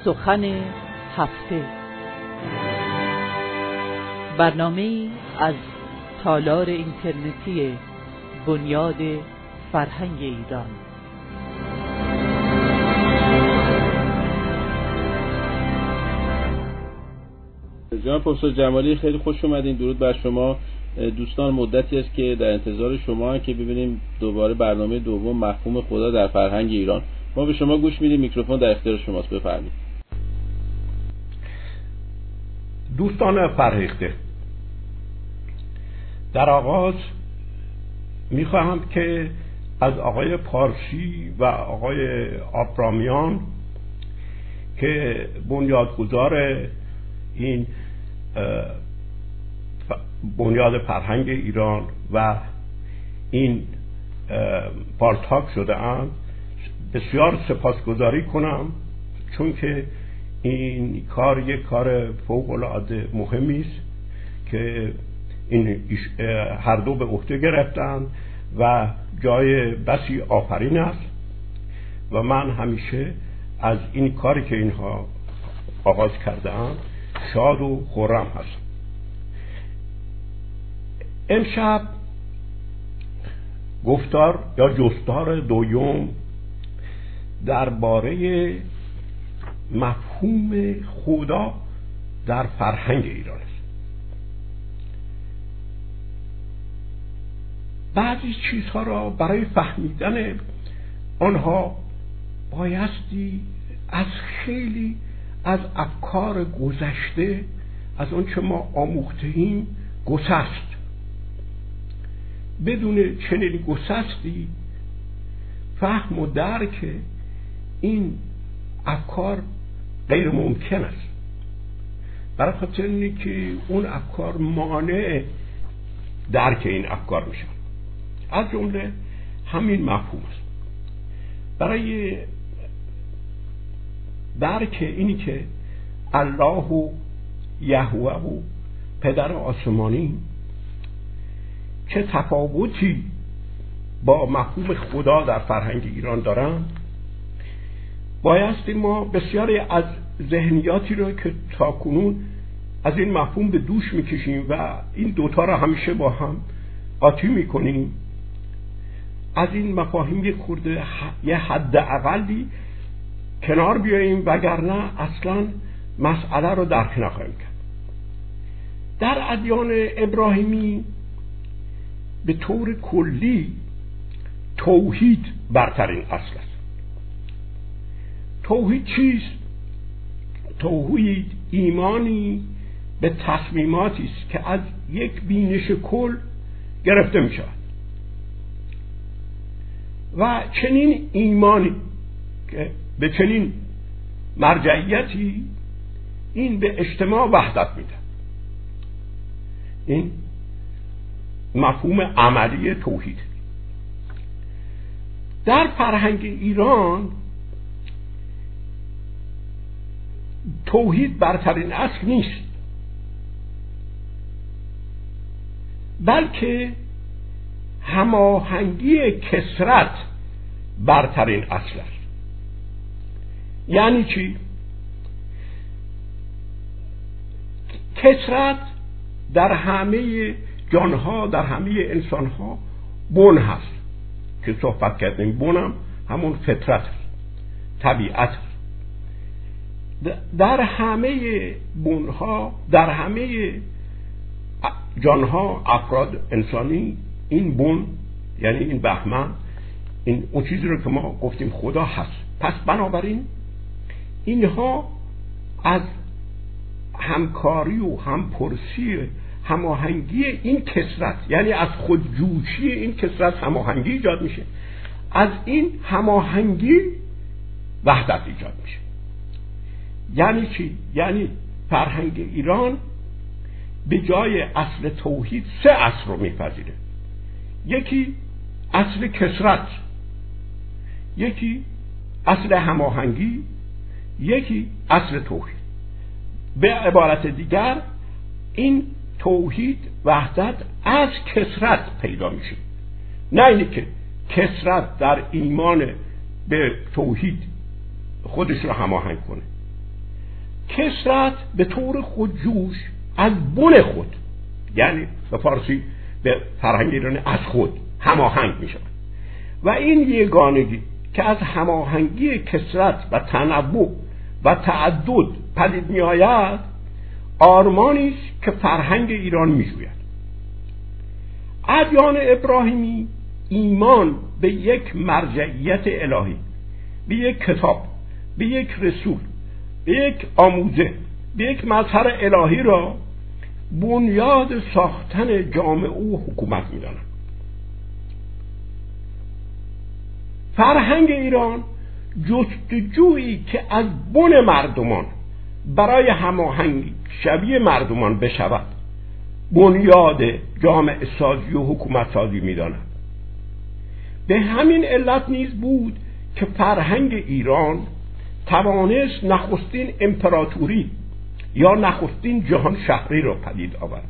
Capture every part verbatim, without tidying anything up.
سخن هفته، برنامه‌ای از تالار اینترنتی بنیاد فرهنگ ایران. جناب پروفسور جمالی خیلی خوش اومدین. درود بر شما. دوستان مدتی است که در انتظار شما که ببینیم دوباره برنامه دوم مفهوم خدا در فرهنگ ایران. ما به شما گوش میدیم، میکروفون در اختیار شماست، بفرمایید. دوستان فرهیخته، در آغاز میخواهم که از آقای پارسی و آقای آبرامیان که بنیادگذار این بنیاد فرهنگ ایران و این پارتاک شده اند بسیار سپاسگزاری کنم، چون که این کار یک کار فوق العاده مهمی است که این هر دو به عهده گرفتند و جای بسی آفرین است و من همیشه از این کاری که اینها آغاز کرده‌اند شاد و خرم هستم. امشب گفتار یا جستار دوم درباره مفهوم خدا در فرهنگ ایران است. بعضی چیزها را برای فهمیدن آنها بایستی از خیلی از افکار گذشته، از آنچه ما آموخته‌ایم گسست. بدون چنین گسستی فهم و درک این افکار غیر ممکن است، برای خاطر اینه که اون افکار مانع درک این افکار میشن. از جمله همین مفهوم است. برای درک اینی که الله و یهوه و پدر آسمانی چه تفاوتی با مفهوم خدا در فرهنگ ایران دارن، بایستی ما بسیاری از ذهنیاتی رو که تاکنون از این مفهوم به دوش میکشیم و این دوتا رو همیشه با هم قاطی میکنیم، از این مفاهیم یک خورده یه حد اقلی کنار بیاییم، وگرنه اصلا مسئله رو درک نخواهیم کرد. در ادیان ابراهیمی به طور کلی توحید برترین اصل است. توحید چیست؟ توحید ایمانی به تصمیماتی است که از یک بینش کل گرفته می شود و چنین ایمانی که به چنین مرجعیتی این به اجتماع وحدت میده. این مفهوم عملی توحید. در فرهنگ ایران توحید برترین اصل نیست، بلکه هماهنگی کثرت برترین اصل است. یعنی چی؟ کثرت در همه جانها، در همه انسانها بن هست که صحبت کردیم. بنم همون فطرت هست، طبیعت هست. در همه بنها، در همه جانها، افراد انسانی این بن، یعنی این بهمن، این اون چیزی رو که ما گفتیم خدا هست. پس بنابراین اینها از همکاری و همپرسی، هماهنگی این کثرت، یعنی از خودجوشی این کثرت هماهنگی ایجاد میشه. از این هماهنگی وحدت ایجاد میشه. یعنی چی؟ یعنی فرهنگ ایران به جای اصل توحید سه اصل رو میپذیره. یکی اصل کثرت، یکی اصل هماهنگی، یکی اصل توحید. به عبارت دیگر این توحید، وحدت از کثرت پیدا میشه، نه اینی که کثرت در ایمان به توحید خودش رو هماهنگ کنه. کثرت به طور خودجوش از بن خود، یعنی به فارسی به فرهنگ ایرانی از خود هماهنگ می شود و این یگانگی که از هماهنگی کثرت و تنوع و تعدد پدید می آید آرمانی است که فرهنگ ایران می جوید. ادیان ابراهیمی ایمان به یک مرجعیت الهی، به یک کتاب، به یک رسول، به یک آموزه، به یک مظهر الهی را بنیاد ساختن جامعه و حکومت می دانند. فرهنگ ایران جستجویی که از بن مردمان برای هماهنگی شبیه مردمان بشود بنیاد جامعه سازی و حکومت سازی می داند. به همین علت نیز بود که فرهنگ ایران توانست نخستین امپراتوری یا نخستین جهان شهری را پدید آورد.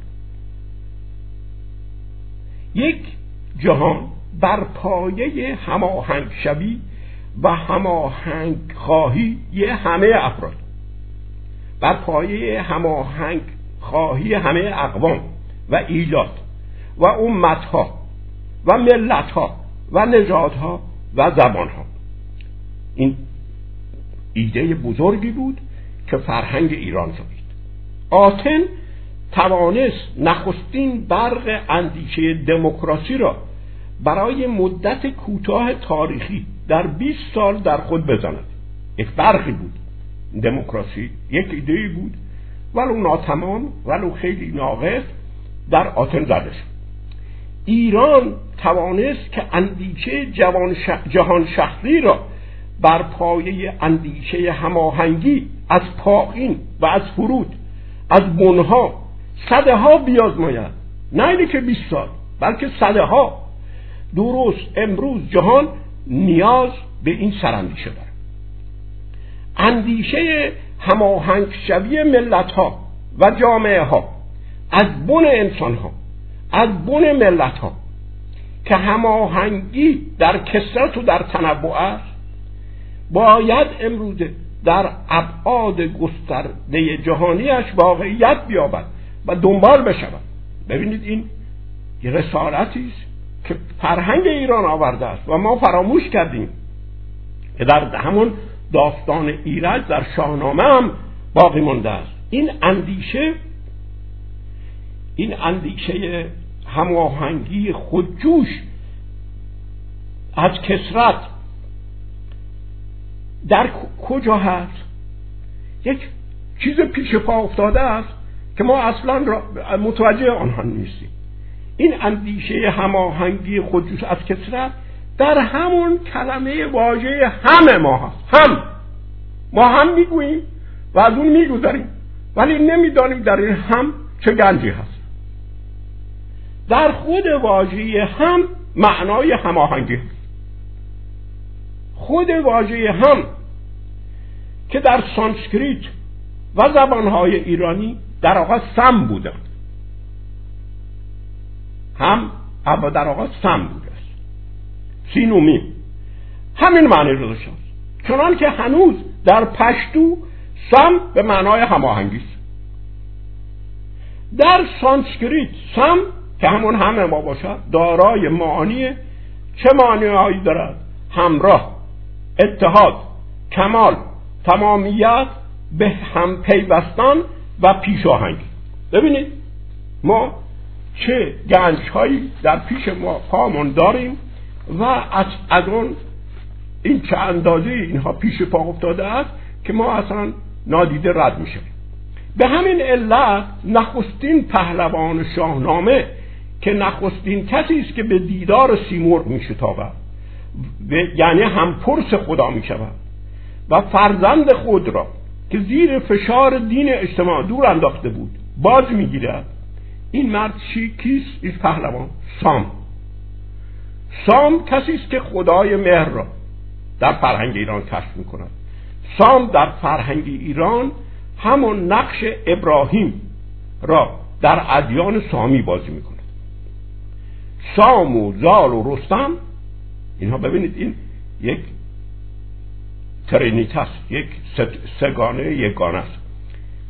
یک جهان بر پایه هماهنگ شوی و هماهنگ خواهی یه همه افراد، بر پایه هماهنگ خواهی همه اقوام و ایلات و امتها و ملتها و نژادها و زبانها. این ایده بزرگی بود که فرهنگ ایران زایید. آتن توانست نخستین برق اندیشه دموکراسی را برای مدت کوتاه تاریخی در بیست سال در خود بزند. یک برقی بود. دموکراسی یک ایده بود ولو ناتمام ولو خیلی ناقص در آتن زده شد. ایران توانست که اندیشه جوان ش... جهان شهری را بر پایه اندیشه هماهنگی از پایین و از فرود، از بنها صده ها بیازماید، نه اینه که بیست سال بلکه صده ها. درست امروز جهان نیاز به این سراندیشه داره. اندیشه هماهنگ شوی ملت ها و جامعه ها از بن انسان ها، از بن ملت ها که هماهنگی در کثرت و در تنوع است، باید امروزه در ابعاد گسترده جهانیش واقعیت بیابد و دنبال بشود. ببینید این رسالتی است که فرهنگ ایران آورده است و ما فراموش کردیم که در همون داستان ایرج در شاهنامه هم باقی مانده است. این اندیشه این اندیشه هماهنگی خودجوش از کثرت در کجا هست؟ یک چیز پیش پا افتاده است که ما اصلا متوجه آنها نیستیم. این اندیشه هماهنگی خودجوش از کثرت در همون کلمه واژه همه ما هست. هم ما هم میگوییم و از اون میگذاریم ولی نمیدانیم در این هم چه گنجی هست. در خود واژه هم معنای هماهنگی هست. خود واژه هم که در سانسکریت و زبانهای ایرانی در آغاز سم بوده، هم اما در آغاز سم بوده است، سین و میم همین معنی رو داشته است، چنان که هنوز در پشتو سم به معنای هماهنگی است. در سانسکریت سم که همون همه ما باشد دارای معانی چه معنی‌هایی دارد؟ همراه، اتحاد، کمال، تمامیت، به هم پیوستن و پیشاهنگی. ببینید ما چه گنج‌هایی در پیش ما پامون داریم و از از اون این چه اندازه اینها پیش پا افتاده است که ما اصلا نادیده رد میشه. به همین علت نخستین پهلوان شاهنامه که نخستین کسی است که به دیدار سیمرغ میشتابد، یعنی هم پرس خدا میشود و فرزند خود را که زیر فشار دین اجتماع دور انداخته بود باز میگیرد، این مرد چی کیست؟ این پهلوان سام. سام کسی است که خدای مهر را در فرهنگ ایران کشف میکند. سام در فرهنگ ایران همون نقش ابراهیم را در ادیان سامی بازی میکند. سام و زال و رستم اینها ببینید این یک ترینیت است، یک سگانه یگانه است.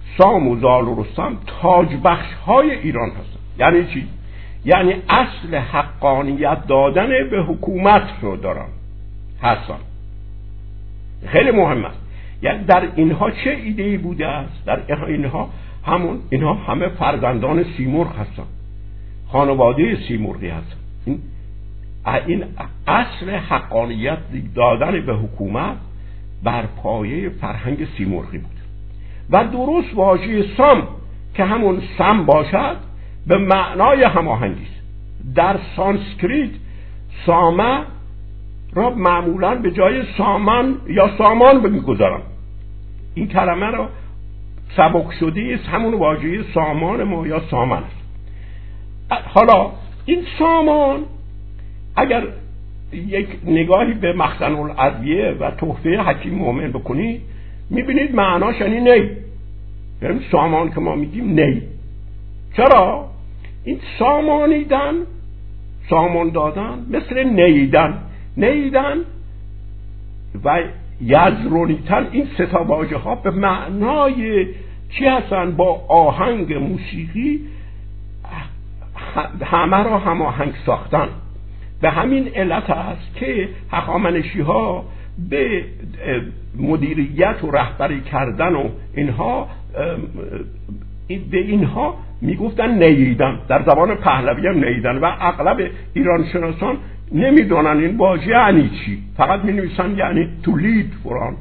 سام و زال و رستم تاج بخش های ایران هستن. یعنی چی؟ یعنی اصل حقانیت دادن به حکومت رو دارن هستن. خیلی مهم است. یعنی در اینها چه ایده‌ای بوده است؟ در اینها همون اینها همه فرزندان سیمرغ هستن، خانواده سیمرغی هستن. این این اصل حقانیت دادن به حکومت بر پایه فرهنگ سیمرغی بود. و درست واژه سام که همون سم باشد به معنای هماهنگی است. در سانسکریت سامه را معمولاً به جای سامان یا سامان میگذارن. این کلمه را سبک شده است همون واژه سامان ما یا سامن است. حالا این سامان اگر یک نگاهی به مخزن الادویه و تحفه حکیم مومن بکنید میبینید معناش یعنی نی. یعنی سامان که ما میگیم نی. چرا؟ این سامانیدن، سامان دادن مثل نیدن، نیدن و یزرونیتن، این سه تا واژه ها به معنای چی هستن؟ با آهنگ موسیقی همه را هماهنگ ساختن. به همین علت است که هخامنشی ها به مدیریت و رهبری کردن و اینها به اینها میگفتن نیدن. در زبان پهلوی هم نیدن و اغلب ایران شناسان نمیدونن این واژه یعنی چی، فقط می نویسن یعنی تولید فران،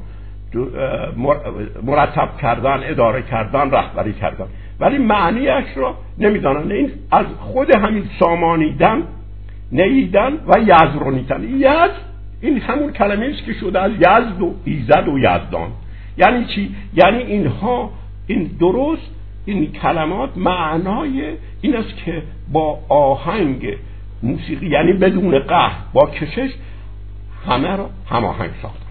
مرتب کردن، اداره کردن، رهبری کردن، ولی معنیش رو نمیدونن. این از خود همین سامانیدن، نیدن و یزرونیدن. یزد این همون کلمه است که شده از یزد و ایزد و یزدان. یعنی چی؟ یعنی اینها این درست این کلمات معنای این است که با آهنگ موسیقی یعنی بدون قهر با کشش همه را هماهنگ ساختن.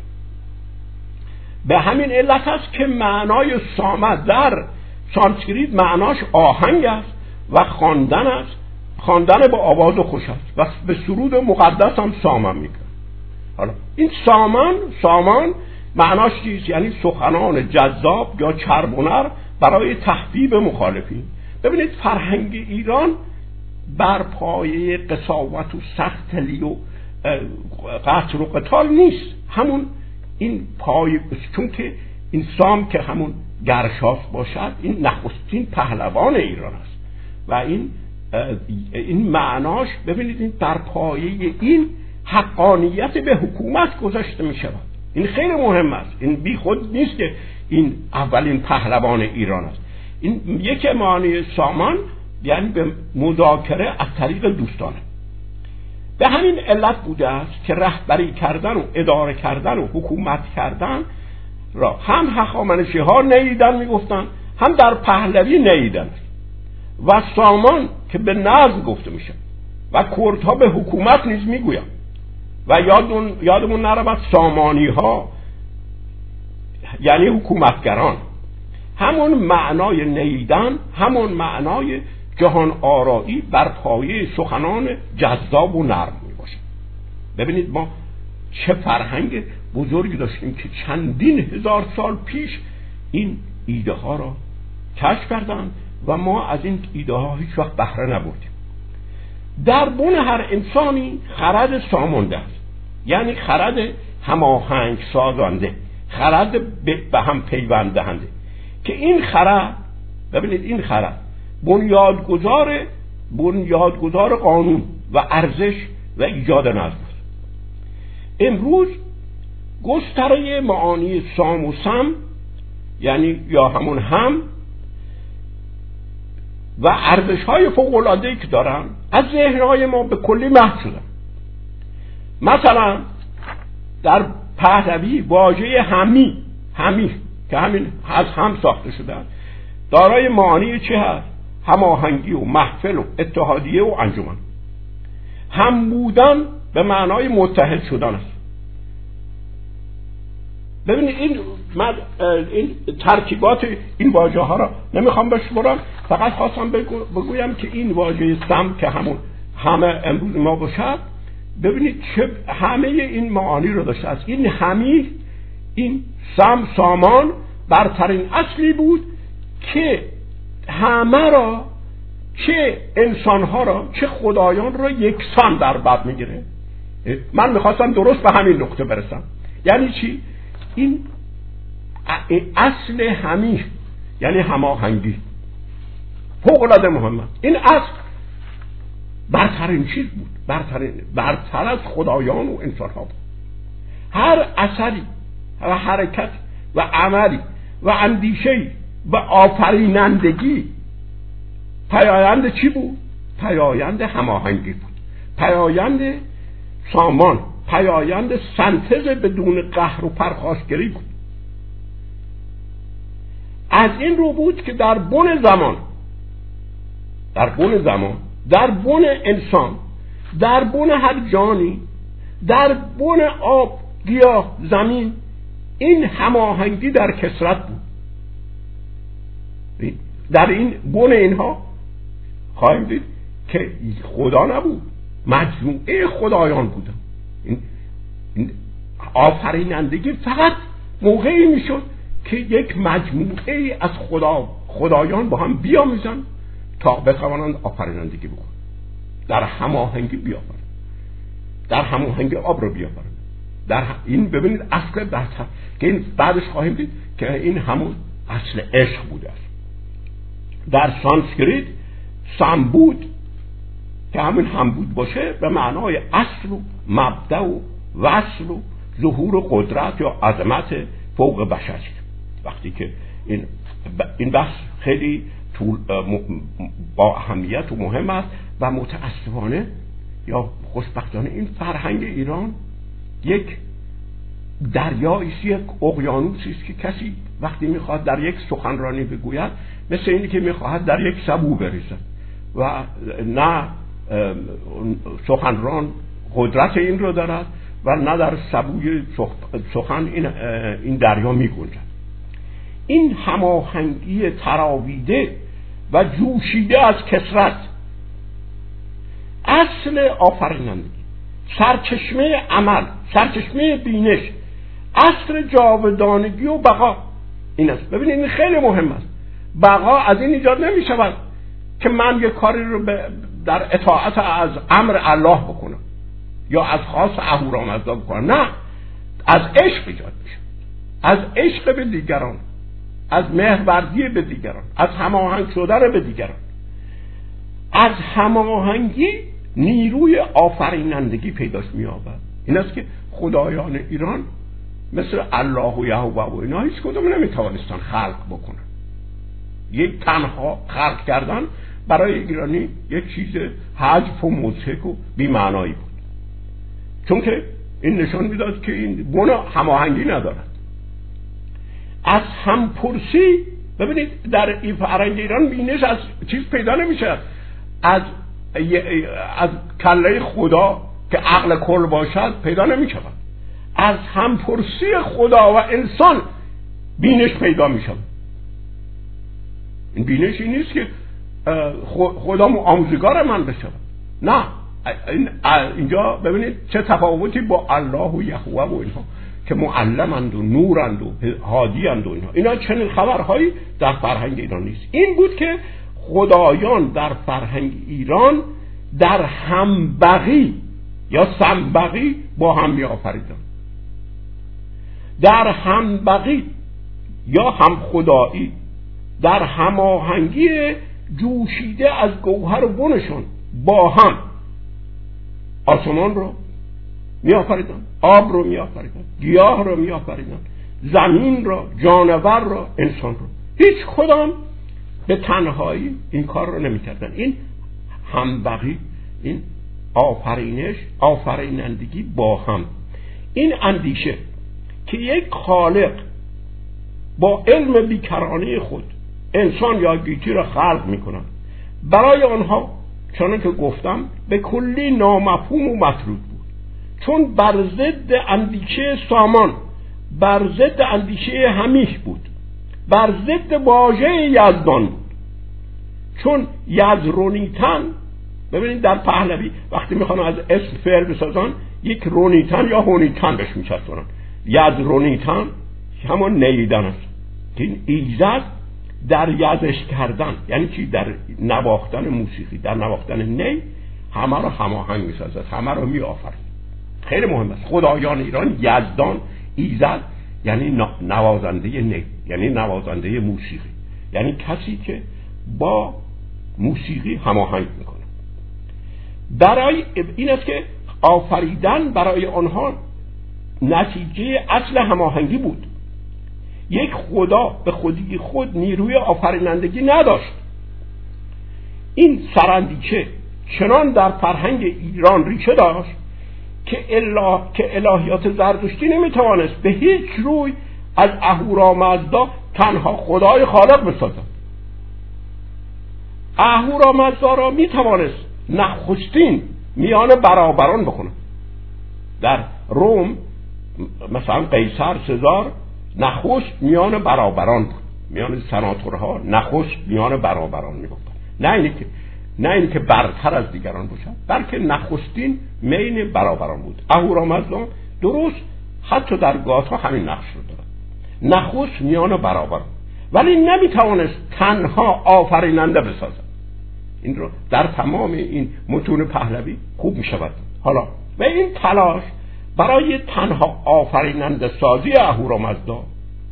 به همین علت است که معنای سامه در سانسکریت معناش آهنگ است و خواندن است، خواندن با آواز خوش است و به سرود مقدس هم سامان میگن. حالا این سامان سامان معناش چیست؟ یعنی سخنان جذاب یا چربونر برای تحبیب مخالفین. ببینید فرهنگ ایران بر پایه قساوت و سختلی و قتل و قتال نیست. همون این پای، چون که این سام که همون گرشاس باشد این نخستین پهلوان ایران است و این این معناش ببینید این بر پایه این حقانیت به حکومت گذاشته می شود. این خیلی مهم است. این بی خود نیست که این اولین پهلوان ایران است. این یک معنی سامان یعنی به مذاکره از طریق دوستانه. به همین علت بوده است که رهبری کردن و اداره کردن و حکومت کردن را هم هخامنشی ها نیدن میگفتن، هم در پهلوی نیدن و سامان که به نظم گفته میشه و کردها به حکومت نیز میگوین و یادمون یادمون نرود سامانی ها یعنی حکومتگران. همون معنای نیدن همون معنای جهان آرایی بر پایه سخنان جذاب و نرم می باشه. ببینید ما چه فرهنگ بزرگی داشتیم که چندین هزار سال پیش این ایده ها را کشف کردن و ما از این ایده ها هیچ وقت بهره نبردیم. در بن هر انسانی خرد سامانده است، یعنی خرد هماهنگ سازنده، خرد به هم پیوند دهنده، که این خرد ببینید این خرد بنیادگذار بنیادگذار قانون و ارزش و ایجاد نظم است. امروز گستره معانی سام و سم یعنی یا همون هم و ارزش‌های فوق‌العاده‌ای که دارن از ذهن‌های ما به کلی محو شدن. مثلا در پهلوی واژه همی همی که همین از هم ساخته شده دارای معانی چه هست؟ هماهنگی و محفل و اتحادیه و انجمن. هم بودن به معنای متحد شدن است. ببینید این من این ترکیبات این واژه ها را نمیخوام بشمرم، فقط خواستم بگویم که این واژه سم که همون همه امروز ما باشد، ببینید چه همه این معانی رو داشته است. این همی این سم سامان برترین اصلی بود که همه را، چه انسانها را چه خدایان را یکسان در بر میگیره. من میخواستم درست به همین نقطه برسم. یعنی چی؟ این اصل همی، یعنی هماهنگی فوق العاده مهمه. این اصل برترین چیز بود، برترین برتر از خدایان و انسانها بود. هر اثری و حرکت و عملی و اندیشه‌ای و آفرینندگی پیایند چی بود؟ پیایند هماهنگی بود، پیایند سامان، پیایند سنتز بدون قهر و پرخاشگری بود. از این رو بود که در بن زمان، در بن زمان در بن انسان، در بن هر جانی، در بن آب، گیاه، زمین، این هماهنگی در کثرت بود. در این بن اینها خواهیم دید که خدا نبود، مجموعه خدایان بودن. این, این آفرینندگی فقط موقعی میشد که یک مجموعه از خدا خدایان با هم بیامیزن تا بتوانند آفرینندگی بکنن، در هماهنگی بیاورن، در هماهنگی آب رو بیاورن. در این ببینید اصل برتر که این بعدش خواهیم دید که این همون اصل عشق بوده است. در سانسکریت سامبود که همین هم بود باشه به معنای اصل و مبدأ و وصل و ظهور و قدرت یا عظمت فوق بشری. وقتی که این این بحث خیلی طول با اهمیت و مهم است و متاسفانه یا خوشبختانه این فرهنگ ایران یک دریایی است، یک اقیانوسی است که کسی وقتی میخواد در یک سخنرانی بگوید مثل اینی که میخواهد در یک سبو بریزد و نه سخنران قدرت این رو دارد و نه در سبوی سخن این این دریا میگنجد. این هماهنگی تراویده و جوشیده از کثرت اصل آفرینندگی، سرچشمه عمل، سرچشمه بینش، اصل جاودانگی و بقا این است. ببینید این خیلی مهم است. بقا از این ایجاد نمی شود که من یک کاری رو در اطاعت از امر الله بکنم یا از خاص اهورامزدا بکنم، نه، از عشق ایجاد میشه، از عشق به دیگران، از مهرورزی به دیگران، از هماهنگ شدن به دیگران. از هماهنگی نیروی آفرینندگی پیداش می‌یابد. این است که خدایان ایران مثل الله و یهوه و اینا هیچ کدوم نمیتوانستن خلق بکنن. یک تنها خلق کردن برای ایرانی یک چیز حذف و مضحک و بی‌معنایی بود، چون که این نشان میداد که این بنا هماهنگی ندارد. از هم پرسی، ببینید در این فرهنگ ایران بینش از چیز پیدا نمیشه، از از کله خدا که عقل کل باشد پیدا نمیشه. از هم پرسی خدا و انسان بینش پیدا میشه. این بینش این نیست که خدا آموزگار من بشه، نه، اینجا ببینید چه تفاوتی با الله و یهوه و اینها که معلمند و نورند و هادیند و اینها. اینا چنین خبرهایی در فرهنگ ایران نیست. این بود که خدایان در فرهنگ ایران در همبغی یا سمبغی با هم می آفریدن، در همبغی یا هم خدایی، در هماهنگی جوشیده از گوهر و بنشون با هم آسمان رو می آفریدن، آب رو می آفریدن، گیاه رو می آفریدن، زمین رو، جانور رو، انسان رو. هیچ کدام به تنهایی این کار رو نمی کردن. این همبغی، این آفرینش، آفرینندگی با هم، این اندیشه که یک خالق با علم بیکرانه خود انسان یا گیتی را خلق می کنند، برای آنها چون که گفتم به کلی نامفهوم و مطرود بود، چون بر ضد اندیشه سامان، بر ضد اندیشه همیش بود، بر ضد واژه یزدان بود. چون یزرونیتن، ببینید در پهلوی وقتی میخوان از اسم فعل بسازن یک رونیتن یا هونیتن بهش میچسبونن. یزرونیتن همون نیدن است. این ایزد در یزش کردن، یعنی چی؟ در نواختن موسیقی، در نواختن نی همه رو هماهنگ می‌سازد، همه رو می‌آفرید. خیلی مهم است. خدایان ایران، یزدان، ایزد، یعنی نوازنده نی، یعنی نوازنده موسیقی، یعنی کسی که با موسیقی هماهنگ میکنه. برای این است که آفریدن برای آنها نتیجه اصل هماهنگی بود. یک خدا به خودی خود نیروی آفرینندگی نداشت. این سراندیشه چنان در فرهنگ ایران ریشه داشت که اله که الهیات زرتشتی نمیتوانست به هیچ روی از اهورامزدا تنها خدای خالق بسازد. اهورامزدا را میتوانست نخستین میان برابران بکنه. در روم مثلا قیصر، سزار نخست میان برابران بود، میان سناتورها نخست میان برابران میگفتن. نه اینی که نه اینی که برتر از دیگران باشد، بلکه نخستین میان برابران بود. اهورامزدا درست حتی در گاتا همین نقش رو دارد، نخست میان برابران، ولی نمیتوانست تنها آفریننده بسازد. این رو در تمام این متون پهلوی خوب میشود. حالا و این تلاش برای تنها آفریننده سازی اهورامزدا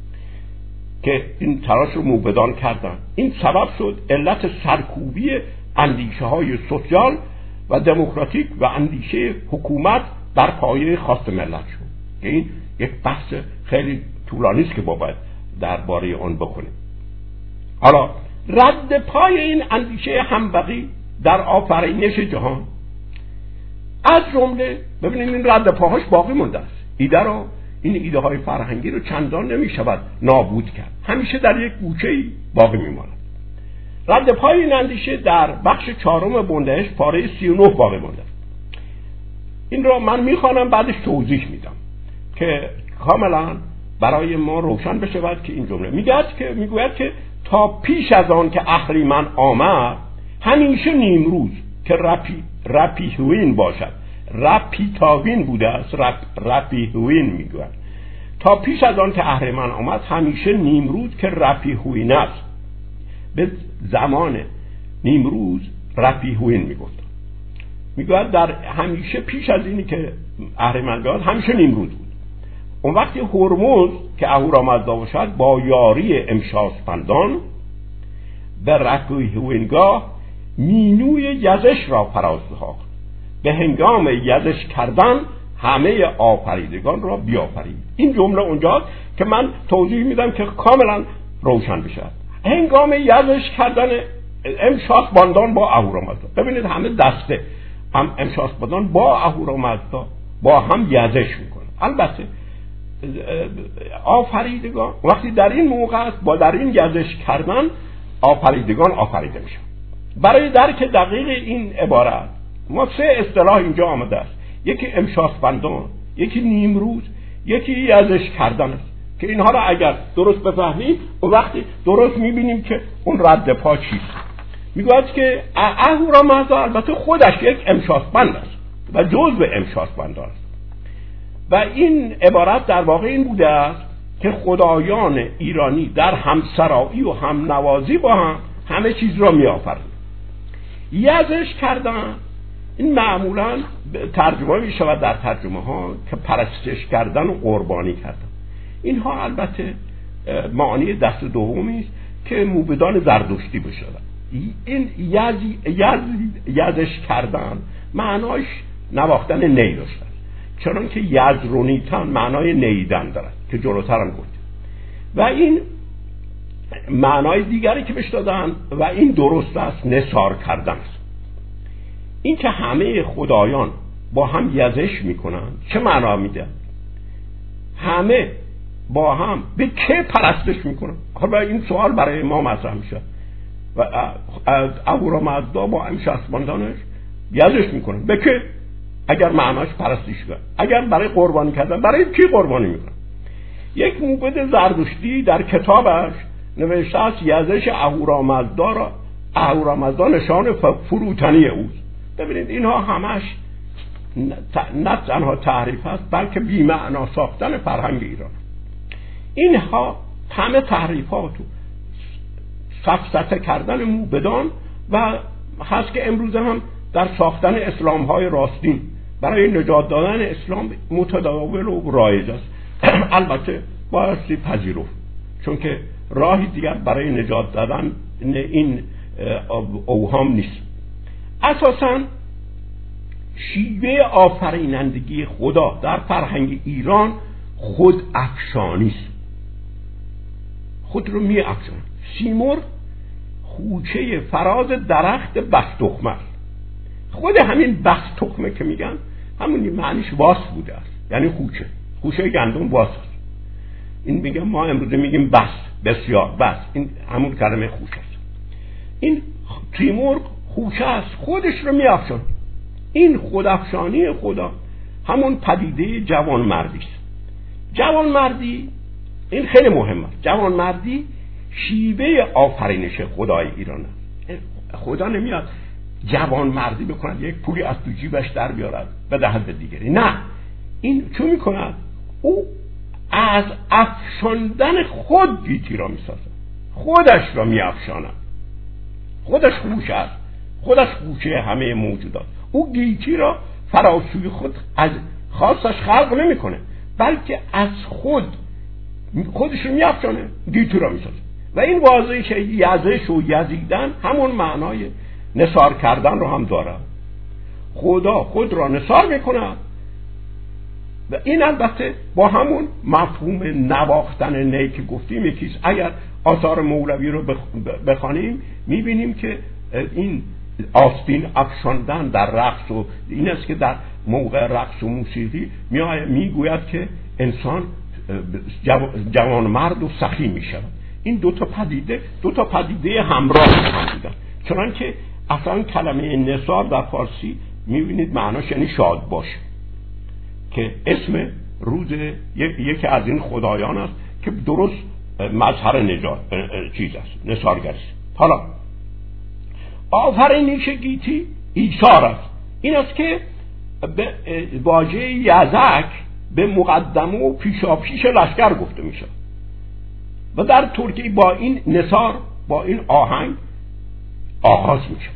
که این تلاش رو موبدان کردن، این سبب شد علت سرکوبی اندیشه های سوسیال و دموکراتیک و اندیشه حکومت بر پایه خواست ملت شد که این یک بحث خیلی طولانی است که باید درباره آن بکنیم. حالا رد پای این اندیشه همبغی در آفرینش جهان، از جمله ببینید این رد پاهاش باقی مونده است. ایده رو، این ایده های فرهنگی رو چندان نمی شود نابود کرد، همیشه در یک گوشه‌ای باقی میماند. رد پای این اندیشه در بخش چهارم بندهش پاره سی و نه باقی مونده. این رو من میخوانم، بعدش توضیح میدم که کاملا برای ما روشن بشود که این جمله میگوید که میگوید که تا پیش از آن که اهریمن آمد همیشه نیمروز که رپی رپیهوین باشد، رپیتاوین بوده است، رپ رپیهوین میگوید. تا پیش از آن که اهریمن آمد همیشه نیمروز که رپیهوین است. به زمان نیمروز رپیهوین میگفت. میگوید در همیشه پیش از اینی که اهریمن بیاد همیشه نیمروز بود. اون وقتی هرمز که اهورامزدا باشد با یاری امشاسپندان به رپیهوینگاه مینوی یزش را فراز نهاد، به هنگام یزش کردن همه آفریدگان را بیافرید. این جمله اونجاست که من توضیح میدم که کاملا روشن بشه. هنگام یزش کردن امشاسپندان با اهورامزدا، ببینید همه دسته هم امشاسپندان با اهورامزدا با هم یزش میکنه. البته آفریدگان وقتی در این موقع است با در این یزش کردن آفریدگان آفریده میشن. برای درک دقیق این عبارت ما سه اصطلاح اینجا آمده است، یکی امشاسپندان، یکی نیمروز، یکی یزش کردن است که اینها را اگر درست بفهمیم و وقتی درست میبینیم که اون رد پا چیست. میگوید که اهورامزدا البته خودش یک امشاسپند است و جزء امشاسپندان است و این عبارت در واقع این بوده است که خدایان ایرانی در همسرایی و هم نوازی با هم همه چیز را میآفرینند. یزش کردن این معمولا ترجمه می شود در ترجمه ها که پرستش کردن و قربانی کردن. اینها البته معانی دست دومی است که موبدان زردشتی بشود. این یزی یزش کردن معناش نواختن نی داشته، چون که یزرونیتن معنای نیدن دارد که جلوتر هم گفتیم و این معنای دیگری که بهش دادن و این درست است نثار کردن است. این که همه خدایان با هم یزش میکنن چه معنا میده؟ همه با هم به که پرستش میکنن؟ حالا این سوال برای ما مطرح میشه و از اهورامزدا با امشاسپندانش یزش میکنن به که؟ اگر معناش پرستش کنن، اگر برای قربانی کردن برای کی قربانی میکنن؟ یک موبد زردشتی در کتابش نوشته است یزش اهورامزدا را اهورامزدا نشان فروتنی اوست. ببینید اینها همش نه تنها تحریف است بلکه بی‌معنا ساختن فرهنگ ایران. اینها همه تحریفات و سفسطه کردن موبدان و هست که امروز هم در ساختن اسلام های راستین برای نجات دادن اسلام متداول و رایج است. البته بایستی پذیرفت، چون که راهی دیگر برای نجات دادن این اوهام نیست. اساساً شیوه آفرینندگی خدا در فرهنگ ایران خود افشانی است. خود رو می افشان. سیمرغ خوشه فراز درخت بستخمه است. خود همین بستخمه که میگن همون معنیش واس بوده است، یعنی خوشه خوشه گندم واس است. این میگم ما امروزه میگیم بس، بسیار بس، این همون کلمه خوشه است. این سیمرغ خوشه است، خودش رو می افشان. این خودافشانی خدا همون پدیده جوانمردی است. جوانمردی این خیلی مهمه. جوانمردی شیوه آفرینش خدای ایران است. خدا نمیاد جوانمردی بکند یک پولی از تو جیبش در بیارد بدهد به دیگری، نه. این چه میکند؟ او از افشاندن خود گیتی را میسازد، خودش را میافشاند. خودش خوش است، خودش خوشه همه موجودات. او گیتی را فراسوی خود از خاصش خلق نمیکنه، بلکه از خود خودش رو میافشانه، گیتی را میسازه. و این واضحه که یزش و یزیدن همون معنای نثار کردن رو هم داره. خدا خود را نثار میکنه و این البته با همون مفهوم نواختن نی که گفتیم یکیست. اگر آثار مولوی رو بخوانیم میبینیم که این آستین افشاندن در رقص و این است که در موقع رقص و موسیقی میگوید که انسان جوان مرد و سخی میشود. این دو تا پدیده دو تا پدیده همراه هم بودن، چنانکه اصلا کلمه نثار در فارسی میبینید معناش یعنی شاد باش، که اسم روز یکی از این خدایان است که درست مظهر نجات چیز است، نثارگری. حالا آفرینش گیتی ایثار است. این است که به واژه یزک به مقدمه و پیشاپیش لشکر گفته میشه و در ترکی با این نثار با این آهنگ آغاز میشه.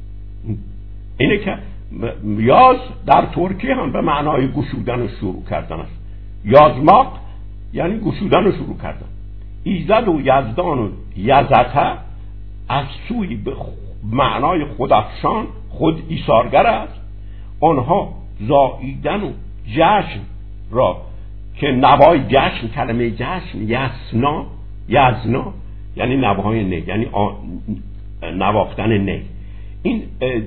اینه که یاز در ترکی هم به معنای گشودن و شروع کردن است. یازماق یعنی گشودن و شروع کردن. ایزد و یزدان و یزته از سوی به معنای خودافشان خود ایثارگر است. آنها زاییدن و جشن را که نوای جشن، کلمه جشن یسنا یزنا یعنی نوای نی، یعنی نواختن نی. این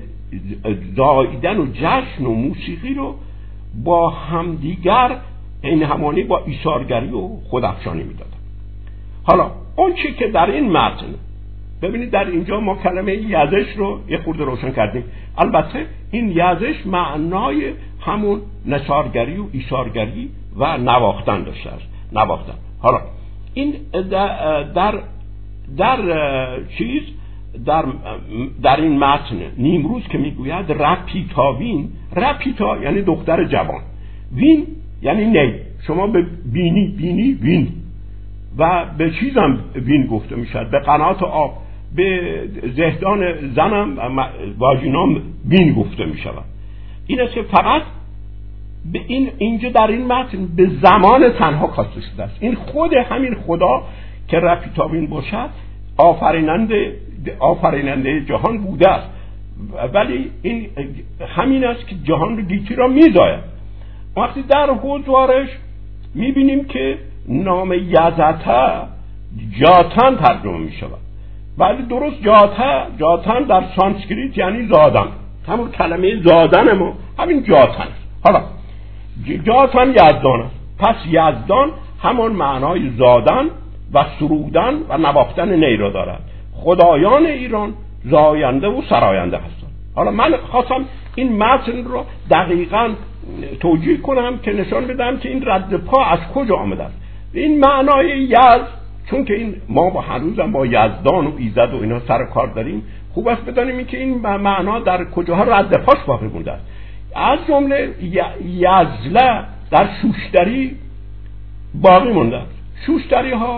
زاییدن و جشن و موسیقی رو با همدیگر این همانی با ایثارگری و خودافشانی میدادن. حالا اون چی که در این متن ببینید، در اینجا ما کلمه یزش رو یه خورده روشن کردیم. البته این یزش معنای همون نثارگری و ایثارگری و نواختن داشته است. نواختن. حالا این در در, در چیز در در این متن نیمروز که میگوید رپیتا وین، رپیتا یعنی دختر جوان، وین یعنی نی. شما به بینی بینی وین و به چیزم وین گفته میشد، به قنات آب، به زهدان زنم واژینام وین گفته میشود. این است که فقط به این اینجا در این متن به زمان تنها کاسته شده است. این خود همین خدا که رپیتا وین باشد آفریننده آفریننده جهان بوده است، ولی این همین است که جهان رو گیتی را میزاید. وقتی در حضوارش میبینیم که نام یزته جاتن ترجمه میشود، ولی درست جاته جاتن در سانسکریت یعنی زادن، همون کلمه زادن ما همین جاتن است. حالا جاتن یزدان است، پس یزدان همون معنای زادن و سرودن و نواختن نی را دارد. خدایان ایران زاینده و سراینده هستند. حالا من خواستم این متن رو دقیقاً توجیه کنم که نشان بدم که این رد پا از کجا آمده است. این معنای یزد، چون که این ما با هنوزم با یزدان و ایزد و اینا سر کار داریم، خوب است بدانیم که این معنا در کجاها رد پاش باقی مونده است. از جمله یزله در شوشتری باقی مونده است. شوشتری ها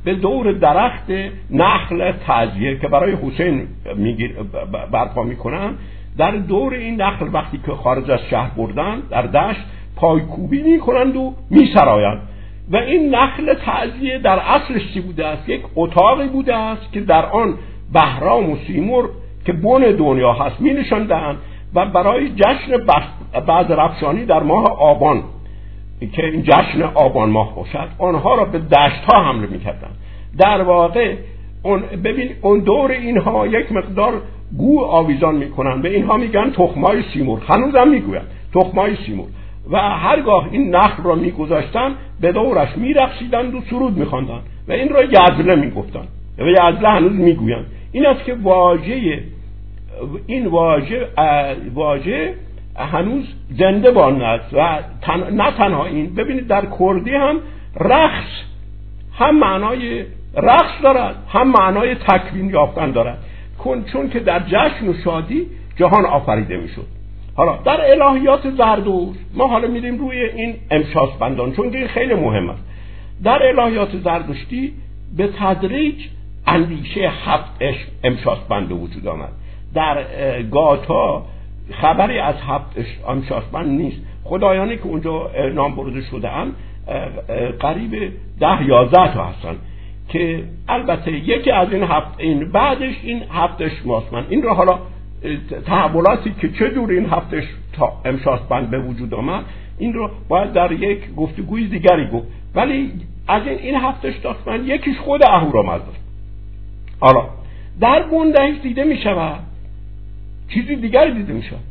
به دور درخت نخل تعزیه که برای حسین میگیر برپا میکنن، در دور این نخل وقتی که خارج از شهر بردن در دشت پایکوبی میکنند و میسرایند. و این نخل تعزیه در اصلش چی بوده است؟ یک اتاقی بوده است که در آن بهرام و سیمرغ که بن دنیا هست می نشاندند و برای جشن بعد رفشانی در ماه آبان که این جشن آبان ماه باشد آنها را به دشت ها حمله می کردن. در واقع اون ببین اون دور اینها یک مقدار گو آویزان می کنن، به اینها میگن تخمای سیمرغ، هنوزم میگوین تخمای سیمرغ. و هرگاه این نخل را میگذاشتن به دورش میرقصیدند و سرود میخواندند و این را یزله میگفتند و یزله هنوز میگویند. این است که واژه این واژه واژه هنوز زنده بان است. و تن... نه تنها این، ببینید در کردی هم رقص هم معنای رقص دارد هم معنای تکوین یافتن دارد، چون که در جشن و شادی جهان آفریده میشد. حالا در الهیات زردشت ما حالا میریم روی این امشاسپندان، چون که این خیلی مهم است. در الهیات زردشتی به تدریج اندیشه هفت امشاسپند وجود آمد. در گاتا خبری از هفت امشاسپند نیست. خدایانی که اونجا نام برده شده اند قریب ده یازده تا هستن که البته یکی از این هفت این بعدش این هفت امشاسپند این رو حالا تحولاتی که چجور این هفتش تا امشاسپند به وجود آمد این رو باید در یک گفتگوی دیگری گفت، ولی از این این هفتش امشاسپند یکیش خود اهورامزدا. حالا در بندهش دیده می شود چیزی دیگری دیده می شود،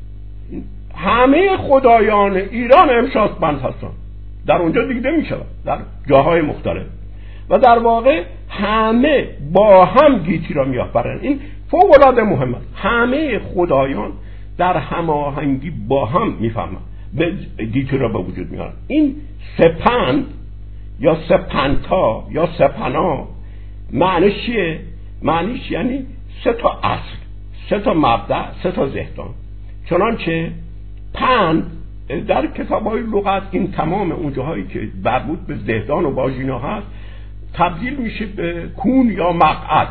همه خدایان ایران امشاسپند هستند در اونجا دیده می شود در جاهای مختلف و در واقع همه با هم گیتی را می آفرینند. این فوق العاده مهم است. همه خدایان در هماهنگی با هم میفهمند به گیتی را به وجود میارن. این سپند یا سپنتا یا سپنا معنیش چیه؟ معنیش یعنی سه تا اصل، سه تا مبدأ، سه تا زهدان. چنانچه پند در کتاب‌های لغت این تمام اون جاهایی که مربوط به زهدان و باژینا هست تبدیل میشه به کون یا مقعد،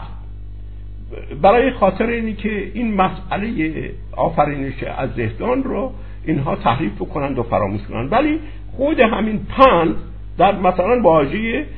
برای خاطر اینی که این مسئله آفرینش از زهدان رو اینها تحریف بکنند و فراموش کنند. ولی خود همین پند در مثلا واژه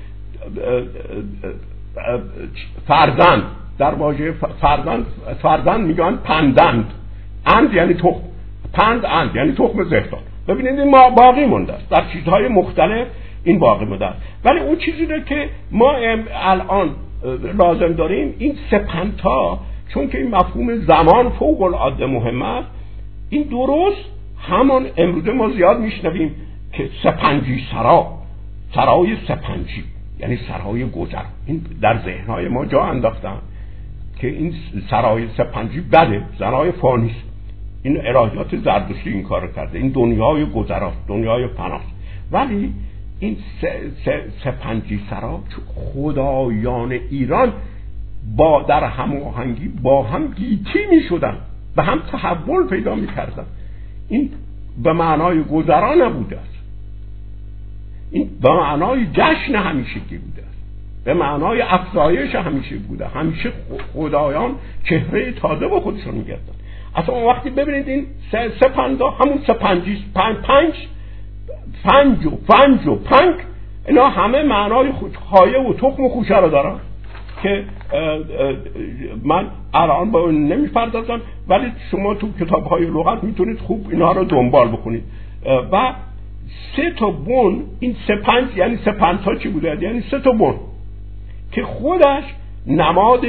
فرزند، در واژه فرزند فرزند میگن پندند، اند یعنی تخم، پند اند یعنی تخم زهدان. ببینید این ما باقی مونده است، در چیزهای مختلف این باقی مونده است. ولی اون چیزی رو که ما الان لازم داریم این سپنتا، چون که این مفهوم زمان فوق العاده مهم است، این درست همان امروزه ما زیاد میشنویم که سپنجی سرا، سرای سپنجی یعنی سرای گذر. این در ذهنهای ما جا انداختن که این سرای سپنجی بده، سرای فانی است. این الهیات زردشتی این کار کرده، این دنیای گذراست، دنیای فناست. ولی این سپنجی سرا خدایان ایران با در هماهنگی با هم گیتی می شدن، به هم تحول پیدا می کردن. این به معنای گذران نبوده است، این به معنای جشن همیشگی بوده است، به معنای افزایش همیشه بوده. همیشه خدایان چهره تازه با خودشون می گردن. اصلا اون وقتی ببینید این سپندا همون سپنجی پنج پنج فنج و فنج و پنگ اینا همه معنای خایه و تخم و خوشه رو دارن که من الان با اون نمی‌پردازم، ولی شما تو کتاب‌های لغت میتونید خوب اینا رو دنبال بکنید. و سه تا بن، این سپنج یعنی سپنتا چی بوده؟ یعنی سه تا بن که خودش نماد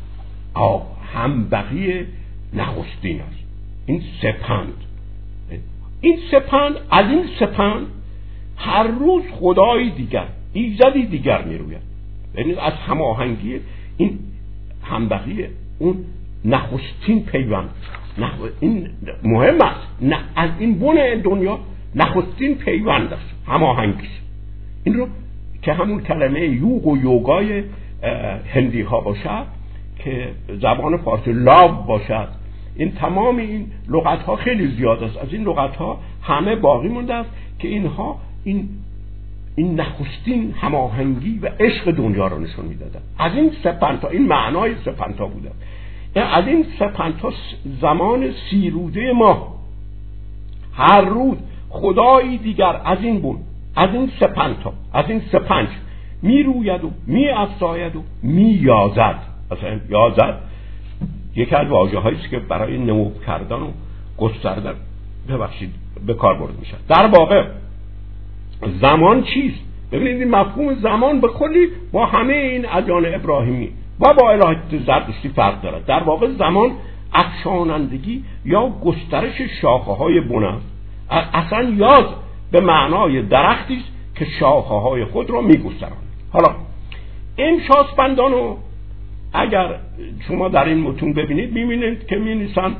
همبغی نخستین است. این سپند، این سپند از این سپند هر روز خدای دیگر، ایزدی دیگر میروید. یعنی از هماهنگی این همبغی اون نخستین پیوند، این مهم است. نه از این بن دنیا نخستین پیوند است، هماهنگی. این رو که همون کلمه یوگ و یوگای هندی ها باشد که زبان فارسی لاب باشد، این تمام این لغت ها خیلی زیاد است. از این لغت ها همه باقی مونده است که اینها این این نخستین هماهنگی و عشق دنیا رو نشون میدادن. از این سپنتا، این معنای سپنتا بوده. از این سپنتا زمان سی روده ما هر روز خدایی دیگر از این بون، از این سپنتا، از این سپنج می روید و می افزاید و می یازد. مثلا یازد یکی از واژه هایی است که برای نمو کردن و گستردن ببخشید به کار برده میشه. در واقع زمان چیست؟ ببینید این مفهوم زمان به کلی با همه این ادیان ابراهیمی و با الهیات زرتشتی فرق دارد. در واقع زمان افشانندگی یا گسترش شاخه های بن است. اصلا یاز به معنای درختی است که شاخه های خود را میگستراند. حالا امشاسپندانو اگر شما در این متون ببینید میبینید که می‌نویسن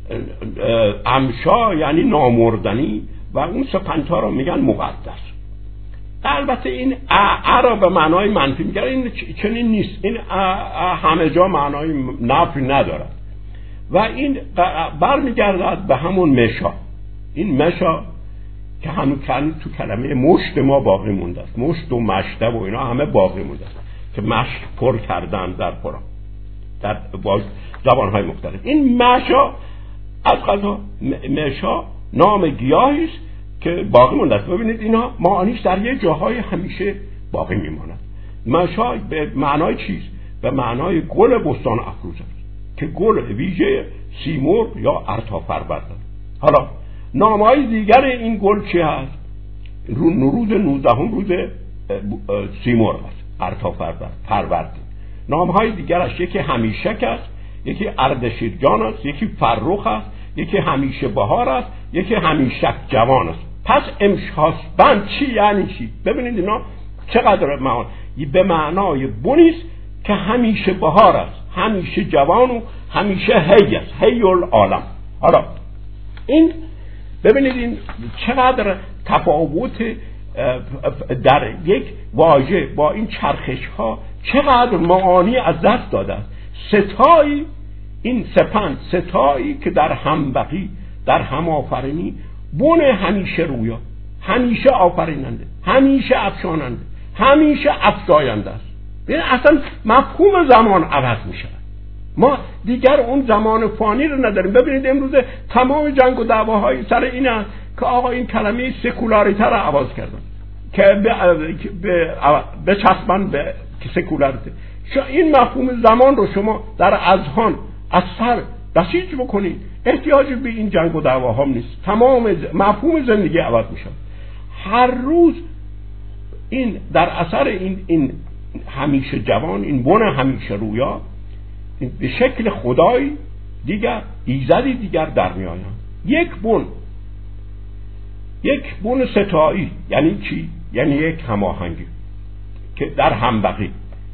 امشا یعنی نامردنی و اون سپنتا را میگن مقدس. البته این ا را به معنای منفی میگن، این چنین نیست. این همه جا معنای نفی ندارد و این برمیگردد به همون مشا. این مشا که همون تو کلمه مشت ما باقی مونده است. مشت و مشته و اینا همه باقی مونده است که مشت پر کردن در قرآن در زبان‌های مختلف. این مشا از قضا مشا نام گیاهی است که باقی مونده است. ببینید اینا معانیش در یه جاهای همیشه باقی میماند. مشا به معنای چیست؟ به معنای گل بستان افروز است که گل ویژه سیمرغ یا ارتافربر دارد. حالا نام‌های دیگر این گل چی هست؟ روز نوزدهم روز سیمرغ است، ارتافربر، پروردین. نام‌های دیگرش یکی همیشک است، یکی اردشیرجان است، یکی فرخ است، یکی همیشه بهار است، یکی همیشک جوان است. پس امشاسپند چی یعنی چی؟ ببینید اینا چقدر معنا. به معنای بنی است که همیشه بهار است، همیشه جوان و همیشه حی است، حی العالم. حالا این ببینید این چقدر تفاوت در یک واژه با این چرخش ها چقدر معانی از دست داده است. ستایی این سپند، ستایی که در همبقی، در همآفرینی، بن همیشه رویا، همیشه آفریننده، همیشه افشاننده، همیشه افزاینده است. ببین اصلا مفهوم زمان عوض می شود. ما دیگر اون زمان فانی رو نداریم. ببینید امروز تمام جنگ و دعواهای سر این است که آقا این کلمه سکولاریته رو عوض کردن که به چسبن به سکولاریته. این مفهوم زمان رو شما در اذهان از سر بسیج بکنید، احتیاج به این جنگ و دعواها نیست. تمام مفهوم زندگی عوض میشه. هر روز این در اثر این این همیشه جوان، این بن همیشه رویا به شکل خدای دیگر، ایزدی دیگر در می آیند. یک بن، یک بن ستایی یعنی چی؟ یعنی یک هماهنگی که در همبقی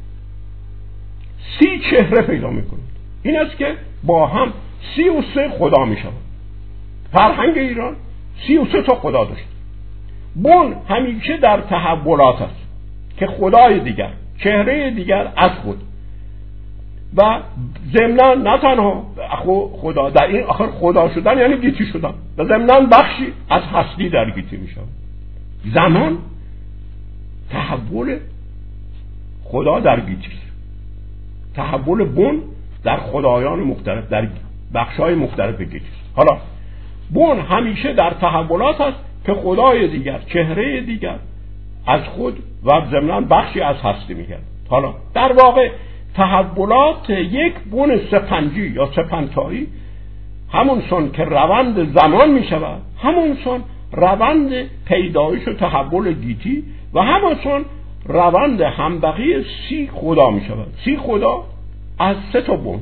سی چهره پیدا میکنه. این است که با هم سی و سه خدا می شود. فرهنگ ایران سی و سه تا خدا داشت. بن همیشه در تحولات است که خدای دیگر، چهره دیگر از خود و ضمناً نه تنها خدا در این آخر خدا شدن یعنی گیتی شدن و ضمناً بخشی از هستی در گیتی می شود. زمان تحول خدا در گیتی، تحول بن در خدایان مختلف، در بخشای مختلف گیتی. حالا بن همیشه در تحولات است که خدای دیگر، چهره دیگر از خود و ضمناً بخشی از هستی می‌گردد. حالا در واقع تحولات یک بن سپنجی یا سپنتایی همون سان که روند زمان می شود، همون سان روند پیدایش و تحول گیتی و همون سان روند همبقی سی خدا می شود. سی خدا از سه تا بن،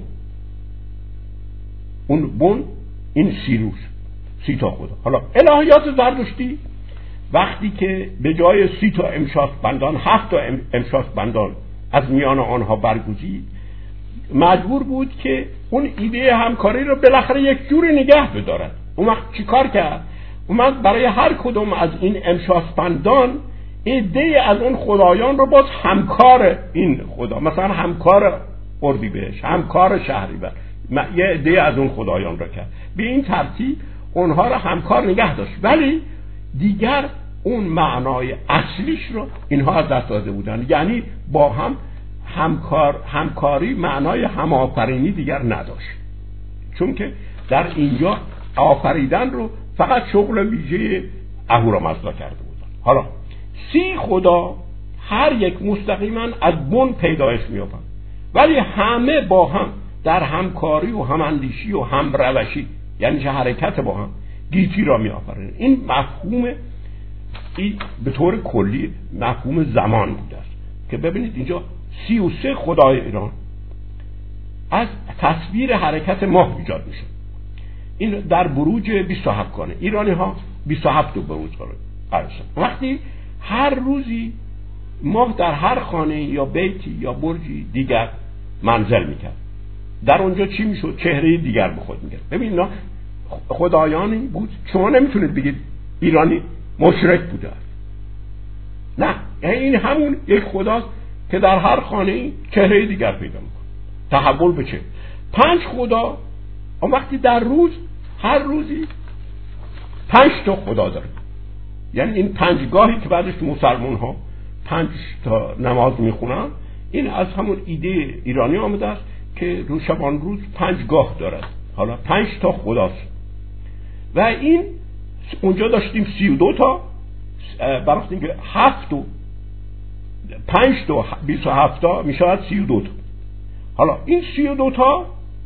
اون بن این سی روز، سی تا خدا. حالا الهیات زرتشتی وقتی که به جای سی تا امشاسپندان هفت تا امشاسپندان از میان آنها برگزید، مجبور بود که اون ایده همکاری رو بالاخره یک جوری نگه بدارد. اون وقت چی کار کرد؟ اومد برای هر کدوم از این امشاسپندان ایده از اون خدایان رو باز همکار این خدا، مثلا همکار اردیبهشت، همکار شهریور، یه ایده از اون خدایان رو کرد. به این ترتیب اونها رو همکار نگه داشت، ولی دیگر اون معنای اصلیش رو اینها از دست داده بودن. یعنی با هم همکار همکاری معنای همآفرینی دیگر نداشت، چون که در اینجا آفریدن رو فقط شغل ویژه اهورامزدا کرده بودن. حالا سی خدا هر یک مستقیما از بن پیدایش می‌یابند، ولی همه با هم در همکاری و هماندیشی و همروشی، یعنی چه حرکت با هم، گیتی را می‌آفرینند. این مفهوم این به طور کلی مفهوم زمان بوده است که ببینید اینجا سی و سه خدای ایران از تصویر حرکت ماه ایجاد میشه. این در بروج بیست و هفت گانه ایرانی ها بیست و هفت بروج قرار وقتی هر روزی ماه در هر خانه یا بیتی یا برجی دیگر منزل میکرد، در اونجا چی میشد؟ چهره دیگر به خود میگرد. ببین اینا خدایانی بود، شما نمیتونید بگید ایرانی مشرک بوده است، نه، این همون یک خداست که در هر خانه چهره دیگر پیدا میکنه. تحول به چه؟ پنج خدا. اون وقتی در روز هر روزی پنج تا خدا داره، یعنی این پنجگاهی که بعدش مسلمان ها پنج تا نماز میخونن، این از همون ایده ایرانی آمده است که روز شبان روز پنج گاه دارد. حالا پنج تا خداست و این اونجا داشتیم سی و دو تا، برای که هفت و پنج تا بیست و هفت تا میشود سی و دو تا. حالا این سی و دو تا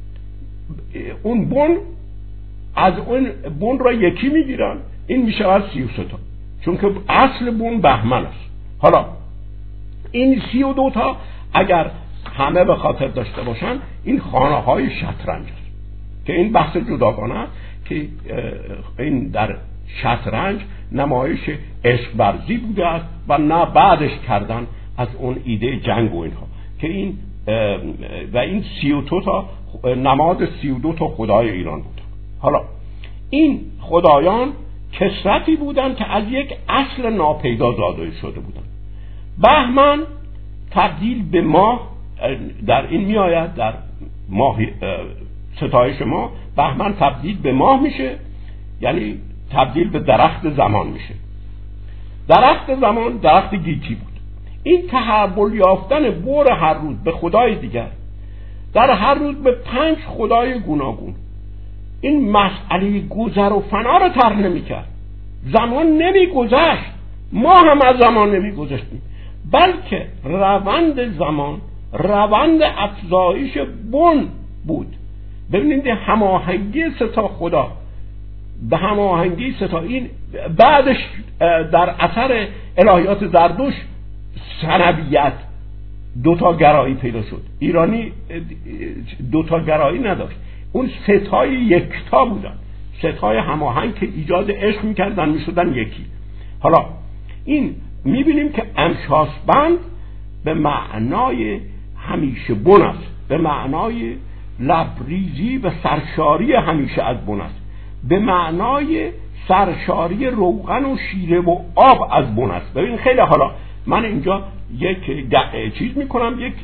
اون بن از اون بن را یکی میگیرن، این میشود سی و سه تا، چون که اصل بن بهمن است. حالا این سی و دو تا اگر همه به خاطر داشته باشن، این خانه های شطرنج است که این بحث جداگانه است که این در شطرنج نمایش عشق ورزی بوده است و نه بعدش کردن از اون ایده جنگ و اینها، که این و این سی و دو تا نماد سی و دو تا خدای ایران بود. حالا این خدایان کثرتی بودن که از یک اصل ناپیدا زاده شده بودن. بهمن تبدیل به ماه در این می آید، در ماه ستایش ماه بهمن تبدیل به ماه میشه، یعنی تبدیل به درخت زمان میشه. درخت زمان درخت گیتی بود. این تحول یافتن بور هر روز به خدای دیگر، در هر روز به پنج خدای گوناگون، این مسئله گذر و فنا رو طرح نمی‌کرد. زمان نمی‌گذشت، ما هم از زمان نمی‌گذشتیم، بلکه روند زمان روند افزایش بن بود. ببینید هماهنگی سه تا خدا به هماهنگی سه تا، این بعدش در اثر الهیات زردوش ثنویت دوتا گرایی پیدا شد. ایرانی دوتا گرایی نداشت، اون ستای یکتا بودن، ستای هماهنگ که ایجاد عشق میکردن میشدن یکی. حالا این میبینیم که امشاسبند به معنای همیشه بن است، به معنای لبریزی و سرشاری همیشه از بن است، به معنای سرشاری روغن و شیره و آب از بن است. ببین خیلی، حالا من اینجا یک چیز میکنم، یک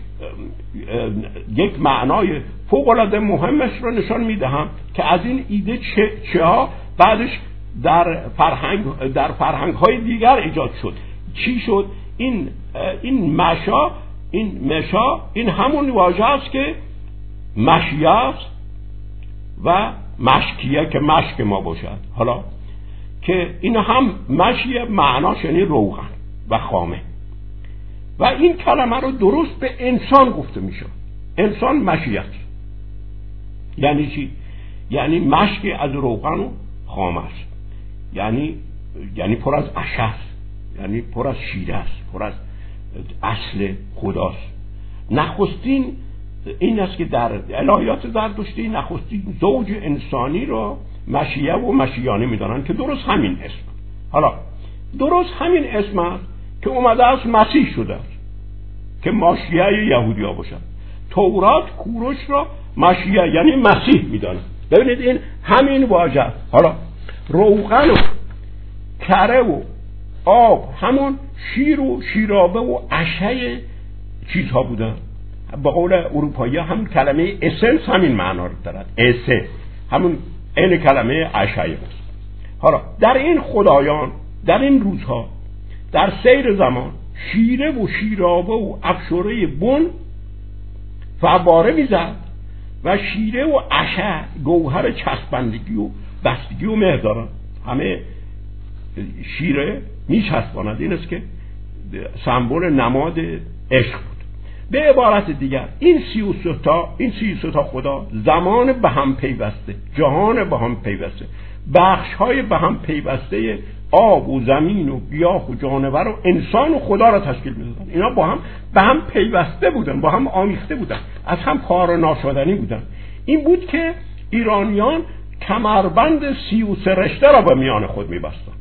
یک معنای فوق العاده مهمش رو نشان میدهم که از این ایده چه چه ها بعدش در فرهنگ در فرهنگ های دیگر ایجاد شد. چی شد؟ این این مشا این مشا این همون واژه است که مشیه است و مشکیه که مشک ما باشد. حالا که این هم مشیه معناش یعنی روغن و خامه، و این کلمه رو درست به انسان گفته میشه. انسان مشیه است. یعنی چی؟ یعنی مشک از روغن و خامه است، یعنی یعنی پر از عشه است، یعنی پر از شیره است، پر از اصل خداست. نخستین این است که در الهیات زرتشتی نخستین زوج انسانی رو مشیه و مشیانه میدانن که درست همین اسم. حالا درست همین اسم است که اومده است مسیح شده است که ماشیه یهودی ها باشد. تورات کوروش را ماشیه یعنی مسیح میدانه. ببینید این همین واژه. حالا روغن و کره و آب همون شیر و شیرابه و عشه چیزها بودن. به قول اروپایی هم کلمه اسنس همین معنا رو دارد، اسه همون این کلمه عشه است. حالا در این خدایان در این روزها در سیر زمان شیره و شیرابه و افشوره بن فواره میزد و شیره و عشه گوهر چسبندگی و بستگی و مهر دارن. همه شیره میچسباند. این است که سمبل نماد عشق بود. به عبارت دیگر این سی و سه تا این سی و سه تا خدا زمان به هم پیوسته، جهان به هم پیوسته، بخش های به هم پیوسته آب و زمین و گیاه و جانور و انسان و خدا را تشکیل میدادن. اینا با هم به هم پیوسته بودن، با هم آمیخته بودن، از هم پار ناشدنی بودن. این بود که ایرانیان کمربند سی و سه رشته را به میان خود میبستن.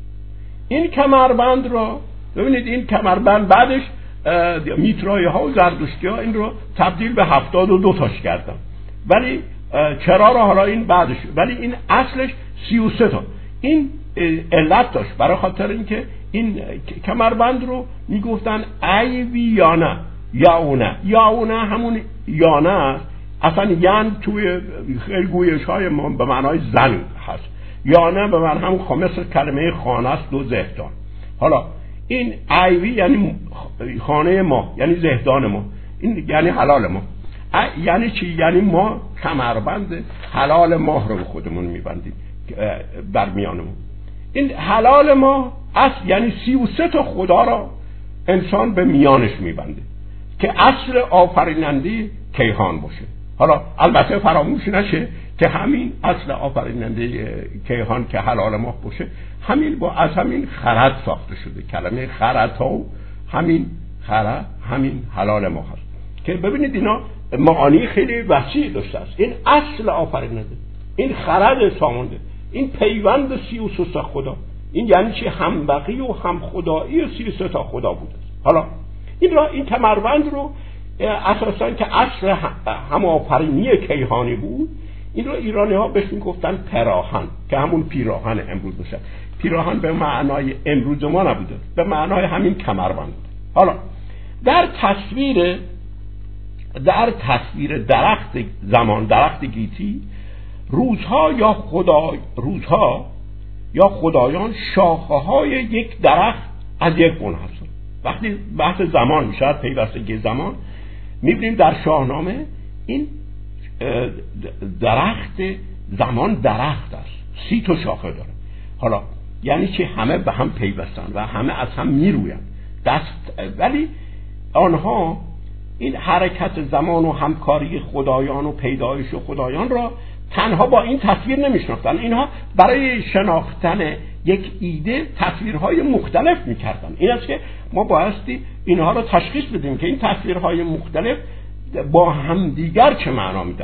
این کمربند را ببینید، این کمربند بعدش میترایی ها و زردشتی ها این رو تبدیل به هفتاد و دو تاش کردن، ولی چرا را حالا این بعدش، ولی این اصلش سی و سه تا. این علت داشت، برای خاطر اینکه این کمربند رو میگفتن ایوی یانه یاونه. یاونه همون یانه است، اصلا یان توی خیلی گویش های ما به معنای زن هست، یانه به معنی همون خامس کلمه خانه است و زهدان. حالا این ایوی یعنی خانه ما، یعنی زهدان ما، این یعنی حلال ما. یعنی چی؟ یعنی ما کمربند حلال ماه رو به خودمون میبندیم در میانمون. این حلال ما اصل یعنی سی و سه تا خدا را انسان به میانش میبنده که اصل آفریننده کیهان باشه. حالا البته فراموش نشه که همین اصل آفریننده کیهان که حلال ماه باشه، همین با از همین خرد ساخته شده. کلمه خرد ها همین خرد همین حلال ماه هست که ببینید اینا معانی خیلی وسیع داشته است. این اصل آفریننده، این خرد سامانده، این پیوند سی و سه خدا، این یعنی چی؟ همبقی و هم خدایی سی و سه تا خدا بوده. حالا این را این کمربند رو اساساً که اصل هم آفرینی کیهانی بود، این رو ایرانی ها بهش میگفتن پراهن، که همون پیراهن امروز میشه. پیراهن به معنای امروز ما نبوده، به معنای همین کمربند. حالا در تصویر در تصویر درخت زمان، درخت گیتی، روزها یا خدا روزها یا خدایان شاخه های یک درخت از یک بن هستند. وقتی بحث زمان میشه، پیوستگی زمان، میبینیم در شاهنامه این درخت زمان درخت است، سی تا شاخه داره. حالا یعنی چه؟ همه به هم پیوستن و همه از هم میروین دست، ولی آنها این حرکت زمان و همکاری خدایان و پیدایش خدایان را تنها با این تصویر نمیشناختن. اینها برای شناختن یک ایده تصویرهای مختلف میکردن. این است که ما بایستی اینها را تشخیص بدیم که این تصویرهای مختلف با همدیگر چه معنا میدن.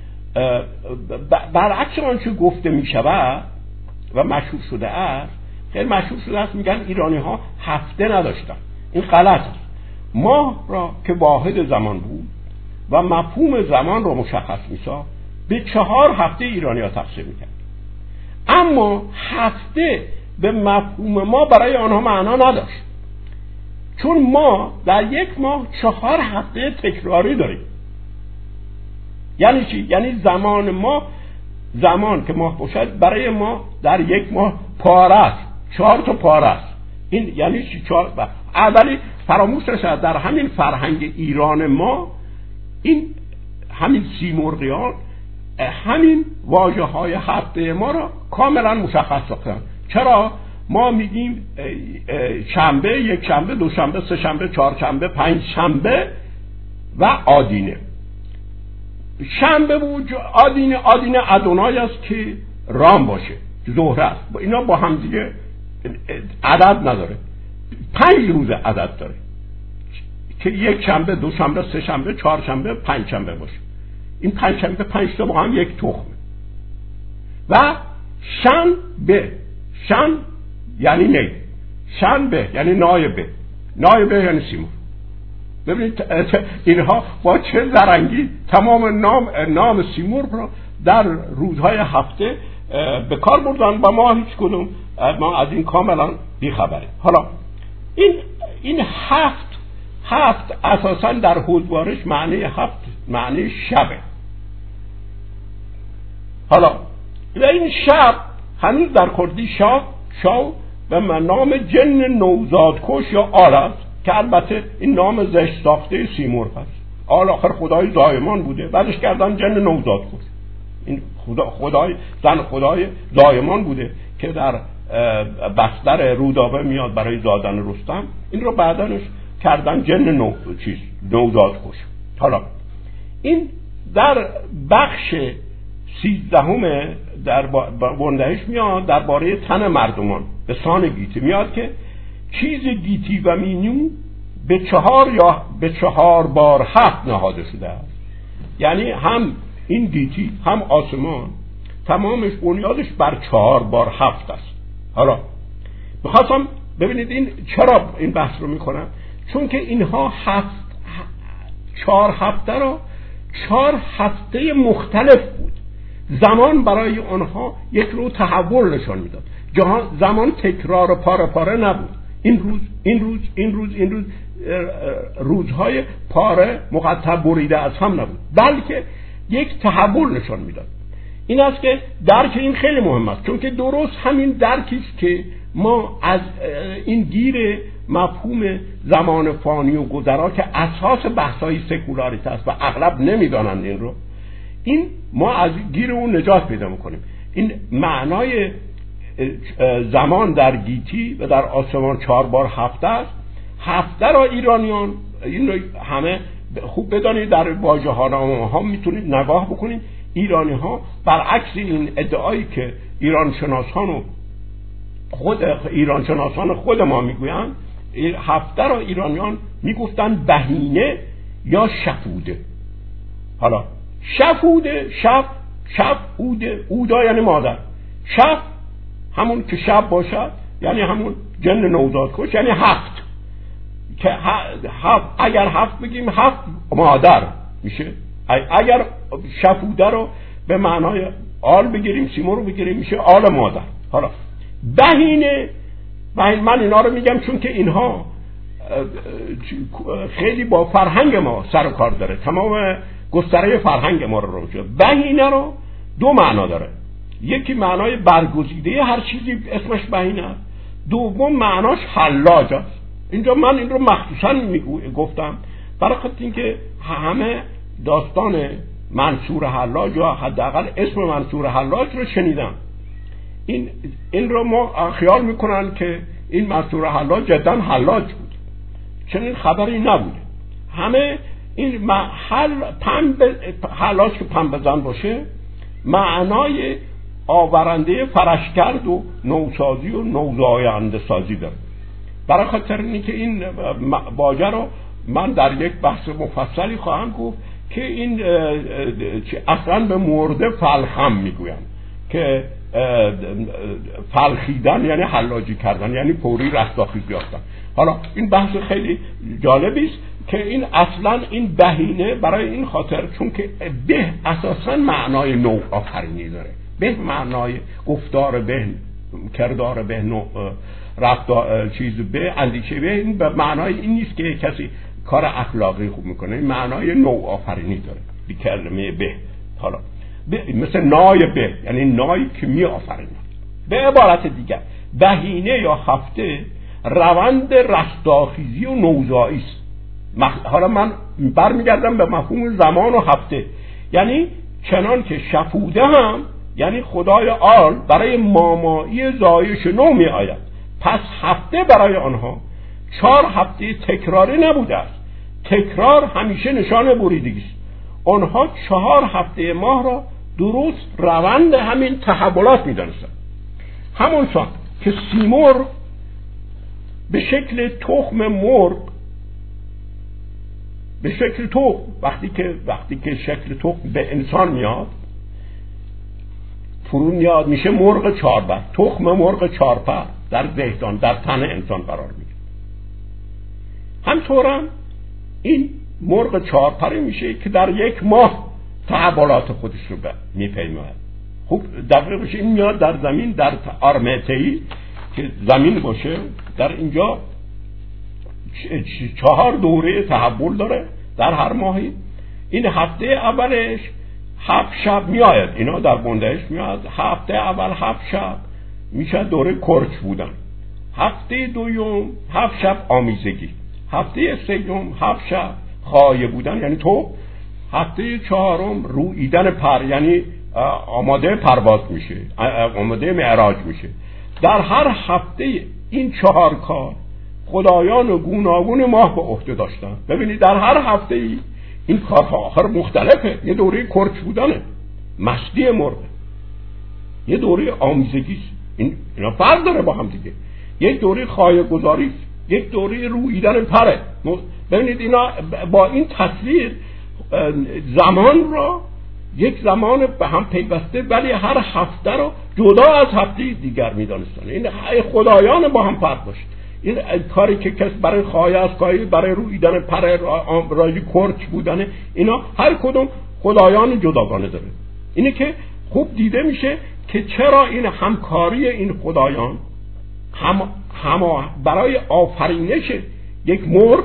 برعکس آنچه گفته میشود و مشهور شده است، خیلی مشهور شده است، میگن ایرانی ها هفته نداشتن. این غلط است. ماه را که واحد زمان بود و مفهوم زمان را مشخص میساخت، به چهار هفته ایرانی ها تقسیم میکرد. اما هفته به مفهوم ما برای آنها معنا نداشت، چون ما در یک ماه چهار هفته تکراری داریم. یعنی چی؟ یعنی زمان ما، زمان که ماه باشد برای ما در یک ماه پاره است، چهار تا پاره است. این یعنی چی؟ چهار. اولی فراموش نشد در همین فرهنگ ایران ما، این همین سیمرغیان همین واژه های هفته ما را کاملا مشخص ساختن. چرا؟ ما میگیم شنبه، یک شنبه، دو شنبه، سه شنبه، چهار شنبه، پنج شنبه و آدینه. شنبه بود آدینه، آدینه ادونای است که رام باشه، ظهر است. اینا با هم دیگه عدد نداره، پنج روز عدد داره که یک شنبه، دو شنبه، سه شنبه، چهار شنبه، پنج شنبه باشه. این پنج شنبه پنج تا با هم یک تخمه. و شنبه، شن یعنی نی، شنبه یعنی نایبه، نایبه یعنی سیمور. ببینید اینها با چه زرنگی تمام نام نام سیمور رو در روزهای هفته به کار بردن و ما هیچ کدوم ما از این کاملا بیخبریم. حالا این این هفت هفت اساسا در هودوارش معنی هفت معنی شبه. حالا و این شب هنوز در کردی شاب شاو به نام جن نوزادکش یا آل است که البته این نام زشت ساخته سیمرغ است. آل آخر خدای زایمان بوده، بعدش کردن جن نوزادکش. این خدا خدای زن خدای زایمان بوده که در بستر رودابه میاد برای زادن رستم، این رو بعدنش کردن جن نو چیز نوزادکش. حالا این در بخش سیزدهم در بندهش میاد درباره تن مردمان به سان گیتی میاد که چیز گیتی و مینو به چهار یا به چهار بار هفت نهاده شده است. یعنی هم این گیتی هم آسمان تمامش بنیادش بر چهار بار هفت است. حالا میخواستم ببینید این چرا این بحث رو میکنم، چون که اینها هفت چهار هفته رو چهار هفته مختلف بود. زمان برای آنها یک رو تحول نشان میداد. جهان زمان تکرار و پاره پاره نبود. این روز این روز این روز این روز روزهای پاره مقطع بریده از هم نبود، بلکه یک تحول نشان میداد. این است که درک این خیلی مهم است، چون که درست همین درکی است که ما از این گیر مفهوم زمان فانی و گذرا که اساس بحث‌های سکولاریته است و اغلب نمیدانند این رو، این ما از گیر اون نجات پیدا میکنیم. این معنای زمان در گیتی و در آسمان چهار بار هفته است. هفته را ایرانیان، این رو همه خوب بدانید، در واژه‌ها ها میتونید نگاه بکنید، ایرانی ها برعکس این ادعایی که ایران شناسان و خود ایران شناسان خود ما میگویند، هفته را ایرانیان میگفتن بهینه یا شفوده. حالا شفوده، شف شف اوده، اودا یعنی مادر، شف همون که شب باشد یعنی همون جن نوزادکش یعنی هفت، که هفت اگر هفت بگیم هفت مادر میشه. اگر شفوده رو به معنای آل بگیریم، سیمور رو بگیریم، میشه آل مادر. حالا بهینه، من اینا رو میگم چون که اینها خیلی با فرهنگ ما سر و کار داره، تمام گستره فرهنگ ما رو رو شد. بهینه رو دو معنا داره، یکی معنای برگزیده هر چیزی اسمش بهینه است، دوم معناش حلاج است. اینجا من این رو مخصوصا گفتم برای خاطر اینکه همه داستان منصور حلاج یا حداقل اسم منصور حلاج رو شنیدم. این این رو ما خیال میکنن که این منصور حلاج جدا حلاج بود، چنین خبری نبوده. همه این محل پنبه حلاج که پنبه زن باشه معنای آورنده فرشگرد و نوسازی و نوزاینده سازی داره. برای خاطر اینی که این واژه رو من در یک بحث مفصلی خواهم گفت که این اصلا به مرده فلخم میگویم که فلخیدن یعنی حلاجی کردن، یعنی پوری رستاخیز یافتن. حالا این بحث خیلی جالبی است که این اصلا این بهینه برای این خاطر چون که به اساسا معنای نوع آفرینی داره، به معنای گفتار به، کردار به، رفتار چیز به، اندیشه به، این به معنای این نیست که کسی کار اخلاقی خوب میکنه، این معنای نوع آفرینی داره بی کلمه به. حالا مثل نای به یعنی نایی که می آفرینه. به عبارت دیگر بهینه یا هفته روند رستاخیزی و نوزایی است. حالا من برمیگردم به مفهوم زمان و هفته، یعنی چنان که شفوده هم یعنی خدای آل برای مامایی زایش نو می آید، پس هفته برای آنها چهار هفته تکراری نبوده است. تکرار همیشه نشان بریدگی است. آنها چهار هفته ماه را درست روند همین تحولات می دانستند. همونطور که سیمرغ به شکل تخم مرغ به شکل تخم وقتی که وقتی که شکل تخم به انسان میاد فرو میاد میشه مرغ چارپر، تخم مرغ چارپر در دهدان در تن انسان قرار میگیره. همطورم این مرغ چارپری میشه که در یک ماه تحولات خودش رو میپیماید. خوب دقیق بشه این میاد در زمین در آرمتهی که زمین باشه، در اینجا چهار دوره تحول داره در هر ماهی. این هفته اولش هفت شب میآید، اینا در بندهش میاد، هفته اول هفت شب میشه دوره کرچ بودن. هفته دوم هفت شب آمیزگی، هفته سوم هفت شب خایه بودن یعنی تو، هفته چهارم روییدن پر یعنی آماده پرواز میشه، آماده معراج میشه. در هر هفته این چهار کار خدایان و گوناگون ماه به عهده داشتن. ببینید در هر هفته ای این کارها آخر مختلفه. یه دوره کرچ بودنه، مستی مرده، یه دوره آمیزگی، این اینا فرق داره با هم دیگه. یک دوره خایه گذاری، یک دوره روییدن پره. ببینید اینا با این تصویر زمان را یک زمان به هم پیوسته ولی هر هفته رو جدا از هفته دیگر می‌دانستن. این خدایان با هم فرق داشت. این کاری که کس برای خایه از کاری برای روییدن پر راجی کرچ بودن، اینا هر کدوم خدایان جداگانه داره. اینه که خوب دیده میشه که چرا این همکاری این خدایان هم هم برای آفرینش یک مرغ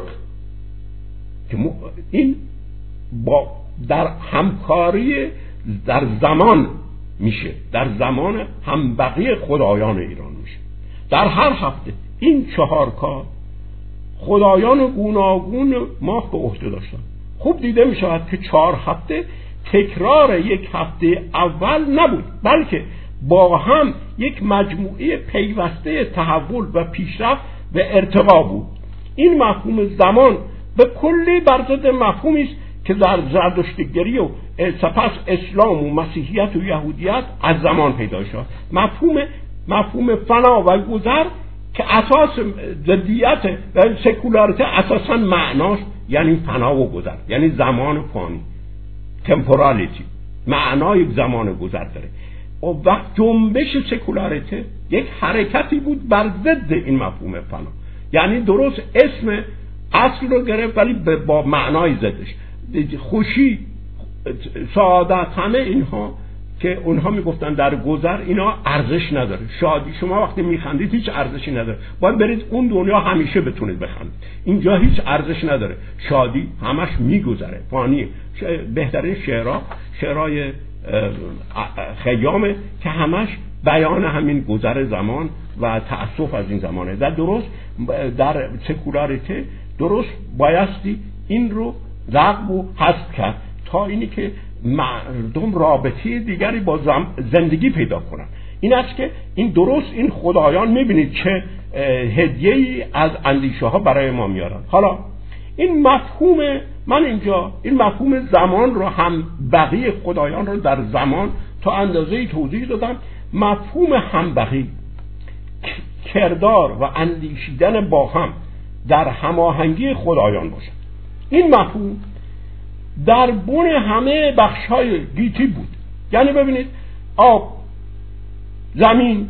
که این با در همکاری در زمان میشه، در زمان همبقی خدایان ایران میشه. در هر هفته این چهار کار خدایان گوناگون ماه به عهده داشتن. خوب دیده میشود که چهار هفته تکرار یک هفته اول نبود، بلکه با هم یک مجموعه پیوسته تحول و پیشرفت و ارتقا بود. این مفهوم زمان به کلی بر ضد مفهومی است که در زرتشتیگری و سپس اسلام و مسیحیت و یهودیت از زمان پیدا شد. مفهوم مفهوم فنا و گذر که اساس ضدیت و سکولاریته اساساً معناش یعنی فنا و گذر، یعنی زمان فانی، تمپورالیتی، معنای زمان گذر داره. و وقت جنبش سکولاریته یک حرکتی بود بر ضد این مفهوم فنا، یعنی درست اسم اصل رو گرفت ولی با معنای ضدش. خوشی، سعادت، همه اینها که اونها میگفتن در گذر اینا ارزش نداره. شادی، شما وقتی میخندید هیچ ارزشی نداره، باید برید اون دنیا همیشه بتونید بخندید. اینجا هیچ ارزش نداره، شادی همش میگذره، فانیه. بهترین شعرها شعرهای خیامه که همش بیان همین گذر زمان و تأسف از این زمانه. در درست در سکولاریته درست بایستی این رو رغب و حذف کرد تا اینی که مردم رابطه دیگری با زندگی پیدا کنن. این است که این درست این خدایان میبینید چه هدیه‌ای از اندیشه ها برای ما میارن. حالا این مفهوم من اینجا این مفهوم زمان رو هم بقیه خدایان رو در زمان تا اندازه‌ای توضیح دادم. مفهوم همبقی، کردار و اندیشیدن با هم در هماهنگی خدایان باشه. این مفهوم در بن همه بخش‌های گیتی بود. یعنی ببینید آب، زمین،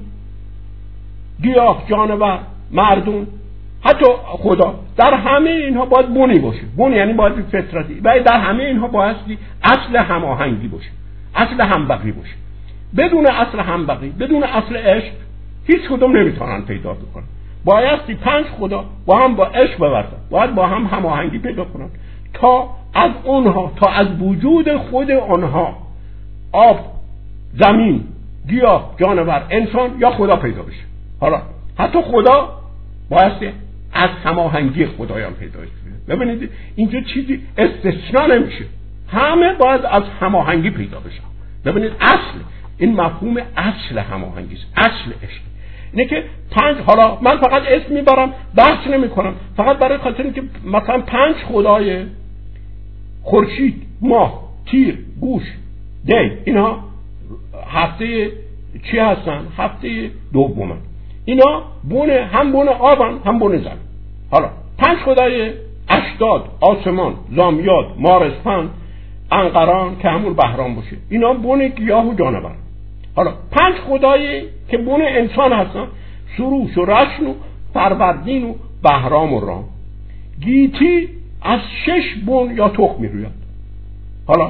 گیاه، جانور، مردم، حتی خدا، در همه اینها باید بنی باشه. بن یعنی باید فطرتی، و در همه اینها باید اصل هماهنگی باشه، اصل همبقی باشه. بدون اصل همبقی، بدون اصل عشق هیچ کدوم نمیتونن پیدا بکنن. بایستی پنج خدا با هم با عشق بورزن، باید با هم هماهنگی پیدا کنن تا از اونها، تا از وجود خود اونها آب، زمین، گیاه، جانور، انسان یا خدا پیدا بشه. حالا حتی خدا بایستی از هماهنگی خدایان پیدا بشه. ببینید اینجا چیزی استثناء نمیشه، همه باید از هماهنگی پیدا بشن. ببینید اصل این مفهوم اصل هماهنگی است، اصل عشق اینه که پنج، حالا من فقط اسم میبرم بحث نمی کنم، فقط برای خاطر اینکه مثلا پنج خدای خورشید، ماه، تیر، گوش، دی، اینا هفته چی هستن؟ هفته دومن. اینا بون هم بون آبن هم بون زمین. حالا پنج خدای اشداد، آسمان، زامیاد، مارسپند، انقران که همون بهرام باشه، اینا بون گیاه و جانور. حالا پنج خدایی که بون انسان هستن، سروش و رشن و فروردین و بهرام و رام. گیتی از شش بون یا تخم میروید. حالا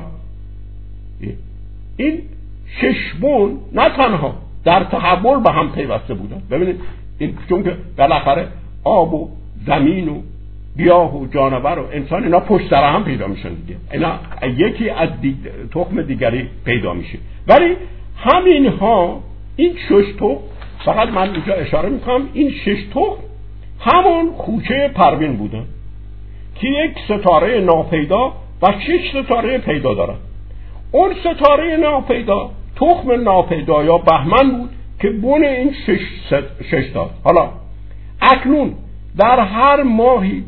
این شش بون نه تنها در تحول به هم پیوسته بودن. ببینید این چون که بالاخره آب و زمین و گیاه و جانور و انسان اینا پشت سر هم پیدا میشن دیگه، اینا یکی از دی... تخم دیگری پیدا میشه. ولی همینها این شش تخم فقط من اینجا اشاره میکنم این شش تخم همون خوشه پروین بودن که یک ستاره ناپیدا و شش ستاره پیدا دارن. اون ستاره ناپیدا تخم ناپیدا یا بهمن بود که بن این شش, شش داد. حالا اکنون در هر ماهی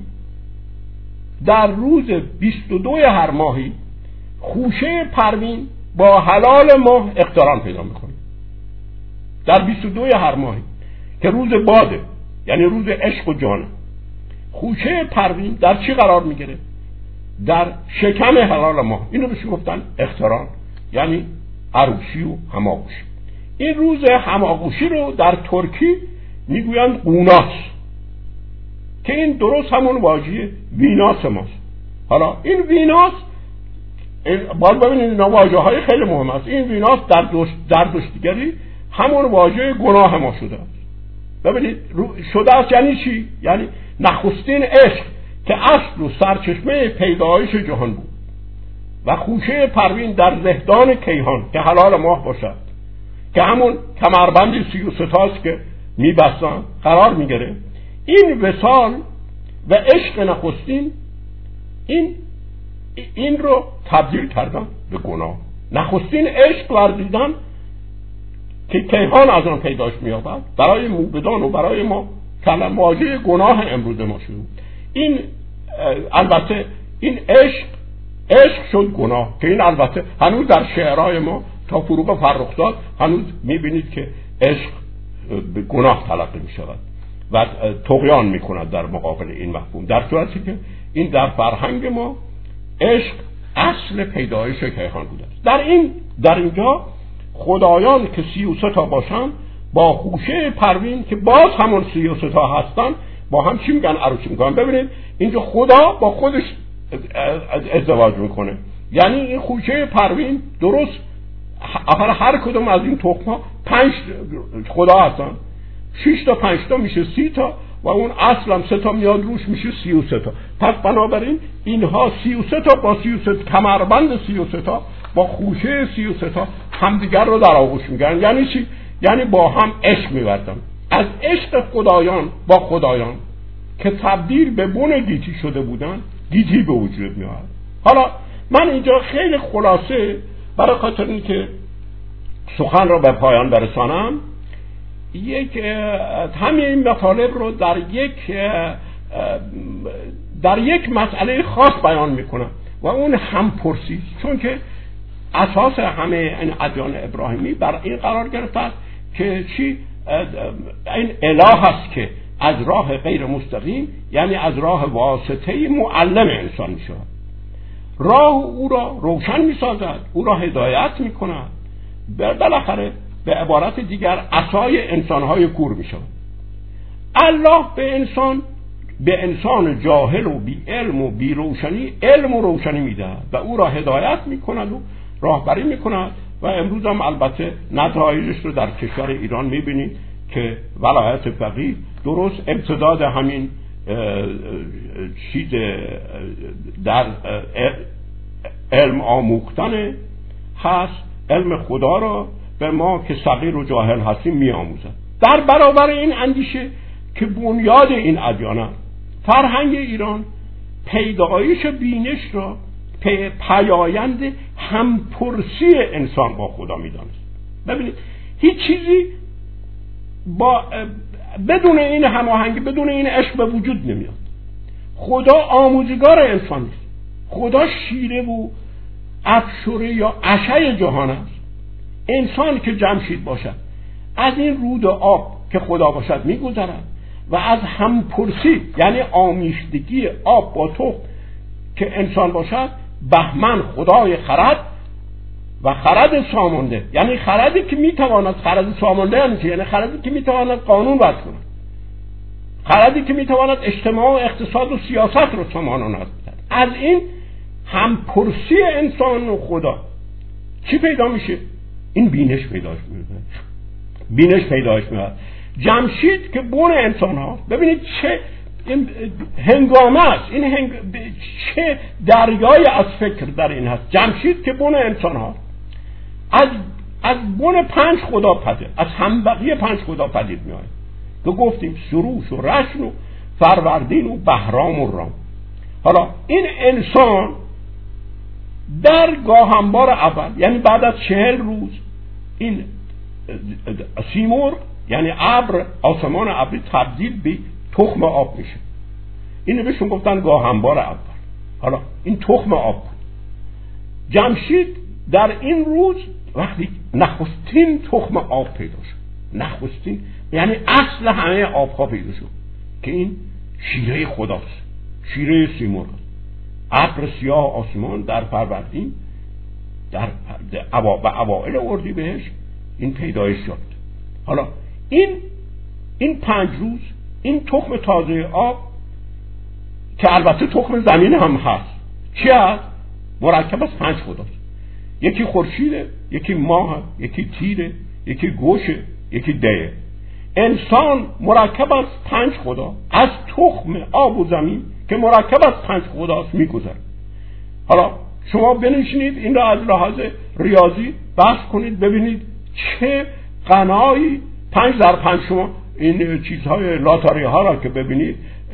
در روز بیست و دو هر ماهی خوشه پروین با هلال ماه اقتران پیدا میکنه. در بیست و دو هر ماهی که روز باده، یعنی روز عشق و جانه، خوشه پروین در چی قرار میگیره؟ در شکم هلال ماه. اینو بهش گفتن اقتران، یعنی عروسی و هماغوشی. این روز هماغوشی رو در ترکی میگویند قوناس، که این درست همون واژه ویناس ماست. حالا این ویناس باید ببینید اینا واژه های خیلی مهم است. این ویناس در دوست در دوستگری همون واژه گناه ما شده است. ببینید شده است یعنی چی؟ یعنی نخستین عشق که اصل و سرچشمه پیدایش جهان بود و خوشه پروین در زهدان کیهان که حلال ماه باشد، که همون کمربند سی و ستاست که میبستن قرار میگیره. این وصال و عشق نخستین این این رو تبدیل کردن به گناه. نخستین عشق ورزیدن که کیهان از آن پیداش می‌یابد برای موبدان و برای ما کلمه واژه گناه امروز ما شد. این البته این عشق عشق شد گناه، که این البته هنوز در شعرهای ما تا فروغ فرخزاد هنوز می‌بینید که عشق به گناه تلقی می‌شود و طغیان می‌کند در مقابل این مفهوم، در صورتی که این در فرهنگ ما عشق اصل پیدایش کیهان بوده است. در این در اینجا خدایان که سی و سه تا باشن با خوشه پروین که باز همون سی و سه تا هستن با هم چی میگن؟ عروسی میکنن. ببینید اینجا خدا با خودش ازدواج میکنه، یعنی این خوشه پروین درست آخر هر کدوم از این تخم‌ها پنج خدا هستن، شش تا پنج تا میشه سی تا و اون اصلا سه تا میاد روش میشه سی و سه تا. پس بنابراین اینها سی و سه تا با سی و سه کمربند سی و سه تا با خوشه سی و سه تا همدیگر رو در آغوش میگن. یعنی چی؟ یعنی با هم عشق می‌ورزن. از عشق خدایان با خدایان که تبدیل به بن گیتی شده بودن گیتی به وجود میاد. حالا من اینجا خیلی خلاصه برای خاطر اینکه سخن را به پایان برسانم یک همه این مطالب رو در یک در یک مسئله خاص بیان میکنم و اون همپرسی، چون که اساس همه این ادیان ابراهیمی بر این قرار گرفته است که چی این اله است که از راه غیر مستقیم، یعنی از راه واسطه معلم انسان میشه، راه او را روشن میسازد، او را هدایت میکند، بالاخره به عبارت دیگر عصای انسانهای کور میشود. الله به انسان به انسان جاهل و بی علم و بی روشنی علم و روشنی میدهد و او را هدایت میکند و راهبری میکند و امروز هم البته نتایجش رو در کشور ایران میبینید که ولایت فقیه درست امتداد همین چیز در علم آموختن هست، علم خدا را به ما که صغیر و جاهل هستیم میآموزد. در برابر این اندیشه که بنیاد این ادیان فرهنگ ایران پیدایش بینش را پی پیایند همپرسی انسان با خدا میدانست. ببینید هیچ چیزی با بدون این هماهنگی، بدون این عشق به وجود نمیاد. خدا آموزگار انسان است. خدا شیره و افشوره یا عشای جهان است. انسان که جمشید باشد از این رود آب که خدا باشد میگذرد و از همپرسی یعنی آمیختگی آب با تو که انسان باشد بهمن خدای خرد و خرد سامانده، یعنی خردی که میتواند خرد سامانده یعنی یعنی خردی که میتواند قانون وضع کند، خردی که میتواند اجتماع و اقتصاد و سیاست رو سامانه نهاد. از این همپرسی انسان و خدا چی پیدا میشه؟ این بینش پیداش میشه. بینش پیداش میاد. جمشید که بون انسان ها، ببینید چه این هنگامه است، این هنگ... چه دریای از فکر در این هست. جمشید که بون انسان ها از از بن پنج خدا پدید، از همبقی پنج خدا پدید میاد که گفتیم سروش و رشن و فروردین و بهرام و رام. حالا این انسان در گاهنبار اول، یعنی بعد از چهل روز، این سیمرغ یعنی ابر، آسمان ابری تبدیل به تخم آب میشه. اینو بهشون گفتن گاهنبار اول. حالا این تخم آب، جمشید در این روز وقتی نخستین تخم آب پیدا شد، نخستین یعنی اصل همه آبها پیدا شد که این شیره خداست، شیره سیمرغ، ابر سیاه آسمان در فروردین در اوائل اردیبهشت این پیدایش شد. حالا این این پنج روز این تخم تازه آب که البته تخم زمین هم هست، چی هست؟ مرکب از پنج خداست. یکی خورشیده، یکی ماه، یکی تیره، یکی گوشه، یکی دیه. انسان مرکب از پنج خدا، از تخم آب و زمین که مرکب از پنج خداست میگذره. حالا شما بنشینید این را از لحاظ ریاضی بحث کنید، ببینید چه غنایی پنج در پنج، شما این چیزهای لاتاری ها را که ببینید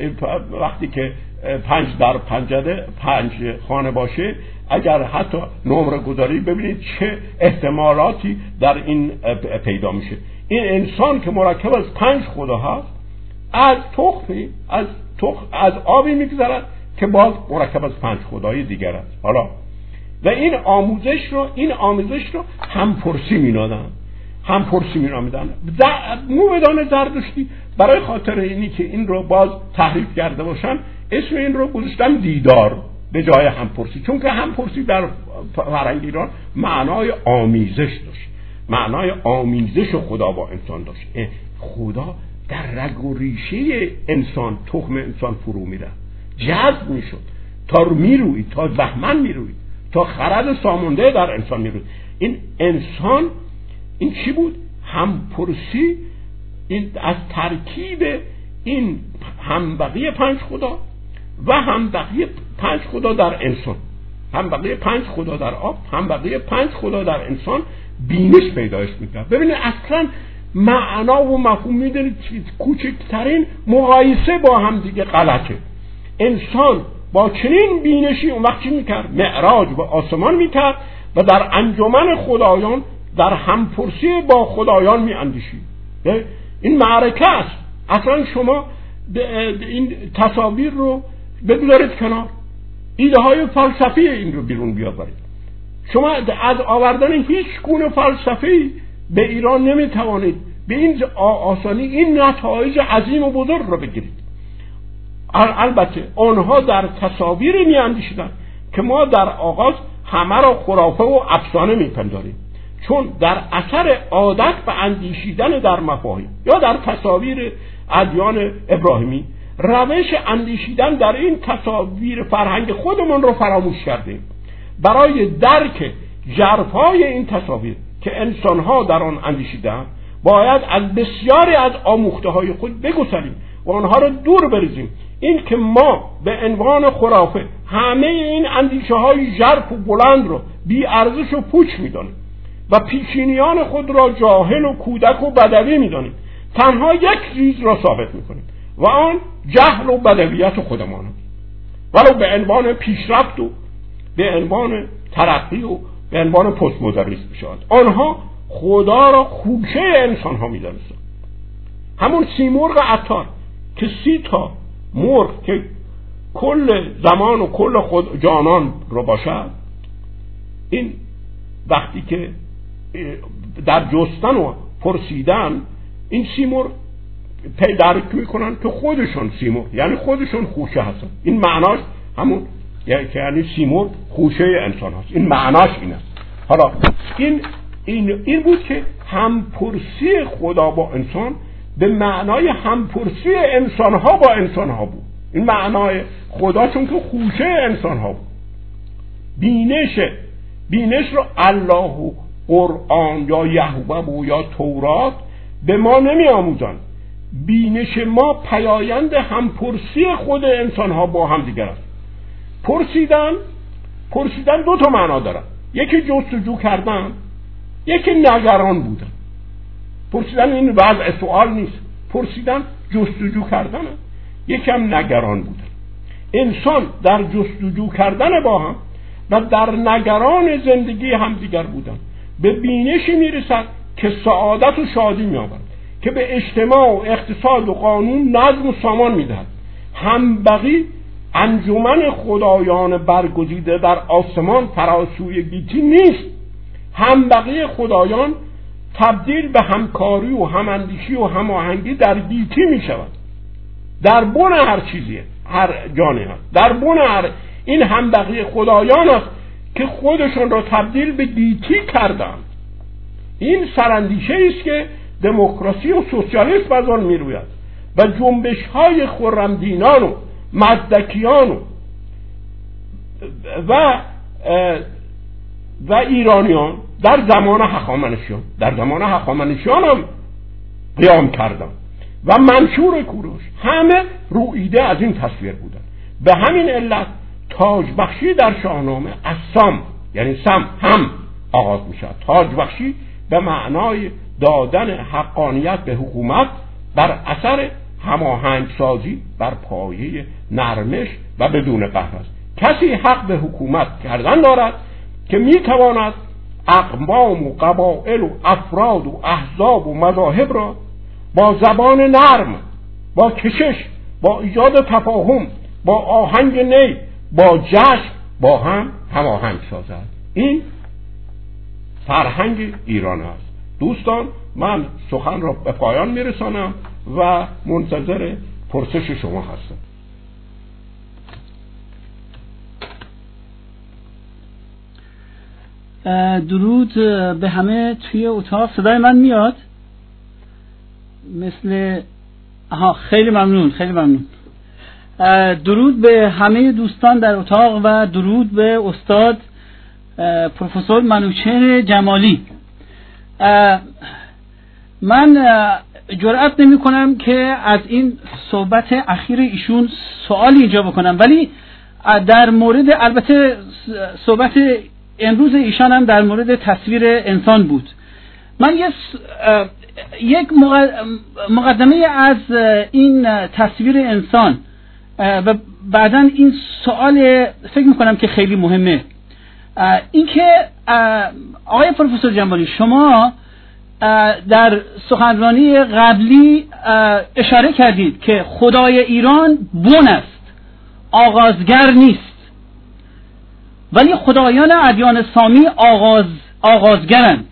وقتی که پنج در پنجره پنج خانه باشه، اگر حتی نمره گذاری ببینید چه احتمالاتی در این پیدا میشه. این انسان که مرکب از پنج خدا هست از تخمی از تخم از آبی میگذرد که باز مرکب از پنج خدای دیگر است. حالا و این آموزش رو این آموزش رو همپرسی مینادن همپرسی مینامیدن. موبدان زردشتی برای خاطر اینی که این رو باز تحریف کرده باشن اسم این رو گذاشتن دیدار به جای همپرسی، چون که همپرسی در فرهنگ ایران معنای آمیزش داشت، معنای آمیزش خدا با انسان داشت. خدا در رگ و ریشه انسان، تخم انسان فرو میره، جذب میشد تا میروید، تا بهمن میروید، تا خرد سامانده در انسان میروید. این انسان این چی بود؟ همپرسی این از ترکیب این همبقی پنج خدا و همبقی پنج خدا در انسان، همبقی پنج خدا در آب، همبقی پنج خدا در انسان بینش پیدایش میکرد. ببینید اصلا معنا و مفهوم میدونید کوچکترین مقایسه با هم دیگه غلطه. انسان با چنین بینشی اون وقت چی میکرد؟ معراج به آسمان میکرد و در انجمن خدایان در همپرسی با خدایان میاندیشید. این معرکه است. اصلا شما این تصاویر رو بگذارید کنار، ایده های فلسفی این رو بیرون بیاورید. شما از آوردن هیچ گونه فلسفی به ایران نمیتوانید به این آسانی این نتایج عظیم و بزرگ رو بگیرید. البته آنها در تصاویری میاندیشیدند که ما در آغاز همه را خرافه و افسانه میپنداریم، چون در اثر عادت به اندیشیدن در مفاهیم یا در تصاویر ادیان ابراهیمی روش اندیشیدن در این تصاویر فرهنگ خودمون رو فراموش کردیم. برای درک ژرفای این تصاویر که انسانها در آن اندیشیدن باید از بسیاری از آموخته های خود بگسلیم و آنها رو دور بریزیم. این که ما به عنوان خرافه همه این اندیشه های ژرف و بلند رو بی ارزش و پوچ میدانیم و پیشینیان خود را جاهل و کودک و بدوی میدانیم، تنها یک چیز را ثابت میکنیم و آن جهل و بدویت خودمان است. ولو به عنوان پیشرفت و به عنوان ترقی و به عنوان پست مدرنیسم بشود، آنها خدا را خوشه انسان ها میدانستند. همون سیمرغ عطار که سی تا مرغ که کل زمان و کل خود جانان رو باشد، این وقتی که در جستن و پرسیدن این سیمرغ درک میکنن که خودشون سیمرغ یعنی خودشون خوشه هستن. این معناش همون یعنی سیمرغ خوشه انسان هست، این معناش این است. حالا این این این بود که همپرسی خدا با انسان به معنای همپرسی انسان ها با انسان ها بود. این معنای خدا چون که خوشه انسان ها بود. بینش بینش رو الله و قرآن یا یهوه و یا تورات به ما نمی آموزند. بینش ما پیایند همپرسی خود انسان ها با هم دیگر است. پرسیدن پرسیدن دو تا معنا داره. یکی جستجو کردن یکی نگران بودن. پرسیدن این وضع سوال نیست، پرسیدن جستجو کردن. یکم نگران بودن. انسان در جستجو کردن با هم و در نگران زندگی همدیگر بودن به بینشی میرسد که سعادت و شادی میآورد، که به اجتماع و اقتصاد و قانون نظم و سامان میدهد. همبغی انجمن خدایان برگزیده در آسمان فراسوی گیتی نیست. همبغی خدایان تبدیل به همکاری و هماندیشی و هماهنگی در گیتی می شود. در بن هر چیزیه، هر جانی هست، در بن هر این همبغی خدایان است که خودشون را تبدیل به گیتی کردند. این سراندیشه است که دموکراسی و سوسیالیسم از آن می روید و جنبش های خرمدینان و مزدکیان و و و ایرانیان در زمان هخامنشیان در زمان هخامنشیان هم قیام کردن و منشور کوروش همه رویده از این تصویر بودن. به همین علت تاج بخشی در شاهنامه از سام، یعنی سم هم آغاز می شود. تاج بخشی به معنای دادن حقانیت به حکومت بر اثر هماهنگ سازی بر پایه نرمش و بدون قهر است. کسی حق به حکومت کردن دارد که می تواند اقوام و قبائل و افراد و احزاب و مذاهب را با زبان نرم، با کشش، با ایجاد تفاهم، با آهنگ نی، با جشن با هم هماهنگ سازد. این فرهنگ ایران است. دوستان، من سخن را به پایان میرسانم و منتظر پرسش شما هستم. درود به همه توی اتاق. صدای من میاد؟ مثل آها خیلی ممنون خیلی ممنون. درود به همه دوستان در اتاق و درود به استاد پروفسور منوچهر جمالی. من جرئت نمی کنم که از این صحبت اخیر ایشون سوالی اینجا بکنم، ولی در مورد، البته صحبت امروز ایشان هم در مورد تصویر انسان بود. من یه یک مقدمه از این تصویر انسان و بعداً این سوال فکر میکنم که خیلی مهمه. این که آقای پروفسور جمالی، شما در سخنرانی قبلی اشاره کردید که خدای ایران بن است، آغازگر نیست، ولی خدایان ادیان سامی آغاز آغازگرند.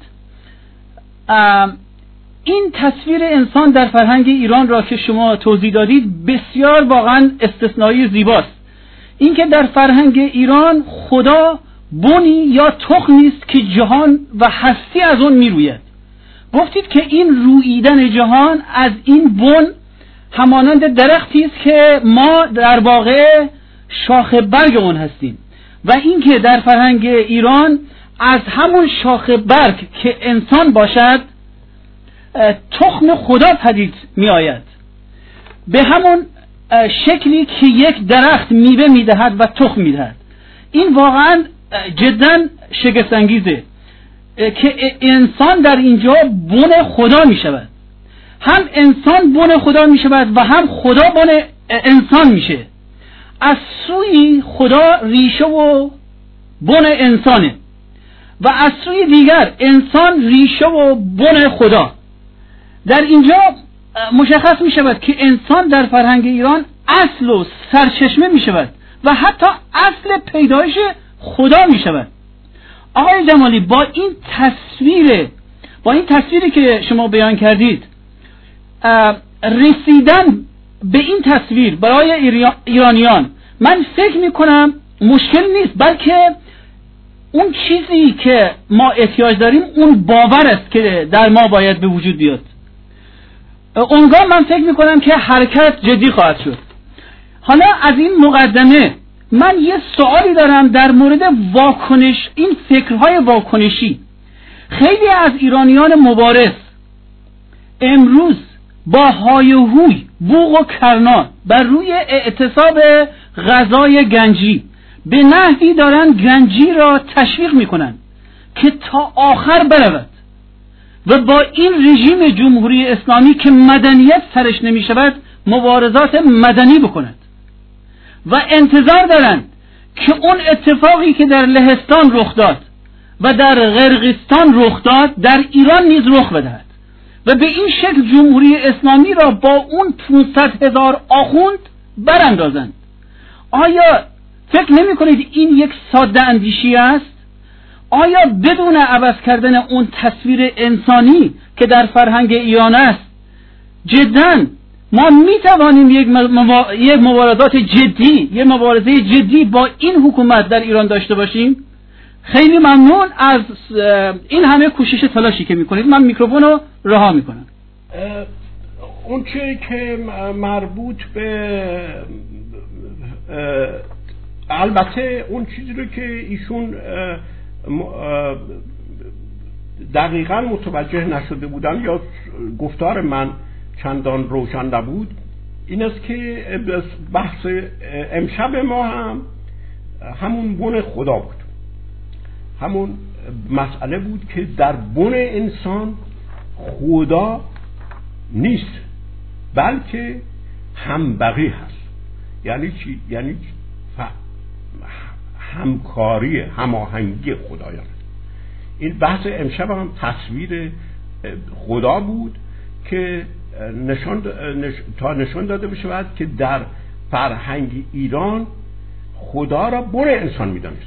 این تصویر انسان در فرهنگ ایران را که شما توضیح دادید بسیار واقعا استثنایی زیباست. این که در فرهنگ ایران خدا بنی یا تخمی است که جهان و هستی از اون میروید. گفتید که این روییدن جهان از این بن همانند درختی است که ما در واقع شاخه برگ اون هستیم، و این که در فرهنگ ایران از همون شاخه برگ که انسان باشد تخم خدا پدید می آید، به همون شکلی که یک درخت میوه میدهد و تخم میدهد. این واقعا جدا شگفت انگیزه که انسان در اینجا بن خدا می شود. هم انسان بن خدا می شود و هم خدا بن انسان میشه. از سوی خدا ریشه و بن انسانه و از سوی دیگر انسان ریشه و بن خدا. در اینجا مشخص می شود که انسان در فرهنگ ایران اصل و سرچشمه می شود و حتی اصل پیدایش خدا می شود. آقای جمالی، با این تصویر با این تصویری که شما بیان کردید، رسیدن به این تصویر برای ایرانیان من فکر می کنم مشکل نیست، بلکه اون چیزی که ما احتیاج داریم اون باور است که در ما باید به وجود بیاد. اونگاه من فکر می کنم که حرکت جدی خواهد شد. حالا از این مقدمه من یه سوالی دارم در مورد واکنش، این فکرهای واکنشی. خیلی از ایرانیان مبارز امروز با های و هوی، بوق و کرنا بر روی اعتصاب غذای گنجی به نحوی دارن گنجی را تشویق میکنن که تا آخر برود و با این رژیم جمهوری اسلامی که مدنیت سرش نمی شود مبارزات مدنی بکند و انتظار دارند که اون اتفاقی که در لهستان رخ داد و در قرقیزستان رخ داد در ایران نیز رخ بدهد و به این شکل جمهوری اسلامی را با اون پانصد هزار آخوند براندازند. آیا فکر نمی کنید این یک ساده اندیشی است؟ آیا بدون عوض کردن اون تصویر انسانی که در فرهنگ ایران است جداً ما می توانیم یک مبا... یک مبارزات جدی، یک مبارزه جدی با این حکومت در ایران داشته باشیم؟ خیلی ممنون از این همه کوشش تلاشی که میکنید. من میکروفون رو رها میکنم. اون چیزی که مربوط به البته اون چیزی رو که ایشون دقیقاً متوجه نشده بودن یا گفتار من چندان روشن نبود این است که بحث امشب ما هم همون بن خدا بود، همون مسئله بود که در بن انسان خدا نیست بلکه همبغی هست. یعنی چی؟ یعنی همکاری، هماهنگی خدایان. این بحث امشب هم تصویر خدا بود که نشان نش... تا نشان داده بشه که در فرهنگ ایران خدا را بن انسان می‌دانست.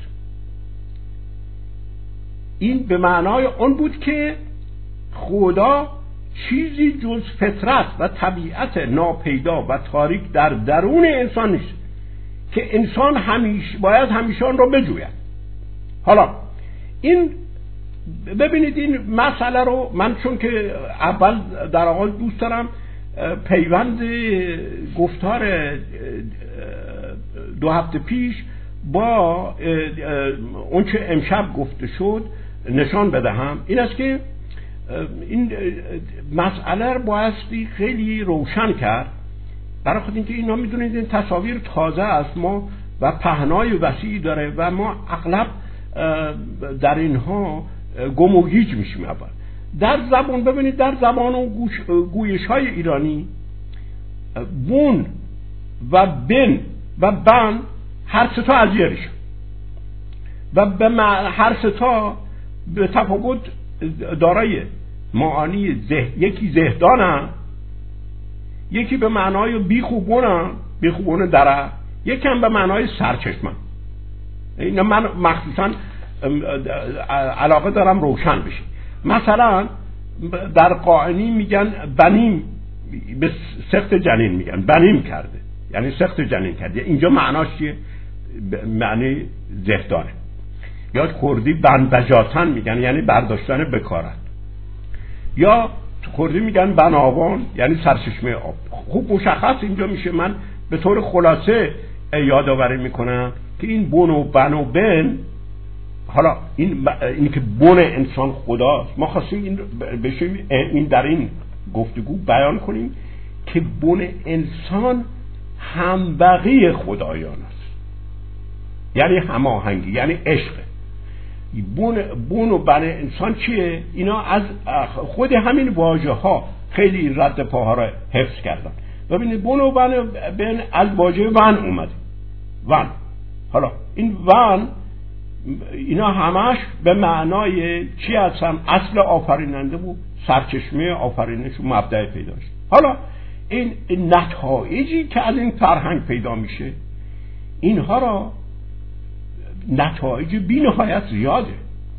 این به معنای اون بود که خدا چیزی جز فطرت و طبیعت ناپیدا و تاریک در درون انسان نیست که انسان همیشه باید همیشه آن را بجوید. حالا این ببینید این مسئله رو من چون که اول در آغاز دوست دارم پیوند گفتار دو هفته پیش با اون چه امشب گفته شد نشان بدهم. این است که این مسئله رو بایستی خیلی روشن کرد، برای خود اینکه اینا میدونید این تصاویر تازه است ما و پهنای وسیعی داره و ما اغلب در اینها گم و گیج میشیم. اول در زبان ببینید، در زبان و گویش های ایرانی بون و بن و بن هر سه تا از یریشن و به هر سه تا به تفاوت دارای معانی زه... یکی زهدانن، یکی به معنای بیخوبونن، بیخوبون دره، یکی هم به معنای سرچشمن. این من مخصوصا علاقه دارم روشن بشه. مثلا در قائنی میگن بنیم، به سخت جنین میگن بنیم کرده، یعنی سخت جنین کرده. اینجا معناش چیه؟ معنی زهدانه. یا کردی بنبجاتن میگن، یعنی برداشتن بکارت. یا کردی میگن بناوان، یعنی سرچشمه آب. خوب مشخص اینجا میشه. من به طور خلاصه یادآوری میکنم که این بن و بن و بن، حالا این ب... این که بن انسان خداست، ما خواستیم این بشه این در این گفتگو بیان کنیم که بن انسان همبغی خدایان است، یعنی هماهنگی، یعنی عشق. بن بن و بن انسان چیه؟ اینا از خود همین واژه ها خیلی رد پاها را حفظ کردن. ببینید بن و بن بن از واژه ون اومده. ون. حالا این ون اینا همش به معنای چی هستن؟ اصل آفریننده بود، سرچشمه آفرینش و مبدأ پیداش. حالا این نتایجی که از این فرهنگ پیدا میشه، اینها را نتایج بی نهایت زیاده.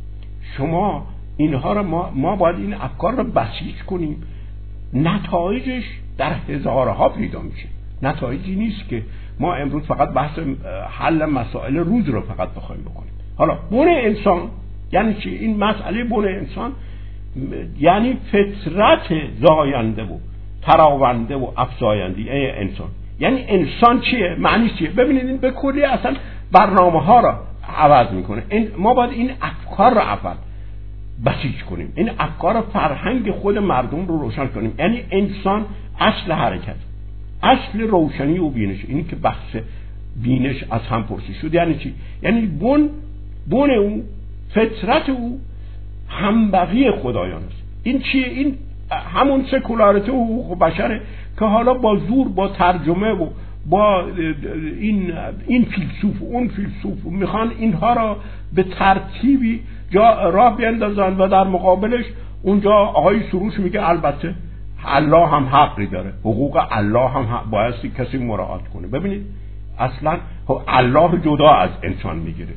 شما اینها را ما, ما باید این افکار را بسیج کنیم. نتایجش در هزارها پیدا میشه. نتایجی نیست که ما امروز فقط بحث حل مسائل روز رو فقط بخوایم بکنیم. حالا بن انسان یعنی چی؟ این مسئله بن انسان یعنی فطرت زاینده و تراونده و افزاینده انسان. یعنی انسان چیه؟ معنی چیه؟ ببینید این به کلی اصلا برنامه ها را عوض میکنه. این ما باید این افکار را اول بسیج کنیم، این افکار فرهنگ خود مردم رو روشن کنیم. یعنی انسان اصل حرکت، اصل روشنی و بینش. اینی که بحث بینش از هم پرسی شد یعنی چی؟ یعنی بن بن او، فطرت او همبغی خدایان است. این چیه؟ این همون سکولاریته و حقوق بشره که حالا با زور، با ترجمه و با این این فیلسوف و اون فیلسوف میخوان اینها را به ترتیبی جا راه بیندازن و در مقابلش اونجا آقای سروش میگه البته الله هم حقی داره، حقوق الله هم حق بایستی کسی مراعات کنه. ببینید اصلا الله جدا از انسان میگیره.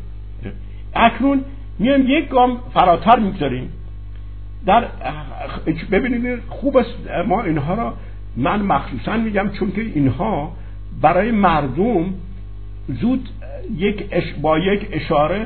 اکنون میایم یک گام فراتر میگذاریم در ببینید خوب است ما اینها را، من مخصوصا میگم چون که اینها برای مردم زود یک اش با یک اشاره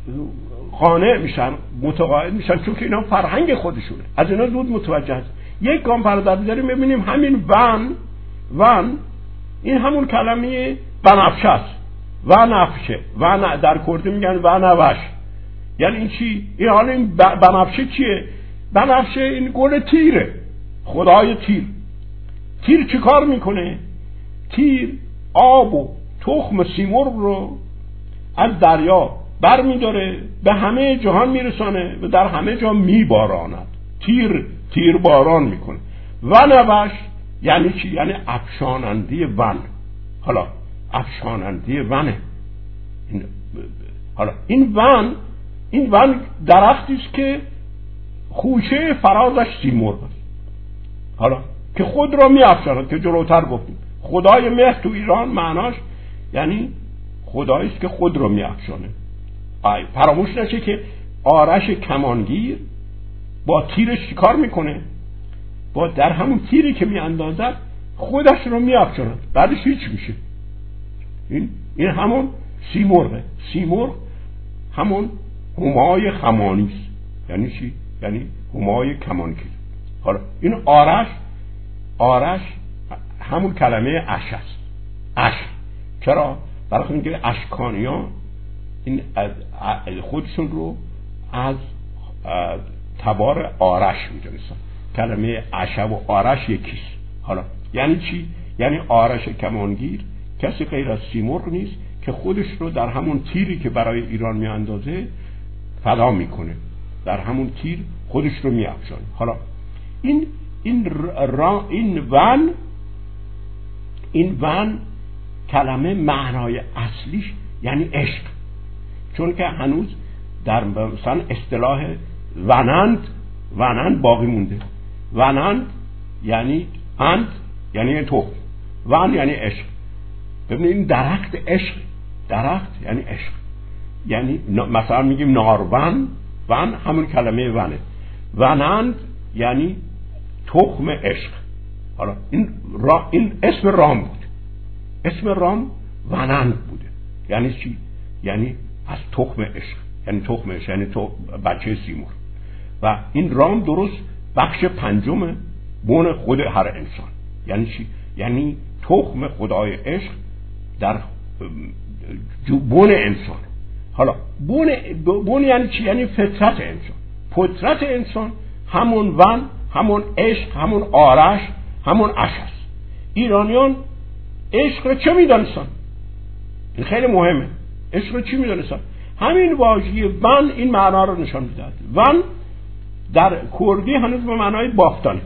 قانع میشن، متقاعد میشن، چون که اینا فرهنگ خودشونه، از اینا زود متوجه هست. یک گام فراتر بذاریم ببینیم همین ون ون این همون کلمه بنفشه است. ونفشه ون در کردی میگن ونوش، یعنی این چی؟ این حالا این بنفشه چیه؟ بنفشه این گل تیره، خدای تیر. تیر چی کار میکنه؟ تیر آب و تخم سیمرغ رو از دریا بر میداره به همه جهان میرسانه و در همه جا میباراند. تیر تیر باران میکنه. ونوش یعنی چی؟ یعنی افشاننده ون. حالا افشاننده ونه. این حالا این ون این ون درختی است که خوشه فرازش سیمرغ است. حالا که خود را میافشاند، که جلوتر گفتیم خدای مهر تو ایران معناش یعنی خدایی است که خود را میافشانه. ای فراموش نشه که آرش کمانگیر با تیرش چیکار میکنه؟ با در همون تیری که میاندازد خودش رو میافشاند، بعدش هیچ میشه. این این همون سیمرغه. سیمرغ همون همای خمانی است. یعنی چی؟ یعنی همای کمانگیر. حالا این آرش آرش همون کلمه اش است. اش چرا؟ برای اینکه اشکانیان این خودشون رو از تبار آرش میدونستن. کلمه اشه و آرش یکیست. حالا یعنی چی؟ یعنی آرش کمانگیر کسی غیر از سیمرغ نیست که خودش رو در همون تیری که برای ایران میاندازه فدا میکنه، در همون تیر خودش رو میافشانه. حالا این این را این ون این ون کلمه معنای اصلیش یعنی عشق، چون که هنوز در مثلا اصطلاح ونند ونند باقی مونده. ونند یعنی اند یعنی تو، ون یعنی عشق. ببینید این درخت عشق، درخت یعنی عشق، یعنی مثلا میگیم نارون، ون همون کلمه ونه. ونند یعنی تخم عشق. حالا این را این اسم رام بود، اسم رام ونند بوده. یعنی چی؟ یعنی از تخم عشق، یعنی تخم عشق یعنی تو بچه سیمرغ. و این رام درست بخش پنجم بون خود هر انسان. یعنی چی؟ یعنی تخم خدای عشق در بون انسان. حالا بون بون یعنی چی؟ یعنی فطرت انسان. فطرت انسان همون ون، همون عشق، همون آرش، همون عشق است. ایرانیان عشق رو چه میدانستن؟ این خیلی مهمه. عشق رو چی میدانستن؟ همین واژه ون این معنا رو نشان میداد. ون در کردی هنوز به معنای بافتن،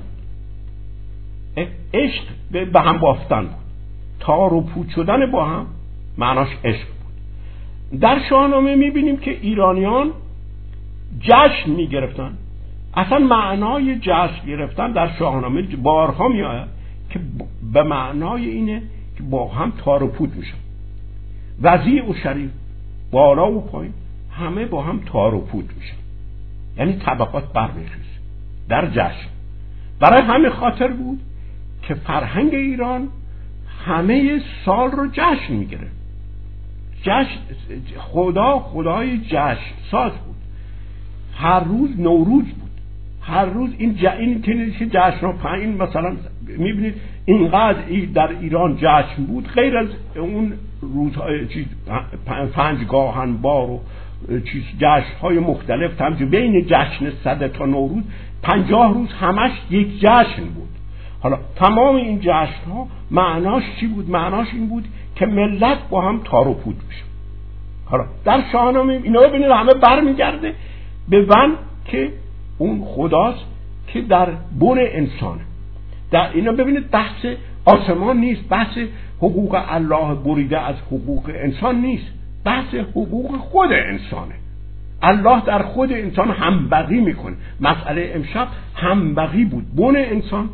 عشق به هم بافتن بود، تار و پود شدن با هم معناش عشق بود. در شاهنامه میبینیم که ایرانیان جشن میگرفتن. اصلا معنای جشن گرفتن در شاهنامه بارها میآید که به معنای اینه که با هم تار و پود میشن. وضیع و شریف، بالا و پایین، همه با هم تار و پود میشن، یعنی طبقات برمیخیزه در جشن. برای همین خاطر بود که فرهنگ ایران همه سال رو جشن میگیره. جشن خدا خدای جشن ساز بود. هر روز نوروز بود. هر روز این ج... این که جشن رو این مثلا میبینید اینقدر در ایران جشن بود، غیر از اون روزهای چیز پنجگاهن بار و چیز جشن‌های مختلف تمج بین جشن صد تا نوروز پنجاه روز همش یک جشن بود. حالا تمام این جشن‌ها معناش چی بود؟ معناش این بود که ملت با هم تار و پود میشه. حالا در شاهنامه اینا ببینید همه برمیگرده به ون که اون خداست که در بن انسانه. در اینا ببینید بحث آسمان نیست، بحث حقوق الله بریده از حقوق انسان نیست، بحث حقوق خود انسانه. الله در خود انسان همبغی میکنه. مسئله امشب همبغی بود. بن انسان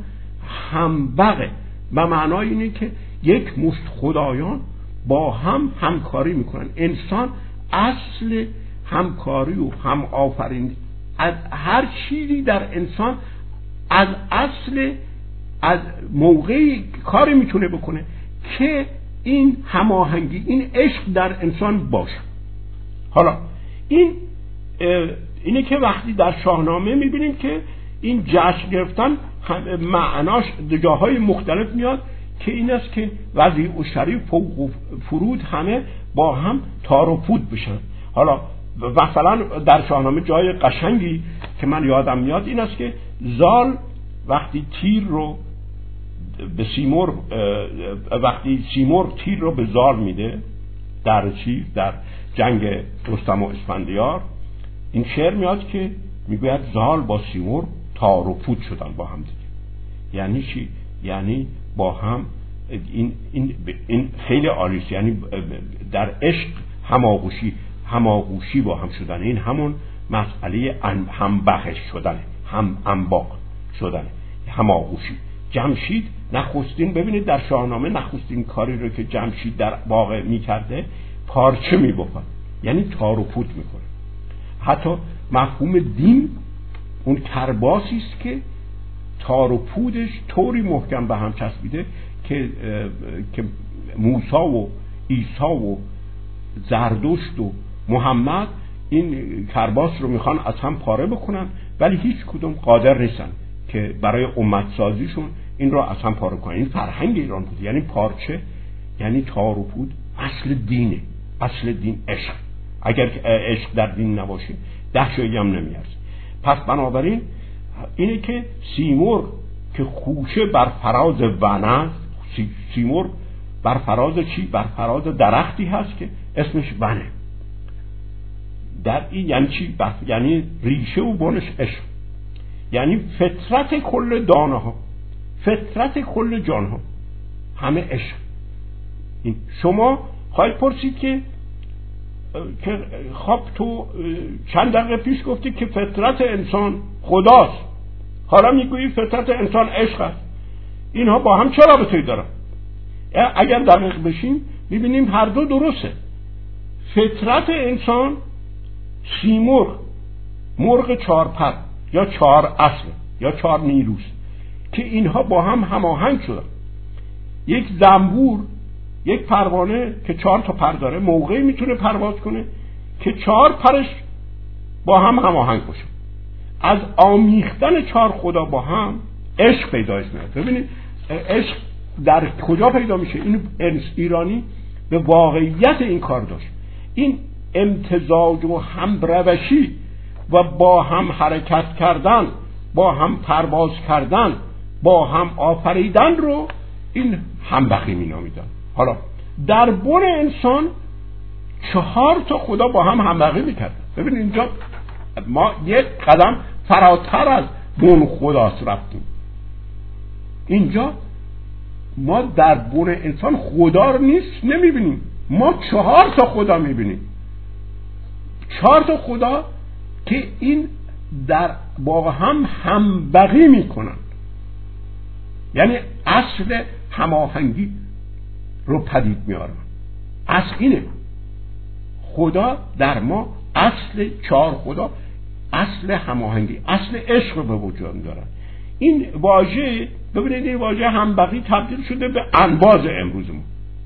همبغه و معنای اینه که یک مشت خدایان با هم همکاری میکنن. انسان اصل همکاری و هم آفرین از هر چیزی در انسان از اصل از موقعی کاری میتونه بکنه که این هماهنگی، این عشق در انسان باشه. حالا این اینه که وقتی در شاهنامه میبینیم که این جشن گرفتن معناش جاهای مختلف میاد که این است که وضیع و شریف فوق و فرود همه با هم تار و پود بشن. حالا مثلا در شاهنامه جای قشنگی که من یادم میاد این است که زال وقتی تیر رو به سیمور وقتی سیمور تیر رو به زال میده در چی در جنگ رستم و اسفندیار، این شعر میاد که میگوید زال با سیمور تار و پود شدن با هم دیگه. یعنی چی؟ یعنی با هم این این این خیلی عالیه، یعنی در عشق هماغوشی هماغوشی با هم شدن. این همون مسئله هم بخش شدن، هم انباق شدن، هماغوشی. جمشید نخستین، ببینید در شاهنامه نخستین کاری رو که جمشید در واقع میکرده پارچه میبافد، یعنی تار و پود میکنه. حتی مفهوم دین اون کرباسی است که تار و پودش طوری محکم به هم چسبیده که که موسی و عیسی و زردشت و محمد این کرباس رو میخوان از هم پاره بکنن، ولی هیچ کدوم قادر نیستن که برای امت سازیشون این رو از هم پاره کنن. این فرهنگ ایران بود، یعنی پارچه، یعنی تار و پود اصل دینه. اصل دین عشق. اگر عشق در دین نباشه ده شایی هم نمیارزه. پس بنابراین اینه که سیمور که خوشه بر فراز ون است، سیمور بر فراز چی؟ بر فراز درختی هست که اسمش ونه. در این یعنی چی؟ یعنی ریشه و بنش عشق، یعنی فطرت کل دانه ها، فطرت کل جان ها همه عشق. این شما خواهید پرسید که که خب تو چند دقیقه پیش گفتی که فطرت انسان خداست، حالا میگویی فطرت انسان عشق است. اینها با هم چه رابطه‌ای دارن؟ اگر دقیق بشیم میبینیم هر دو درسته. فطرت انسان سیمرغ، مرغ چهار پر یا چهار اصل یا چهار نیروز که اینها با هم هماهنگ شدن. یک زنبور، یک پروانه که چهار تا پر داره موقعی میتونه پرواز کنه که چهار پرش با هم هماهنگ باشه. از آمیختن چهار خدا با هم عشق پیداش میاد. ببینید عشق در کجا پیدا میشه؟ این ایرانی به واقعیت این کار داشت. این امتزاج و همروشی و با هم حرکت کردن، با هم پرواز کردن، با هم آفریدن رو این همبخی می نامیدن. حالا در بن انسان چهار تا خدا با هم همبخی میکرد. ببین اینجا ما یک قدم فراتر از بن خداست رفتیم. اینجا ما در بن انسان خدا رو نیست نمیبینیم، ما چهار تا خدا میبینیم. چهار تا خدا که این در با هم همبغی میکنن، یعنی اصل هماهنگی رو پدید میارن. اصل اینه، خدا در ما اصل چهار خدا، اصل هماهنگی، اصل عشق رو به وجود میارن. این واژه، ببینید این واژه همبغی تبدیل شده به انباز امروزمون.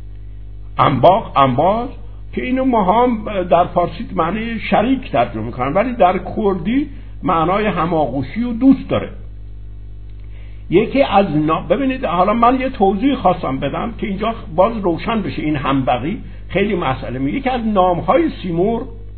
انباغ، انباز که اینو ما هم در فارسی معنی شریک ترجمه میکنن، ولی در کردی معنای هماغوشی و دوست داره. یکی از نام، ببینید حالا من یه توضیح خواستم بدم که اینجا باز روشن بشه این همبغی خیلی مسئله میگه. یکی از نامهای سیمور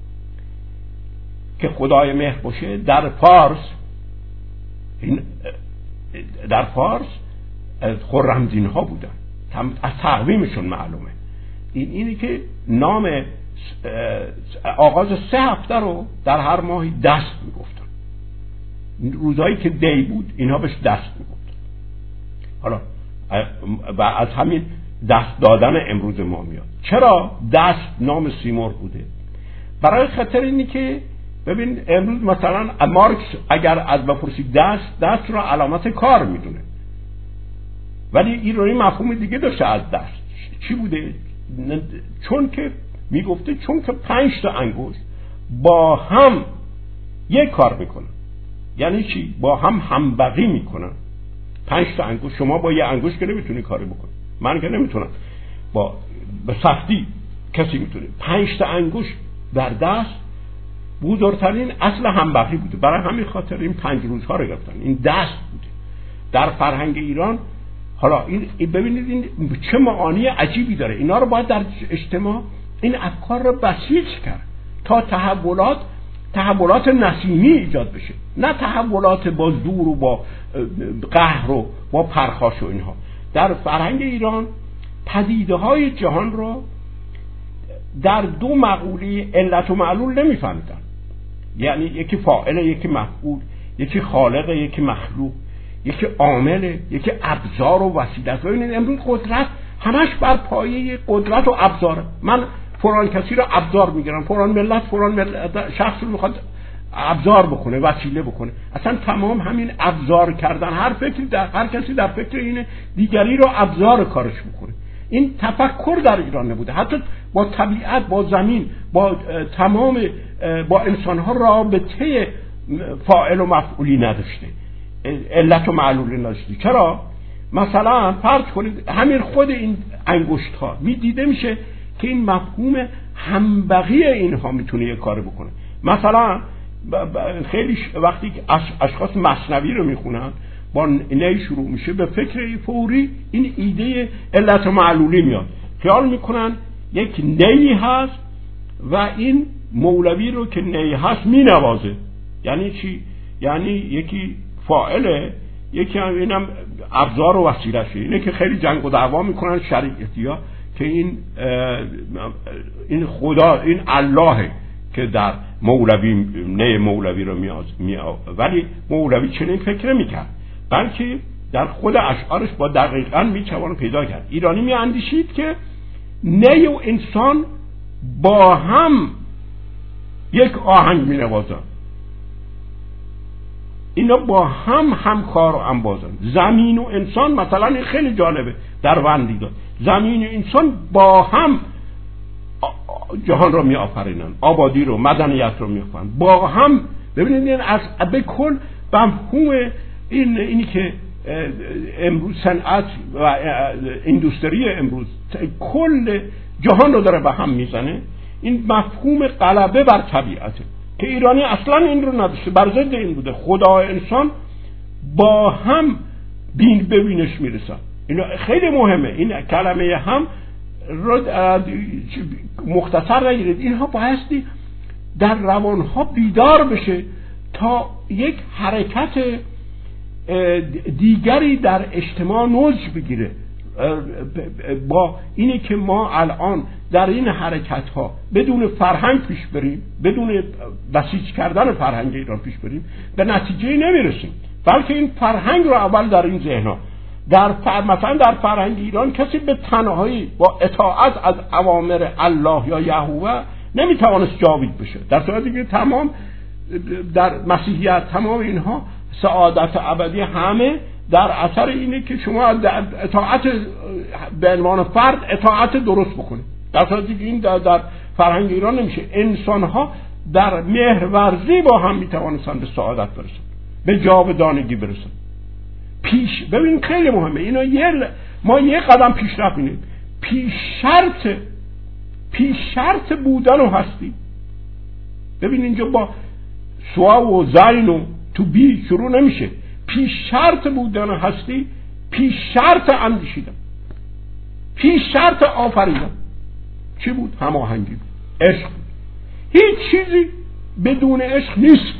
که خدای مهر باشه در فارس، این در فارس خرمدین ها بودن، از تقویمشون معلومه. این اینی که نام آغاز سه هفته رو در هر ماهی دست میگفتن. روزایی که دی بود اینها بهش دست میگفت. حالا و از همین دست دادن امروز ما میاد. چرا دست نام سیمرغ بوده؟ برای خاطر اینی که ببین امروز مثلا مارکس اگر از بپرسی دست دست رو علامت کار میدونه، ولی ایرانی مفهوم دیگه داشته از دست. چی بوده؟ چون که میگفته چون که پنج تا انگشت با هم یک کار میکنن. یعنی چی؟ با هم همبغی میکنن. پنج تا انگشت، شما با یه انگشت که نمیتونی کاری بکنی، من که نمیتونم با به سختی کسی میتونه. پنج تا انگشت در دست بزرگترین اصل همبغی بوده. برای همین خاطر این پنج روزها رو گرفتن. این دست بوده در فرهنگ ایران. حالا این ببینید این چه معانی عجیبی داره. اینا رو باید در اجتماع این افکار رو بسیج کرد تا تحولات تحولات نسیمی ایجاد بشه، نه تحولات با زور و با قهر و با پرخاش و اینها. در فرهنگ ایران پدیده های جهان رو در دو مقوله علت و معلول نمیفهمیدن. یعنی یکی فاعل، یکی مفعول، یکی خالق، یکی مخلوق، یکی عامل، یکی ابزار و وسیله است. ببینید امروز قدرت همش بر پایه قدرت و ابزاره. من فلان کسی رو ابزار میگیرم، فلان ملت فلان ملت شخص رو میخواد ابزار بکنه، وسیله بکنه. اصلا تمام همین ابزار کردن، هر فکری در هر کسی در فکر اینه دیگری رو ابزار کارش بکنه. این تفکر در ایران نبوده. حتی با طبیعت، با زمین، با تمام با انسان‌ها رابطه فاعل و مفعولی نداشته، علت و معلولی نداشته. چرا؟ مثلا فرض کنید همین خود این انگشت‌ها میدیده میشه که این مفهوم همبغی اینها میتونه یه کار بکنه. مثلا خیلی وقتی اشخاص مثنوی رو میخونن با نی شروع میشه، به فکر فوری این ایده علت و معلولی میاد. خیال میکنن یک نی هست و این مولوی رو که نی هست مینوازه. یعنی چی؟ یعنی یکی فاعله، یکی هم اینم ابزار و وسیله‌شه. اینه که خیلی جنگ و دعوا میکنن شریعتی‌ها که این این خدا، این اللهه که در مولوی نه مولوی رو میاد میاد. ولی مولوی چنین فکر نمی‌کرد، بلکه در خود اشعارش با دقیقاً میتوانه پیدا کرد. ایرانی میاندیشید که نی و انسان با هم یک آهنگ مینوازن، اینا با هم همکار و انبازن. زمین و انسان مثلا این خیلی جالبه در وندی داد، زمین و انسان با هم جهان رو می آفرینن، آبادی رو، مدنیت رو می آفرینن با هم. ببینید این از به کل مفهوم این اینی که امروز صنعت و اندوستری امروز کل جهان رو داره به هم میزنه. این مفهوم غلبه بر طبیعته که ایرانی اصلا این رو نداشته، بر ضد این بوده. خدا و انسان با هم بین ببینش میرسن. اینا خیلی مهمه. این کلمه هم رو مختصر نگیرید. اینها بایستی در روانها بیدار بشه تا یک حرکت دیگری در اجتماع نوج بگیره. با اینه که ما الان در این حرکت ها بدون فرهنگ پیش بریم، بدون بسیج کردن فرهنگ ایران پیش بریم، به نتیجه نمیرسیم. بلکه این فرهنگ رو اول در این ذهنها در فر... مثلا در فرهنگ ایران کسی به تنهایی با اطاعت از اوامر الله یا یهوه نمیتوانست جاوید بشه، در صورتی که تمام در مسیحیت تمام اینها سعادت ابدی همه در اثر اینه که شما در اطاعت به عنوان فرد اطاعت درست بکنید. در صورتی که این در, در فرهنگ ایران نمیشه. انسان‌ها در مهرورزی با هم میتوانستن به سعادت برسن، به جاودانگی برسن. پیش ببین خیلی مهمه اینا. یه ما یه قدم پیشرفت می‌کنیم. پیش شرط پیش شرط بودن و هستی. ببین اینجا با سوا و زین و تو بی شروع نمیشه. پیش شرط بودن و هستی، پیش شرط اندیشیدن، پیش شرط آفریدن. چی بود؟ هماهنگی بود، عشق بود. هیچ چیزی بدون عشق نیست.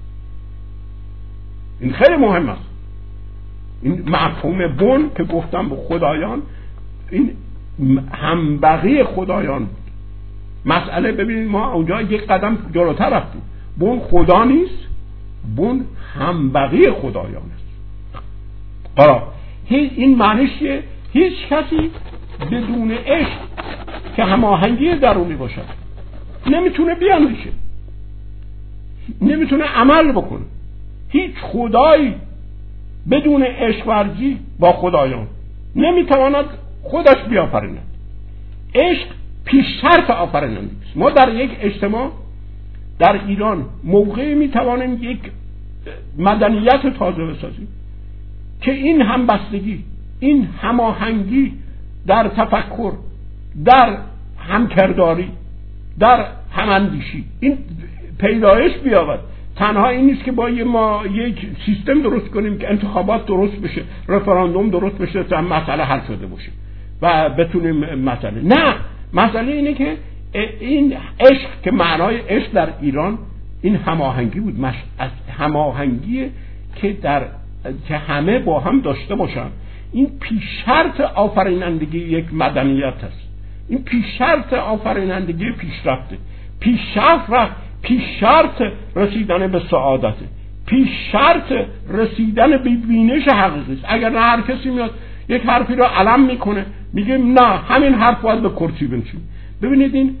این خیلی مهم است. این مفهوم بن که گفتم به خدایان، این همبغی خدایان بود. مسئله ببینید ما اونجا یک قدم جلوتر رفتیم. بن خدا نیست بن همبغی خدایان است. حالا این معنیش که هیچ کسی بدون عشق که هماهنگی درونی باشد نمیتونه بیاندیشه، نمیتونه عمل بکنه. هیچ خدایی بدون عشق ورزی با خدایان نمیتواند خودش بیافریند. عشق پیش شرط آفرینندگی است. ما در یک اجتماع در ایران موقعی میتوانیم یک مدنیت تازه بسازیم که این همبستگی، این هماهنگی در تفکر، در همکرداری، در هماندیشی این پیدایش بیاورد. تنها این نیست که با ما یک سیستم درست کنیم که انتخابات درست بشه، رفراندوم درست بشه تا مسئله حل شده باشه و بتونیم مسئله. نه، مسئله اینه که این عشق که معنای عشق در ایران این هماهنگی بود، مش... هماهنگی که در که همه با هم داشته باشن. این پیش شرط آفرینندگی یک مدنیت است. این پیش شرط آفرینندگی پیشرفته. پیش شرط پیش شرط رسیدن به سعادته. پیش شرط رسیدن به بینش حقیقی است. اگر نه هر کسی میاد یک حرفی رو علم میکنه میگه نه همین حرف باید به کرسی بنشین. ببینید این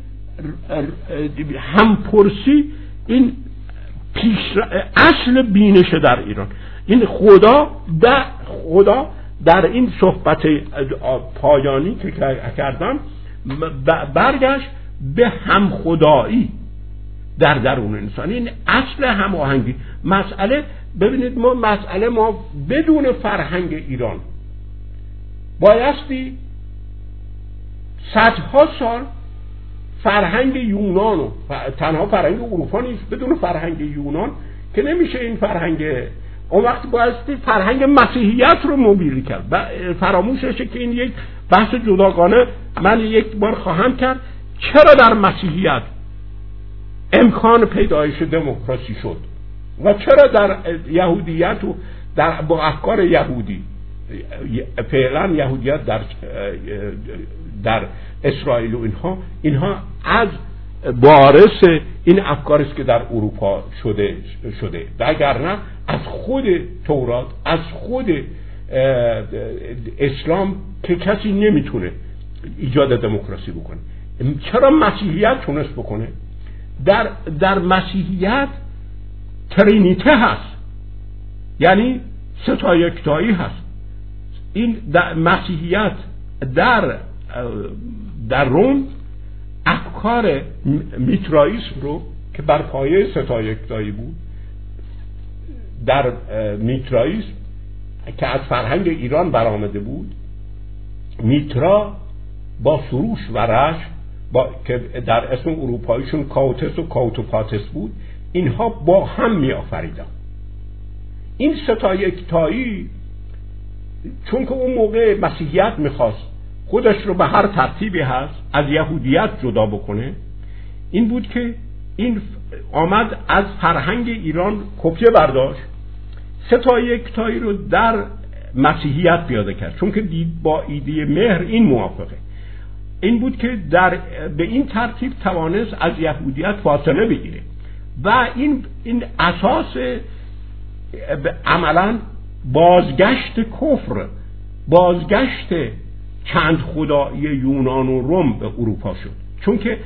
همپرسی این پیش اصل بینش در ایران. این خدا در خدا در این صحبت پایانی که کردم برگشت به هم خدایی در درون انسان. این اصل هماهنگی. مسئله ببینید ما مسئله ما بدون فرهنگ ایران بایستی صدها سال فرهنگ یونان و تنها فرهنگ اروپا نیست، بدون فرهنگ یونان که نمیشه این فرهنگ. اون وقت بایستی فرهنگ مسیحیت رو مبیری کرد و فراموششه که این یک بحث جداگانه من یک بار خواهم کرد. چرا در مسیحیت امکان پیدایش دموکراسی شد و چرا در یهودیت و در با افکار یهودی فعلا یهودیت در در اسرائیل و اینها اینها از وارث این افکاری است که در اروپا شده شده و اگر نه از خود تورات، از خود اسلام که کسی نمیتونه ایجاد دموکراسی بکنه. چرا مسیحیت تونست بکنه؟ در در مسیحیت ترینیته هست، یعنی سه تا یکتایی هست. این در مسیحیت در در روم افکار میترائیسم رو که بر پایه سه تا یکتایی بود، در میترائیسم که از فرهنگ ایران برآمده بود، میترا با سروش و رشم با که در اسم اروپاییشون کاوتس و کاوتوپاتس بود، اینها با هم می آفریدن. این سه تا یکتایی چون که اون موقع مسیحیت میخواست خودش رو به هر ترتیبی هست از یهودیت جدا بکنه، این بود که این آمد از فرهنگ ایران کپیه برداشت، سه تا یکتایی رو در مسیحیت پیاده کرد، چون که دید با ایده مهر این موافقه. این بود که در به این ترتیب توانست از یهودیت فاصله بگیره و این این اساس عملاً بازگشت کفر، بازگشت چند خدایی یونان و روم به اروپا شد، چون که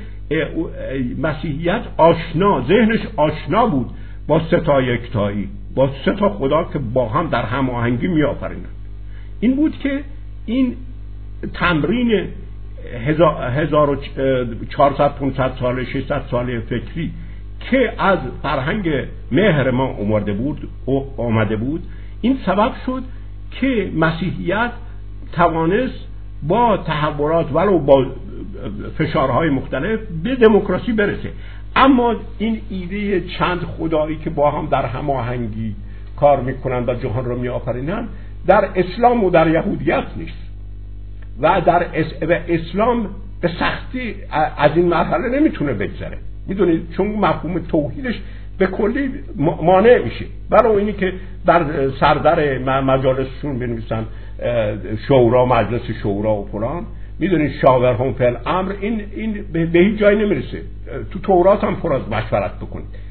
مسیحیت آشنا، ذهنش آشنا بود با سه تا یکتایی، با سه تا خدا که با هم در هماهنگی میآفرینند. این بود که این تمرین هزار و چهارصد پانصد ساله ششصد ساله فکری که از فرهنگ مهر ما اومده بود آمده بود، این سبب شد که مسیحیت توانست با تحولات ولو با فشارهای مختلف به دموکراسی برسه. اما این ایده چند خدایی که با هم در هماهنگی کار میکنند و جهان رو میآفرینند در اسلام و در یهودیت نیست و در اسلام به سختی از این مرحله نمیتونه بگذره. میدونید چون مفهوم توحیدش به کلی مانع میشه. برای اینی که در سردر مجالسشون بنویسن شورا، مجلس شورا و فلان، میدونید شاورهم فی الامر، این این به هیچ جایی نمیرسه. تو تورات هم پر از مشورت بکنید.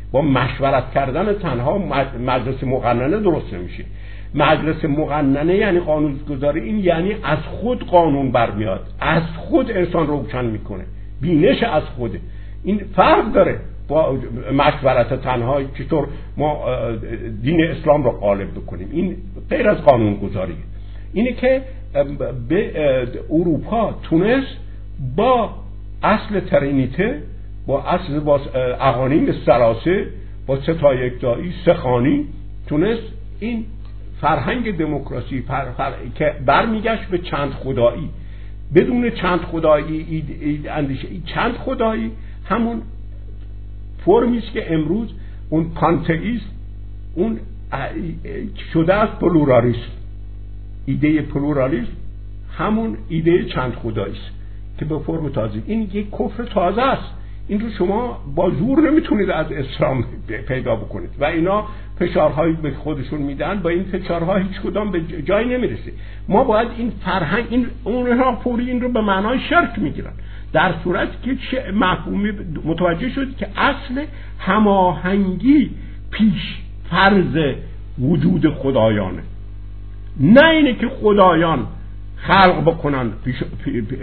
با مشورت کردن تنها مجلس مقننه درست نمیشه. مجلس مقننه یعنی قانونگذاری، این یعنی از خود قانون برمیاد، از خود انسان روشن میکنه، بینش از خوده. این فرق داره با مشورت تنها، چطور ما دین اسلام رو غالب بکنیم. این غیر از قانونگذاریه. اینه که به اروپا تونست با اصل ترینیته، با اصل با اقانیم سلاسه، با سه تا یکتایی، سه خانی، تونست این فرهنگ دموکراسی فر... فر... که برمیگشت به چند خدایی. بدون چند خدایی اید... اید... اندیشه اید... چند خدایی همون فرمی است که امروز اون پانتئیسم اون شده از پلورالیسم. ایده پلورالیسم همون ایده چند خدایی است که به فرم تازه. این یک کفر تازه است. این رو شما با زور نمیتونید از اسلام پیدا بکنید و اینا فشارهایی به خودشون میدن، با این فشارها هیچ کدام به جایی نمیرسه. ما باید این فرهنگ، این اونها فوری این رو به معنای شرک میگیرن، در صورتی که چه مفهومی متوجه شد که اصل هماهنگی پیش فرض وجود خدایانه، نه اینه که خدایان خلق بکنن پیش پی پی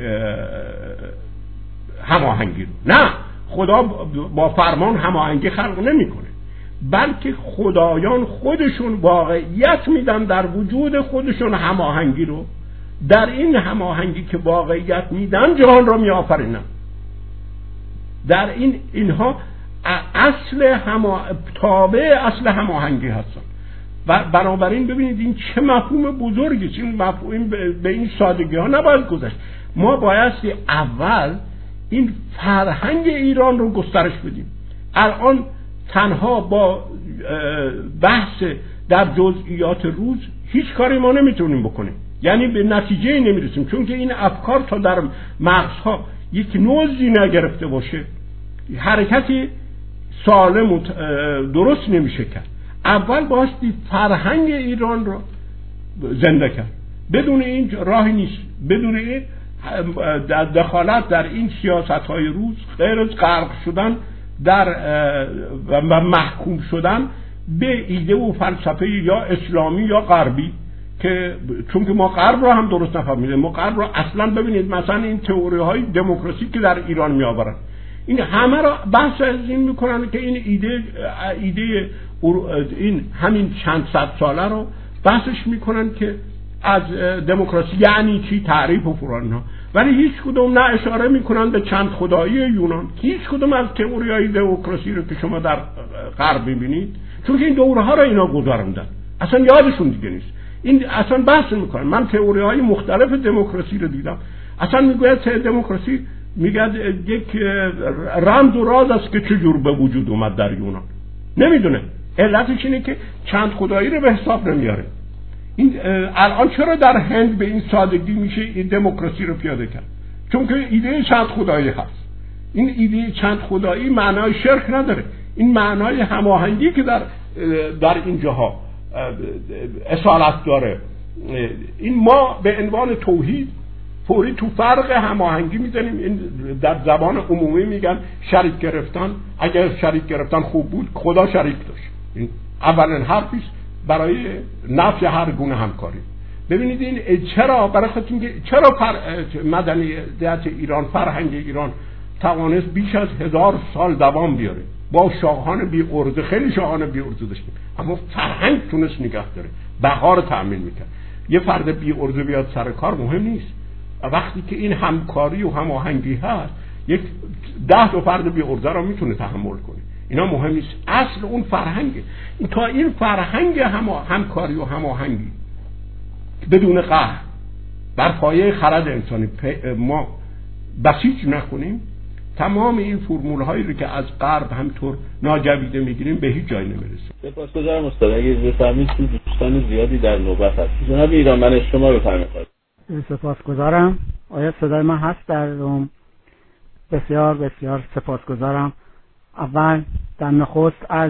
هماهنگی رو. نه، خدا با فرمان هماهنگی خلق نمیکنه، بلکه خدایان خودشون واقعیت میدن در وجود خودشون هماهنگی رو. در این هماهنگی که واقعیت میدن جهان رو میآفرینن. در این اینها اصل هما تابع اصل هماهنگی هستن. و بنابراین ببینید این چه مفهوم بزرگی است. این مفهوم به این سادگی ها نباید گذشت. ما بایستی اول این فرهنگ ایران رو گسترش بدیم. الان تنها با بحث در جزئیات روز هیچ کاری ما نمیتونیم بکنیم، یعنی به نتیجه نمیرسیم، چون که این افکار تا در مغزها یک نوزی نگرفته باشه حرکتی سالم و درست نمیشه کرد. اول بایستی فرهنگ ایران رو زنده کرد. بدون این راهی نیست. بدون این دخالت در این سیاست‌های روز غیر از غرق شدن در و محکوم شدن به ایده و فلسفه یا اسلامی یا غربی، که چون که ما غرب رو هم درست نفهمیدیم. ما غرب رو اصلا ببینید مثلا این تئوری های دموکراسی که در ایران میآورن، این همه را بحث از این میکنن که این ایده ایده این همین چند صد ساله رو بحثش میکنن که از دموکراسی یعنی چی، تعریف و فلان ها، ولی هیچ کدوم نه اشاره میکنن به چند خدایی یونان، هیچ کدوم از تئوریای دموکراسی رو که شما در غرب میبینید، چون که این دورها رو اینا گذروندن، اصلا یادشون دیگه نیست. این اصلا بحث میکنن. من تئوری‌های مختلف دموکراسی رو دیدم، اصلا میگوید دموکراسی میگه یک رمز و راز است که چجور به وجود اومد در یونان. نمیدونه. علتش اینه که چند خدایی رو به حساب نمیاره. این الان چرا در هند به این سادگی میشه این دموکراسی رو پیاده کرد؟ چون که ایده چند خدایی هست. این ایده چند خدایی معنای شرک نداره. این معنای هماهنگی که در در این جاها اصالت داره. این ما به عنوان توحید فوری تو فرق هماهنگی میزنیم. این در زبان عمومی میگن شریک گرفتن. اگر شریک گرفتن خوب بود خدا شریک داشت. این اولین حرفی است برای نفی هر گونه همکاری. ببینید این چرا برای خاطر که چرا مدنیت ایران، فرهنگ ایران توانست بیش از هزار سال دوام بیاره. با شاهان بی ارزه، خیلی شاهان بی ارزه داشتیم، اما فرهنگ تونست نگه داره، بقا رو تأمین میکرد. یه فرد بی ارزه بیاد سر کار مهم نیست. وقتی که این همکاری و هماهنگی هست، یک ده تا فرد بی ارزه رو میتونه تحمل کنه. اینا مهم نیست. اصل اون فرهنگه. این تا این فرهنگ هم همکاری و هماهنگی بدون قهر بر پایه خرد انسانی ما بسیج نکنیم، تمام این فرمول هایی رو که از غرب همطور ناجویده میگیریم به هیچ جای نمیرسه. سپاسگزارم استاد. اگه بفرمایید دوستان زیادی در نوبت هست. جناب ایران من شما رو بفرمایید. سپاسگزارم. آیا صدای من هست در روم؟ بسیار بسیار سپاسگزارم. اول در نخست از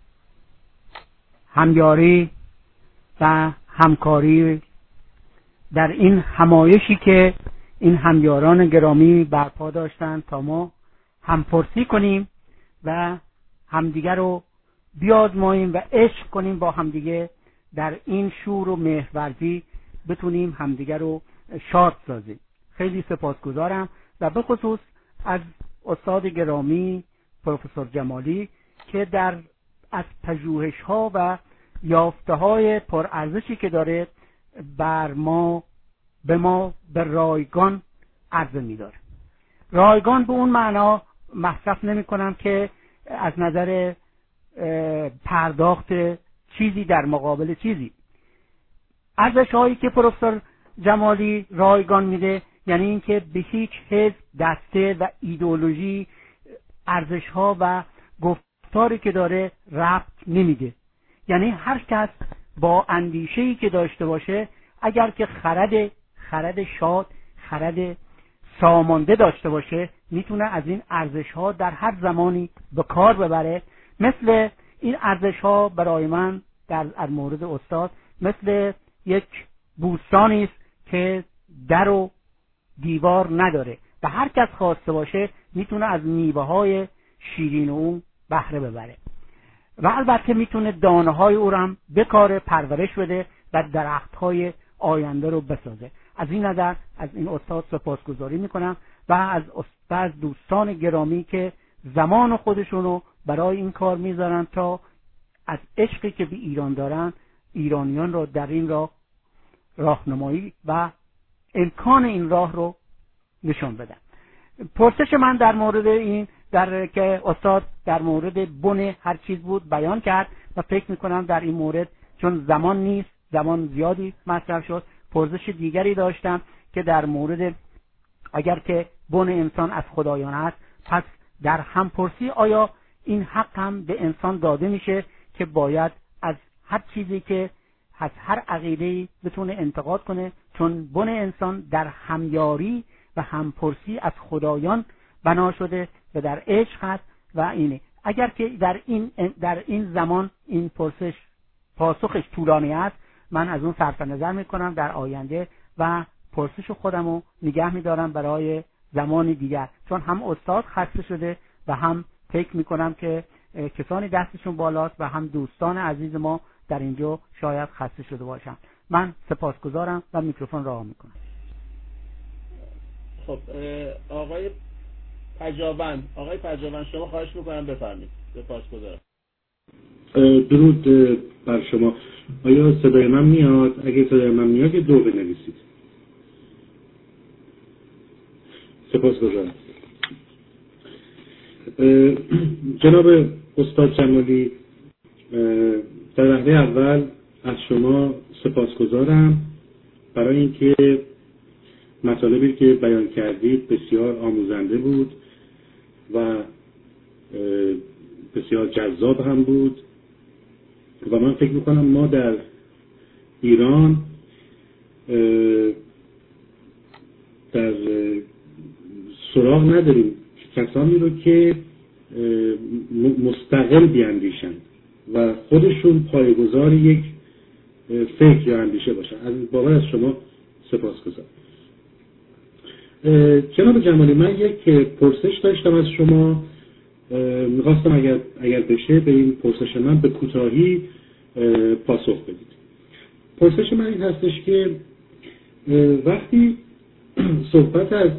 همیاری و همکاری در این همایشی که این همیاران گرامی برپا داشتند تا ما همپرسی کنیم و همدیگر رو بیازماییم و عشق کنیم با همدیگه، در این شور و مهرورزی بتونیم همدیگر رو شاد سازیم. خیلی سپاسگزارم و به خصوص از استاد گرامی پروفسور جمالی که در از پژوهش‌ها و یافته‌های پرارزشی که داره بر ما به ما به رایگان عرضه می‌داره. رایگان به اون معنا مصرف نمی‌کنم که از نظر پرداخت چیزی در مقابل چیزی. ارزش‌هایی که پروفسور جمالی رایگان میده یعنی اینکه به هیچ حزب، دسته و ایدئولوژی ارزش‌ها و گفتاری که داره ربط نمیده. یعنی هر کس با اندیشه‌ای که داشته باشه، اگر که خرد خرد شاد، خرد سامانده داشته باشه، میتونه از این ارزش‌ها در هر زمانی به کار ببره. مثل این ارزش‌ها برای من در مورد استاد مثل یک بوستانی است که در و دیوار نداره و هر کس خواسته باشه میتونه از میوه‌های شیرین اون بهره ببره و البته میتونه دانه‌های او رو هم بکاره، پرورش بده و درخت‌های آینده رو بسازه. از این نظر از این استاد سپاسگزاری میکنم و از استاد دوستان گرامی که زمان خودشون رو برای این کار میذارن تا از عشقی که به ایران دارن ایرانیان رو در این راه راهنمایی و امکان این راه رو نشون بدن. پرسش من در مورد این در که استاد در مورد بن هر چیز بود بیان کرد و فکر میکنم در این مورد چون زمان نیست، زمان زیادی مصرف شد، پرسش دیگری داشتم که در مورد اگر که بن انسان از خدایان است، پس در همپرسی آیا این حق هم به انسان داده میشه که باید از هر چیزی که از هر عقیده‌ای بتونه انتقاد کنه، چون بن انسان در همیاری و همپرسی از خدایان بنا شده و در عشق هست و اینه. اگر که در این در این زمان این پرسش پاسخش طولانی است، من از اون صرف نظر میکنم در آینده و پرسش خودم رو نگه میدارم برای زمانی دیگر، چون هم استاد خسته شده و هم فکر میکنم که کسانی دستشون بالاست و هم دوستان عزیز ما در اینجا شاید خسته شده باشن. من سپاسگزارم و میکروفون رها میکنم. خب آقای پژاوند آقای پژاوند شما خواهش میکنم بفرمایید. سپاسگزارم. درود بر شما. آیا صدای من میاد؟ اگه صدای من میاد یه دو بنویسید. سپاسگزارم. جناب استاد جمالی، در وهله اول از شما سپاسگزارم برای اینکه مطالبی که بیان کردید بسیار آموزنده بود و بسیار جذاب هم بود و من فکر میکنم ما در ایران در سراغ نداریم کسانی رو که مستقل بیاندیشن و خودشون پایه‌گذار یک فکر یا اندیشه باشن. از بابت از شما سپاسگزارم. جناب جمالی، من یک پرسش داشتم از شما، میخواستم اگر اگر بشه به این پرسش من به کوتاهی پاسخ بدید. پرسش من این هستش که وقتی صحبت از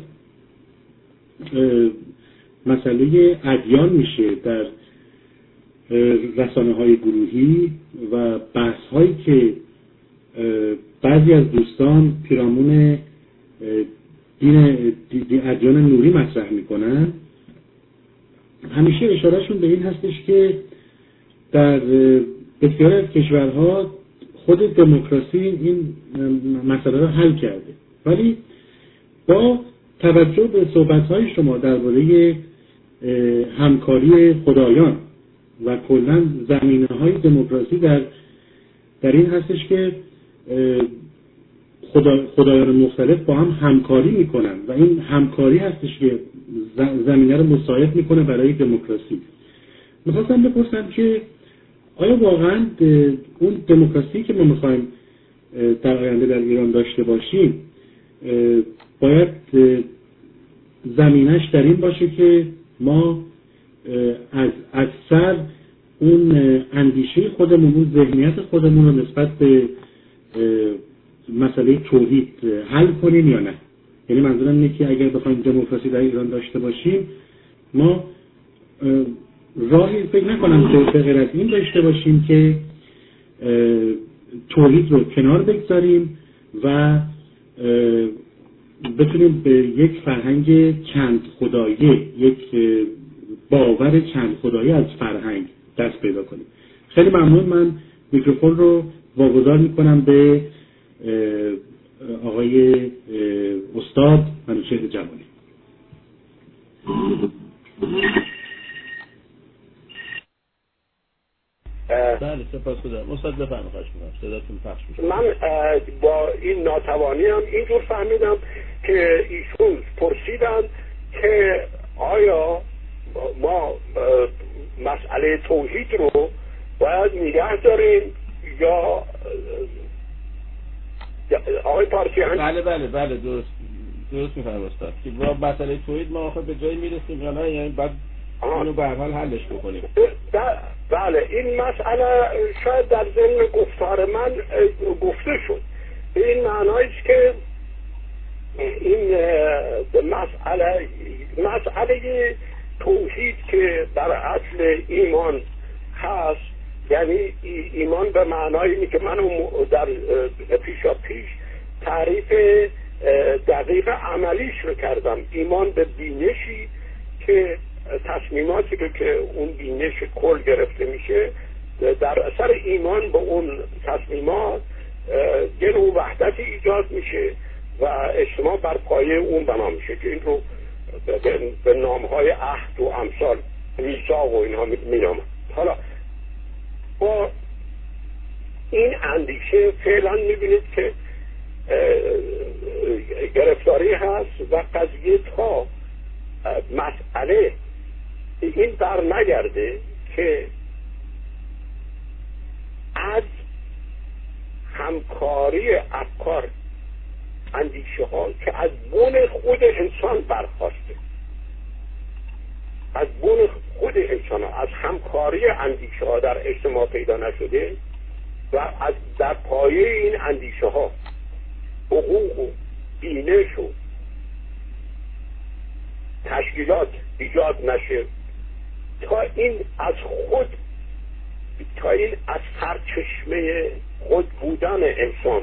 مسئله ادیان میشه در رسانه‌های گروهی و بحث‌هایی که بعضی از دوستان پیرامون دین ادیان نوری مطرح میکنن، همیشه اشارهشون به این هستش که در بسیاری از کشورها خود دموکراسی این مسئله رو حل کرده، ولی با توجه به صحبت‌های شما درباره همکاری خدایان و کلاً زمینه‌های دموکراسی در در این هستش که خدا، خدایان مختلف با هم همکاری میکنن و این همکاری هستش که زمینه رو مساعد میکنه برای دموکراسی. میخواستم بپرسم که آیا واقعا اون دموکراسی که ما میخوایم در آینده در ایران داشته باشیم باید زمینش در این باشه که ما از از سر اون اندیشه خودمون، اون ذهنیت خودمون رو نسبت به مسئله توحید حل کنیم یا نه. یعنی منظورم اینه که اگر بخوایم دموکراسی در ایران داشته باشیم، ما راهی فکر نکنم که به غیر از این داشته باشیم که توحید رو کنار بگذاریم و بتونیم به یک فرهنگ چند خدایی، یک باور چند خدایی از فرهنگ دست پیدا کنیم. خیلی ممنون. من میکروفون رو واگذار میکنم به آقای استاد منوچهر جمالی. بله سپاسگزارم. استاد بفرمایید. خواهش می‌کنم صداتون پخش میشه. من با این ناتوانی هم اینجور فهمیدم که ایشون پرسیدن که آیا ما مسئله توحید رو باید نگه داریم یا آقای پارسیان؟ بله بله بله درست درست می‌فرمایید استاد که با مسئله توحید ما آخه به جایی میرسیم یا نه، یعنی بعد اینو به هر حال حلش بکنیم. بله این مسئله شاید در ضمن گفتار من گفته شد به این معنی است که این مسئله مسئله توحید که در اصل ایمان هست، یعنی ایمان به معنای اینه که من در پیشا پیش تعریف دقیق عملیش رو کردم. ایمان به بینشی که تصمیماتی رو که اون بینش کل گرفته میشه، در اثر ایمان به اون تصمیمات یه نوع وحدتی ایجاد میشه و اجتماع بر پایه اون بنا میشه که این رو به نامهای عهد و امثال میثاق و اینها مینامن. حالا با این اندیشه فعلا میبینید که گرفتاری هست و قضیه تا مسئله این بر نگرده که از همکاری افکار، اندیشه ها که از بن خود انسان برخواسته، از بن خود انسان ها، از همکاری اندیشه ها در اجتماع پیدا نشده و از در پایه این اندیشه ها حقوق و بینش و تشکیلات ایجاد نشه تا این از خود تا این از سرچشمه خود بودن انسان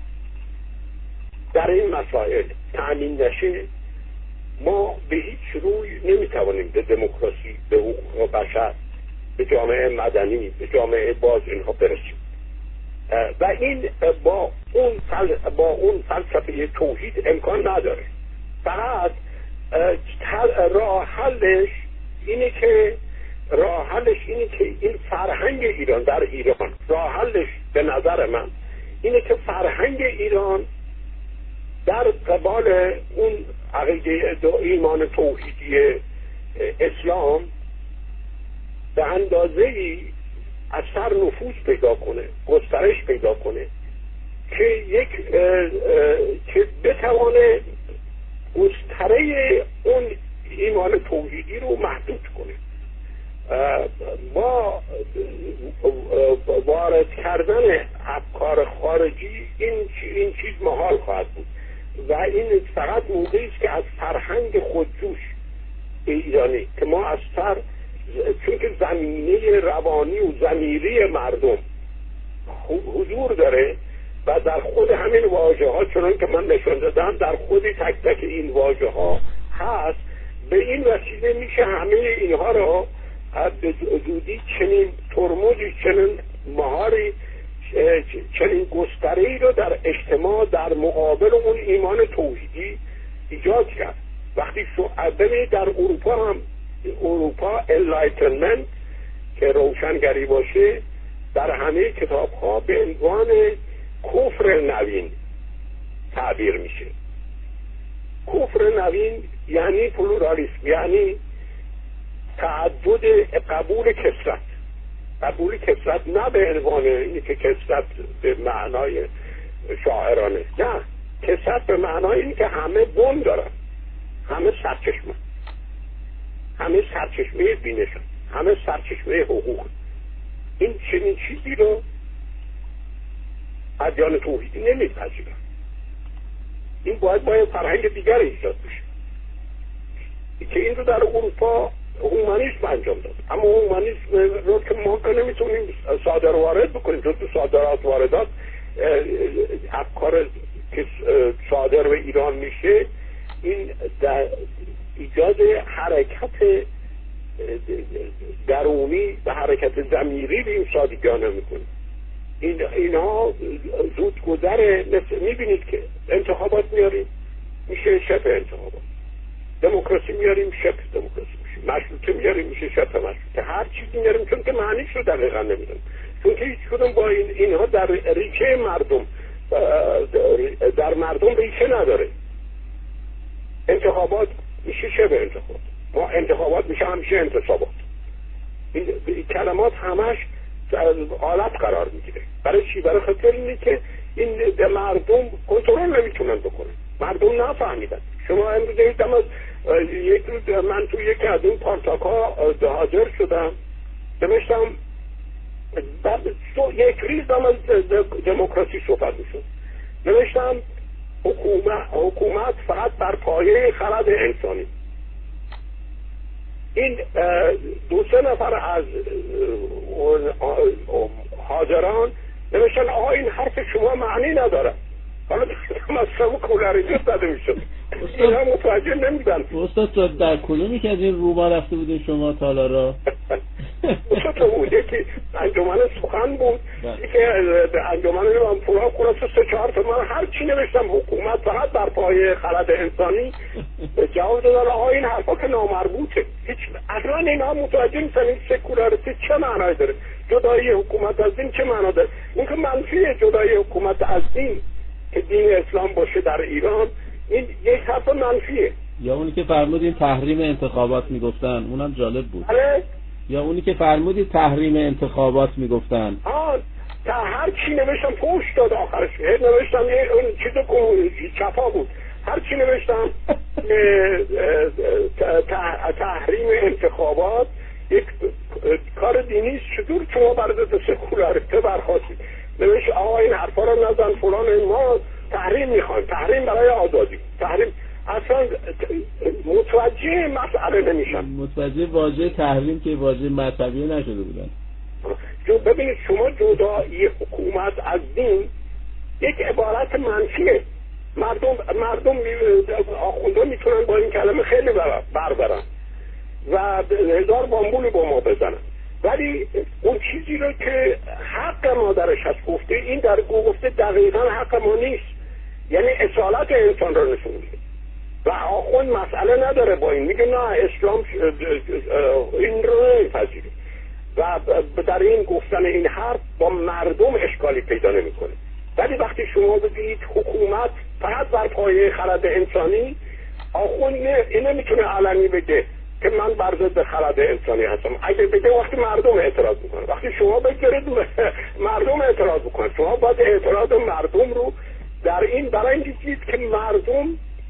در این مسائل تأمین نشه، ما به هیچ روی نمیتوانیم به دموکراسی، به حقوق بشر، به جامعه مدنی، به جامعه باز اینها برسیم. و این با اون فل... با اون فلسفه توحید امکان نداره. فقط راه حلش اینه که راه حلش اینه که این فرهنگ ایران در ایران راه حلش به نظر من اینه که فرهنگ ایران در قبال اون عقیده ایمان توحیدی اسلام به اندازه‌ای اثر نفوذ پیدا کنه، گسترش پیدا کنه که یک که بتوانه گستره اون ایمان توحیدی رو محدود کنه. با وارد کردن افکار خارجی این این چیز محال خواهد بود و این فقط موقعی است که از فرهنگ خودجوش ایرانی که ما از سر، چون که زمینه روانی و ضمیری مردم حضور داره و در خود همین واژه ها، چون که من نشون دادم در خود تک تک این واژه ها هست، به این وسیله میشه همه اینها رو به زودی چنین ترمزی، چنین مهاری، چنین گستره‌ای رو در اجتماع در مقابل اون ایمان توحیدی ایجاد کرد. وقتی ببینید در اروپا هم، اروپا انلایتنمنت که روشنگری باشه در همه کتاب ها به عنوان کفر نوین تعبیر میشه. کفر نوین یعنی پلورالیسم، یعنی تعدد، قبول کثرت، قبول کثرت نه به عنوان اینی که کثرت به معنای شاعرانه، نه، کثرت به معنای اینی که همه بن دارن، همه سرچشمه، همه سرچشمه بینشن، همه سرچشمه حقوق. این چنین چیزی رو ادیان توحیدی نمیپذیرن. این باید باید فرهنگ دیگر ایجاد بشه که این رو در اروپا هومانیسم انجام داد. اما هومانیسم رو که ما که نمیتونیم صادر وارد بکنیم، چون تو صادرات واردات افکار که صادر به ایران میشه این در ایجاد حرکت درونی و حرکت ضمیری به این سادگیانه میکنه. این اینها زود گذره. میبینید که انتخابات میاریم میشه شبه انتخابات، دموکراسی میاریم شبه دموکراسی میشه، مشروطه میاریم میشه شبه مشروطه، هر چیزی میاریم چون که معنیش رو دقیقا نمیدونم، چون که هیچ کدوم با این اینها در ریشه مردم در مردم ریشه نداره. انتخابات میشه شبه انتخابات، ما انتخابات میشه همیشه انتصابات. این کلمات همش حالت قرار میگیره. برای چی؟ برای خاطر اینه که این مردم کنترل نمیتونن بکنن، مردم نفهمیدن. شما امروز دیدم از یک روز من تو یک از این پارتاکا حاضر شدم، نوشتم بعد یک ریز هم از دموکراسی صحبت میشد، نوشتم حکومت حکومت فقط بر پایه خرد انسانی. این دو سه نفر از حاضران نوشتن آقا این حرف شما معنی نداره. حالا از شما کولریزی زده میشد، این هم متوجه نمیدن. استاد در کدومی که از این روما رفته بودین شما تالارا؟ استاد تو بود یکی انجمن سخن بود، یکی انجمن نمیم فلان خلاص سه چهار تا من هر چی نوشتم حکومت فقط بر پایه خرد انسانی، جواب دادن آقا این حرفا که نامربوطه. هیچ اصلا اینا متوجه نیستن این سکولاریته چه معنی داره، جدایی حکومت از دین چه معنا داره. این که منفیه جدایی حکومت از دین که دین اسلام باشه در ایران، این یک حرف منفیه. یا اونی که فرمودین تحریم انتخابات میگفتن، اونم جالب بود. آره. یا اونی که فرمودین تحریم انتخابات میگفتن. آه تا هر چی نوشتم پوش داد آخرش. نوشتم یه اون چیز چفا بود. هر چی نوشتم تحریم انتخابات یک کار دینی است، چطور شما برای سکولاریته برخواستید؟ نوشت آقا این حرفا رو نزن فلان، ما تحریم میخوایم، تحریم برای آزادی، تحریم. اصلا متوجه مسئله نمیشن، متوجه واژه تحریم که واژه مذهبی نشده بودن. جو ببینید شما جدایی حکومت از دین یک عبارت منفیه. مردم مردم آخونده میتونن با این کلمه خیلی بر برن و هزار بامبول با ما بزنن، ولی اون چیزی رو که حق ما درش هست گفته، این در گفته دقیقا حق ما نیست. یعنی اصالت انسان رو نشون میده و آخوند مسئله نداره با این، میگه نه اسلام این رو نمیپذیره و در این گفتن این حرف با مردم اشکالی پیدا نمیکنه. ولی وقتی شما بگید حکومت فقط بر پایه خرد انسانی، آخوند این نمیتونه علنی بگه که من بر ضد خرد انسانی هستم. اگه بگه وقتی مردم اعتراض میکنه، وقتی شما بگید مردم اعتراض میکنه، شما باید اعتراض مردم رو در این برای اینکه دید که مردم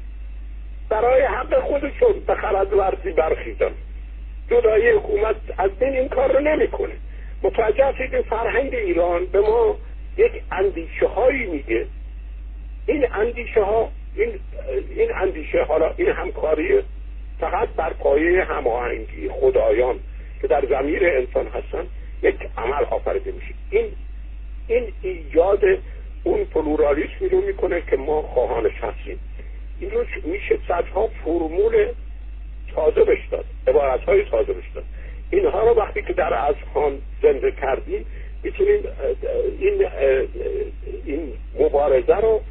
برای حق خودشون به خرد ورزی برخیزن. جدایی حکومت از دین این کار رو نمیکنه. متوجه هستید که فرهنگ ایران به ما یک اندیشه هایی میگه، این اندیشه ها این این اندیشه ها این همکاری فقط بر پایه هماهنگی خدایان که در ضمیر انسان هستن یک عمل آفریده میشه. این این ایجاد اون پلورالیسمی رو میکنه که ما خواهانش هستیم. این رو میشه صدها فرمول تازه بهش داد، عبارت های تازه بهش داد. اینها رو وقتی که در اذهان زنده کردیم میتونیم این این مبارزه رو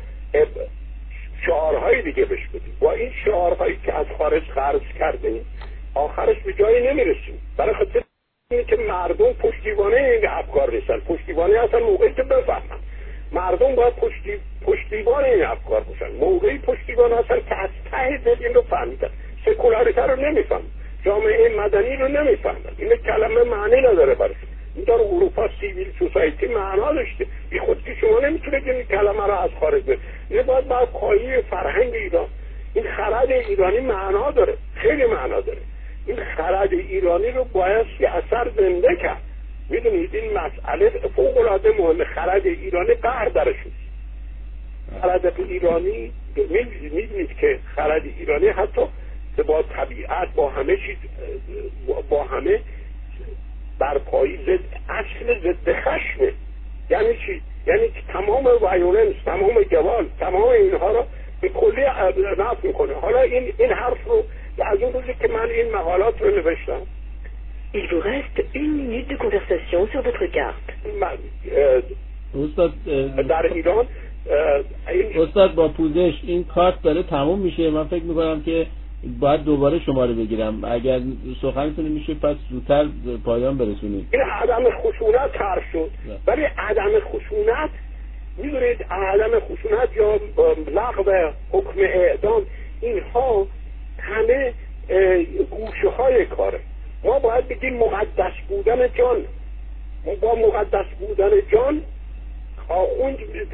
شعارهای دیگه بهش بدیم. با این شعارهایی که از خارج خرج کردیم آخرش به جایی نمیرسیم. برای خاطر اینه که مردم پشتیبانه این افکار نیستن، پشتیبانه اصلا موقعی که بفهمن. مردم باید پشتی پشتیبان این افکار باشن، موقعی پشتیبان هستن که از ته دل این رو فهمیدن. سکولاریته رو نمیفهمن، جامعه مدنی رو نمیفهمن، این کلمه معنی نداره براشون. این در اروپا سیویل سوسایتی معنا داشته، بی خود که شما نمیتونید این کلمه رو از خارج بر. این باید بر پایه فرهنگ ایران، این خرد ایرانی معنا داره، خیلی معنا داره. این خرد ایرانی رو بایستی اثر زنده کرد. میدونید این مسئله فوق العاده مهمه. خرد ایرانی قهر درش نیست. خرد ایرانی میدونید که خرد ایرانی حتی با طبیعت با همه چیز با همه برپایی ضد اصل ضد خشمه. یعنی چی؟ یعنی تمام وایولنس، تمام جوال، تمام اینها رو به کلی نفی میکنه. حالا این این حرف رو از اون روزی که من این مقالات رو نوشتم. Il vous reste une minute de conversation sur votre carte. استاد در ایران استاد با پوزش این کارت داره تموم میشه. من فکر میکنم که باید دوباره شما رو بگیرم. اگر سخنتون میشه پس زودتر پایان برسونید. این عدم خشونت طرح شد، ولی عدم خشونت میدونید عدم خشونت یا لغو حکم اعدام اینها همه گوشه های کاره. ما باید بگیم مقدس بودن جان. ما با مقدس بودن جان آخوند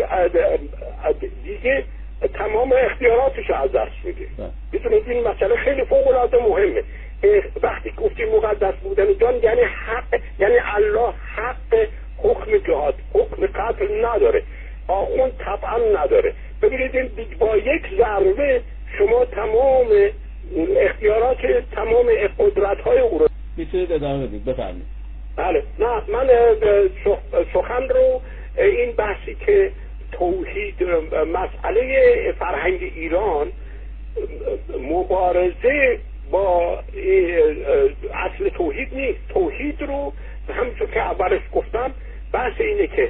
دیگه تمام اختیاراتش از دست میده. میدونید این مسئله خیلی فوق العاده مهمه. وقتی گفتیم مقدس بودن جان یعنی حق، یعنی الله حق حکم جهاد، حکم قتل نداره، آخوند طبعا نداره. ببینید این با یک ضربه شما تمام اختیارات تمام قدرت های او رو میتونید ادامه بدید. بفرمایید. بله. نه من سخن رو این بحثی که توحید مسئله فرهنگ ایران مبارزه با اصل توحید نیست. توحید رو همونطور که اولش گفتم بحث اینه که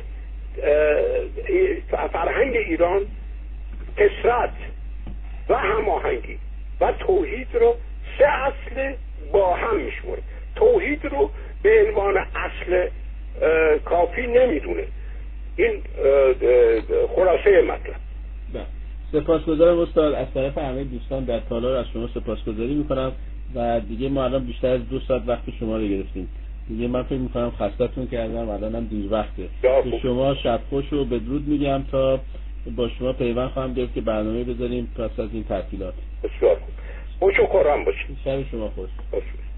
فرهنگ ایران کثرت و هماهنگی و توحید رو سه اصل با هم میشمونه. توحید رو به عنوان اصل کافی نمیدونه. این خلاصه مطلب. سپاسگزارم استاد. از طرف همه دوستان در تالار از شما سپاسگزاری میکنم و دیگه ما الان بیشتر از دو ساعت وقت شما رو گرفتیم. دیگه من فکر میکنم خستتون کردم، الانم دیر وقته. به شما شب خوش و بدرود میگم تا با شما پیوند خواهم گرفت که برنامه بذاریم پس از این تعطیلات. بسیار خوب. خوش و خرم باشید. شب شما خوش. خوش.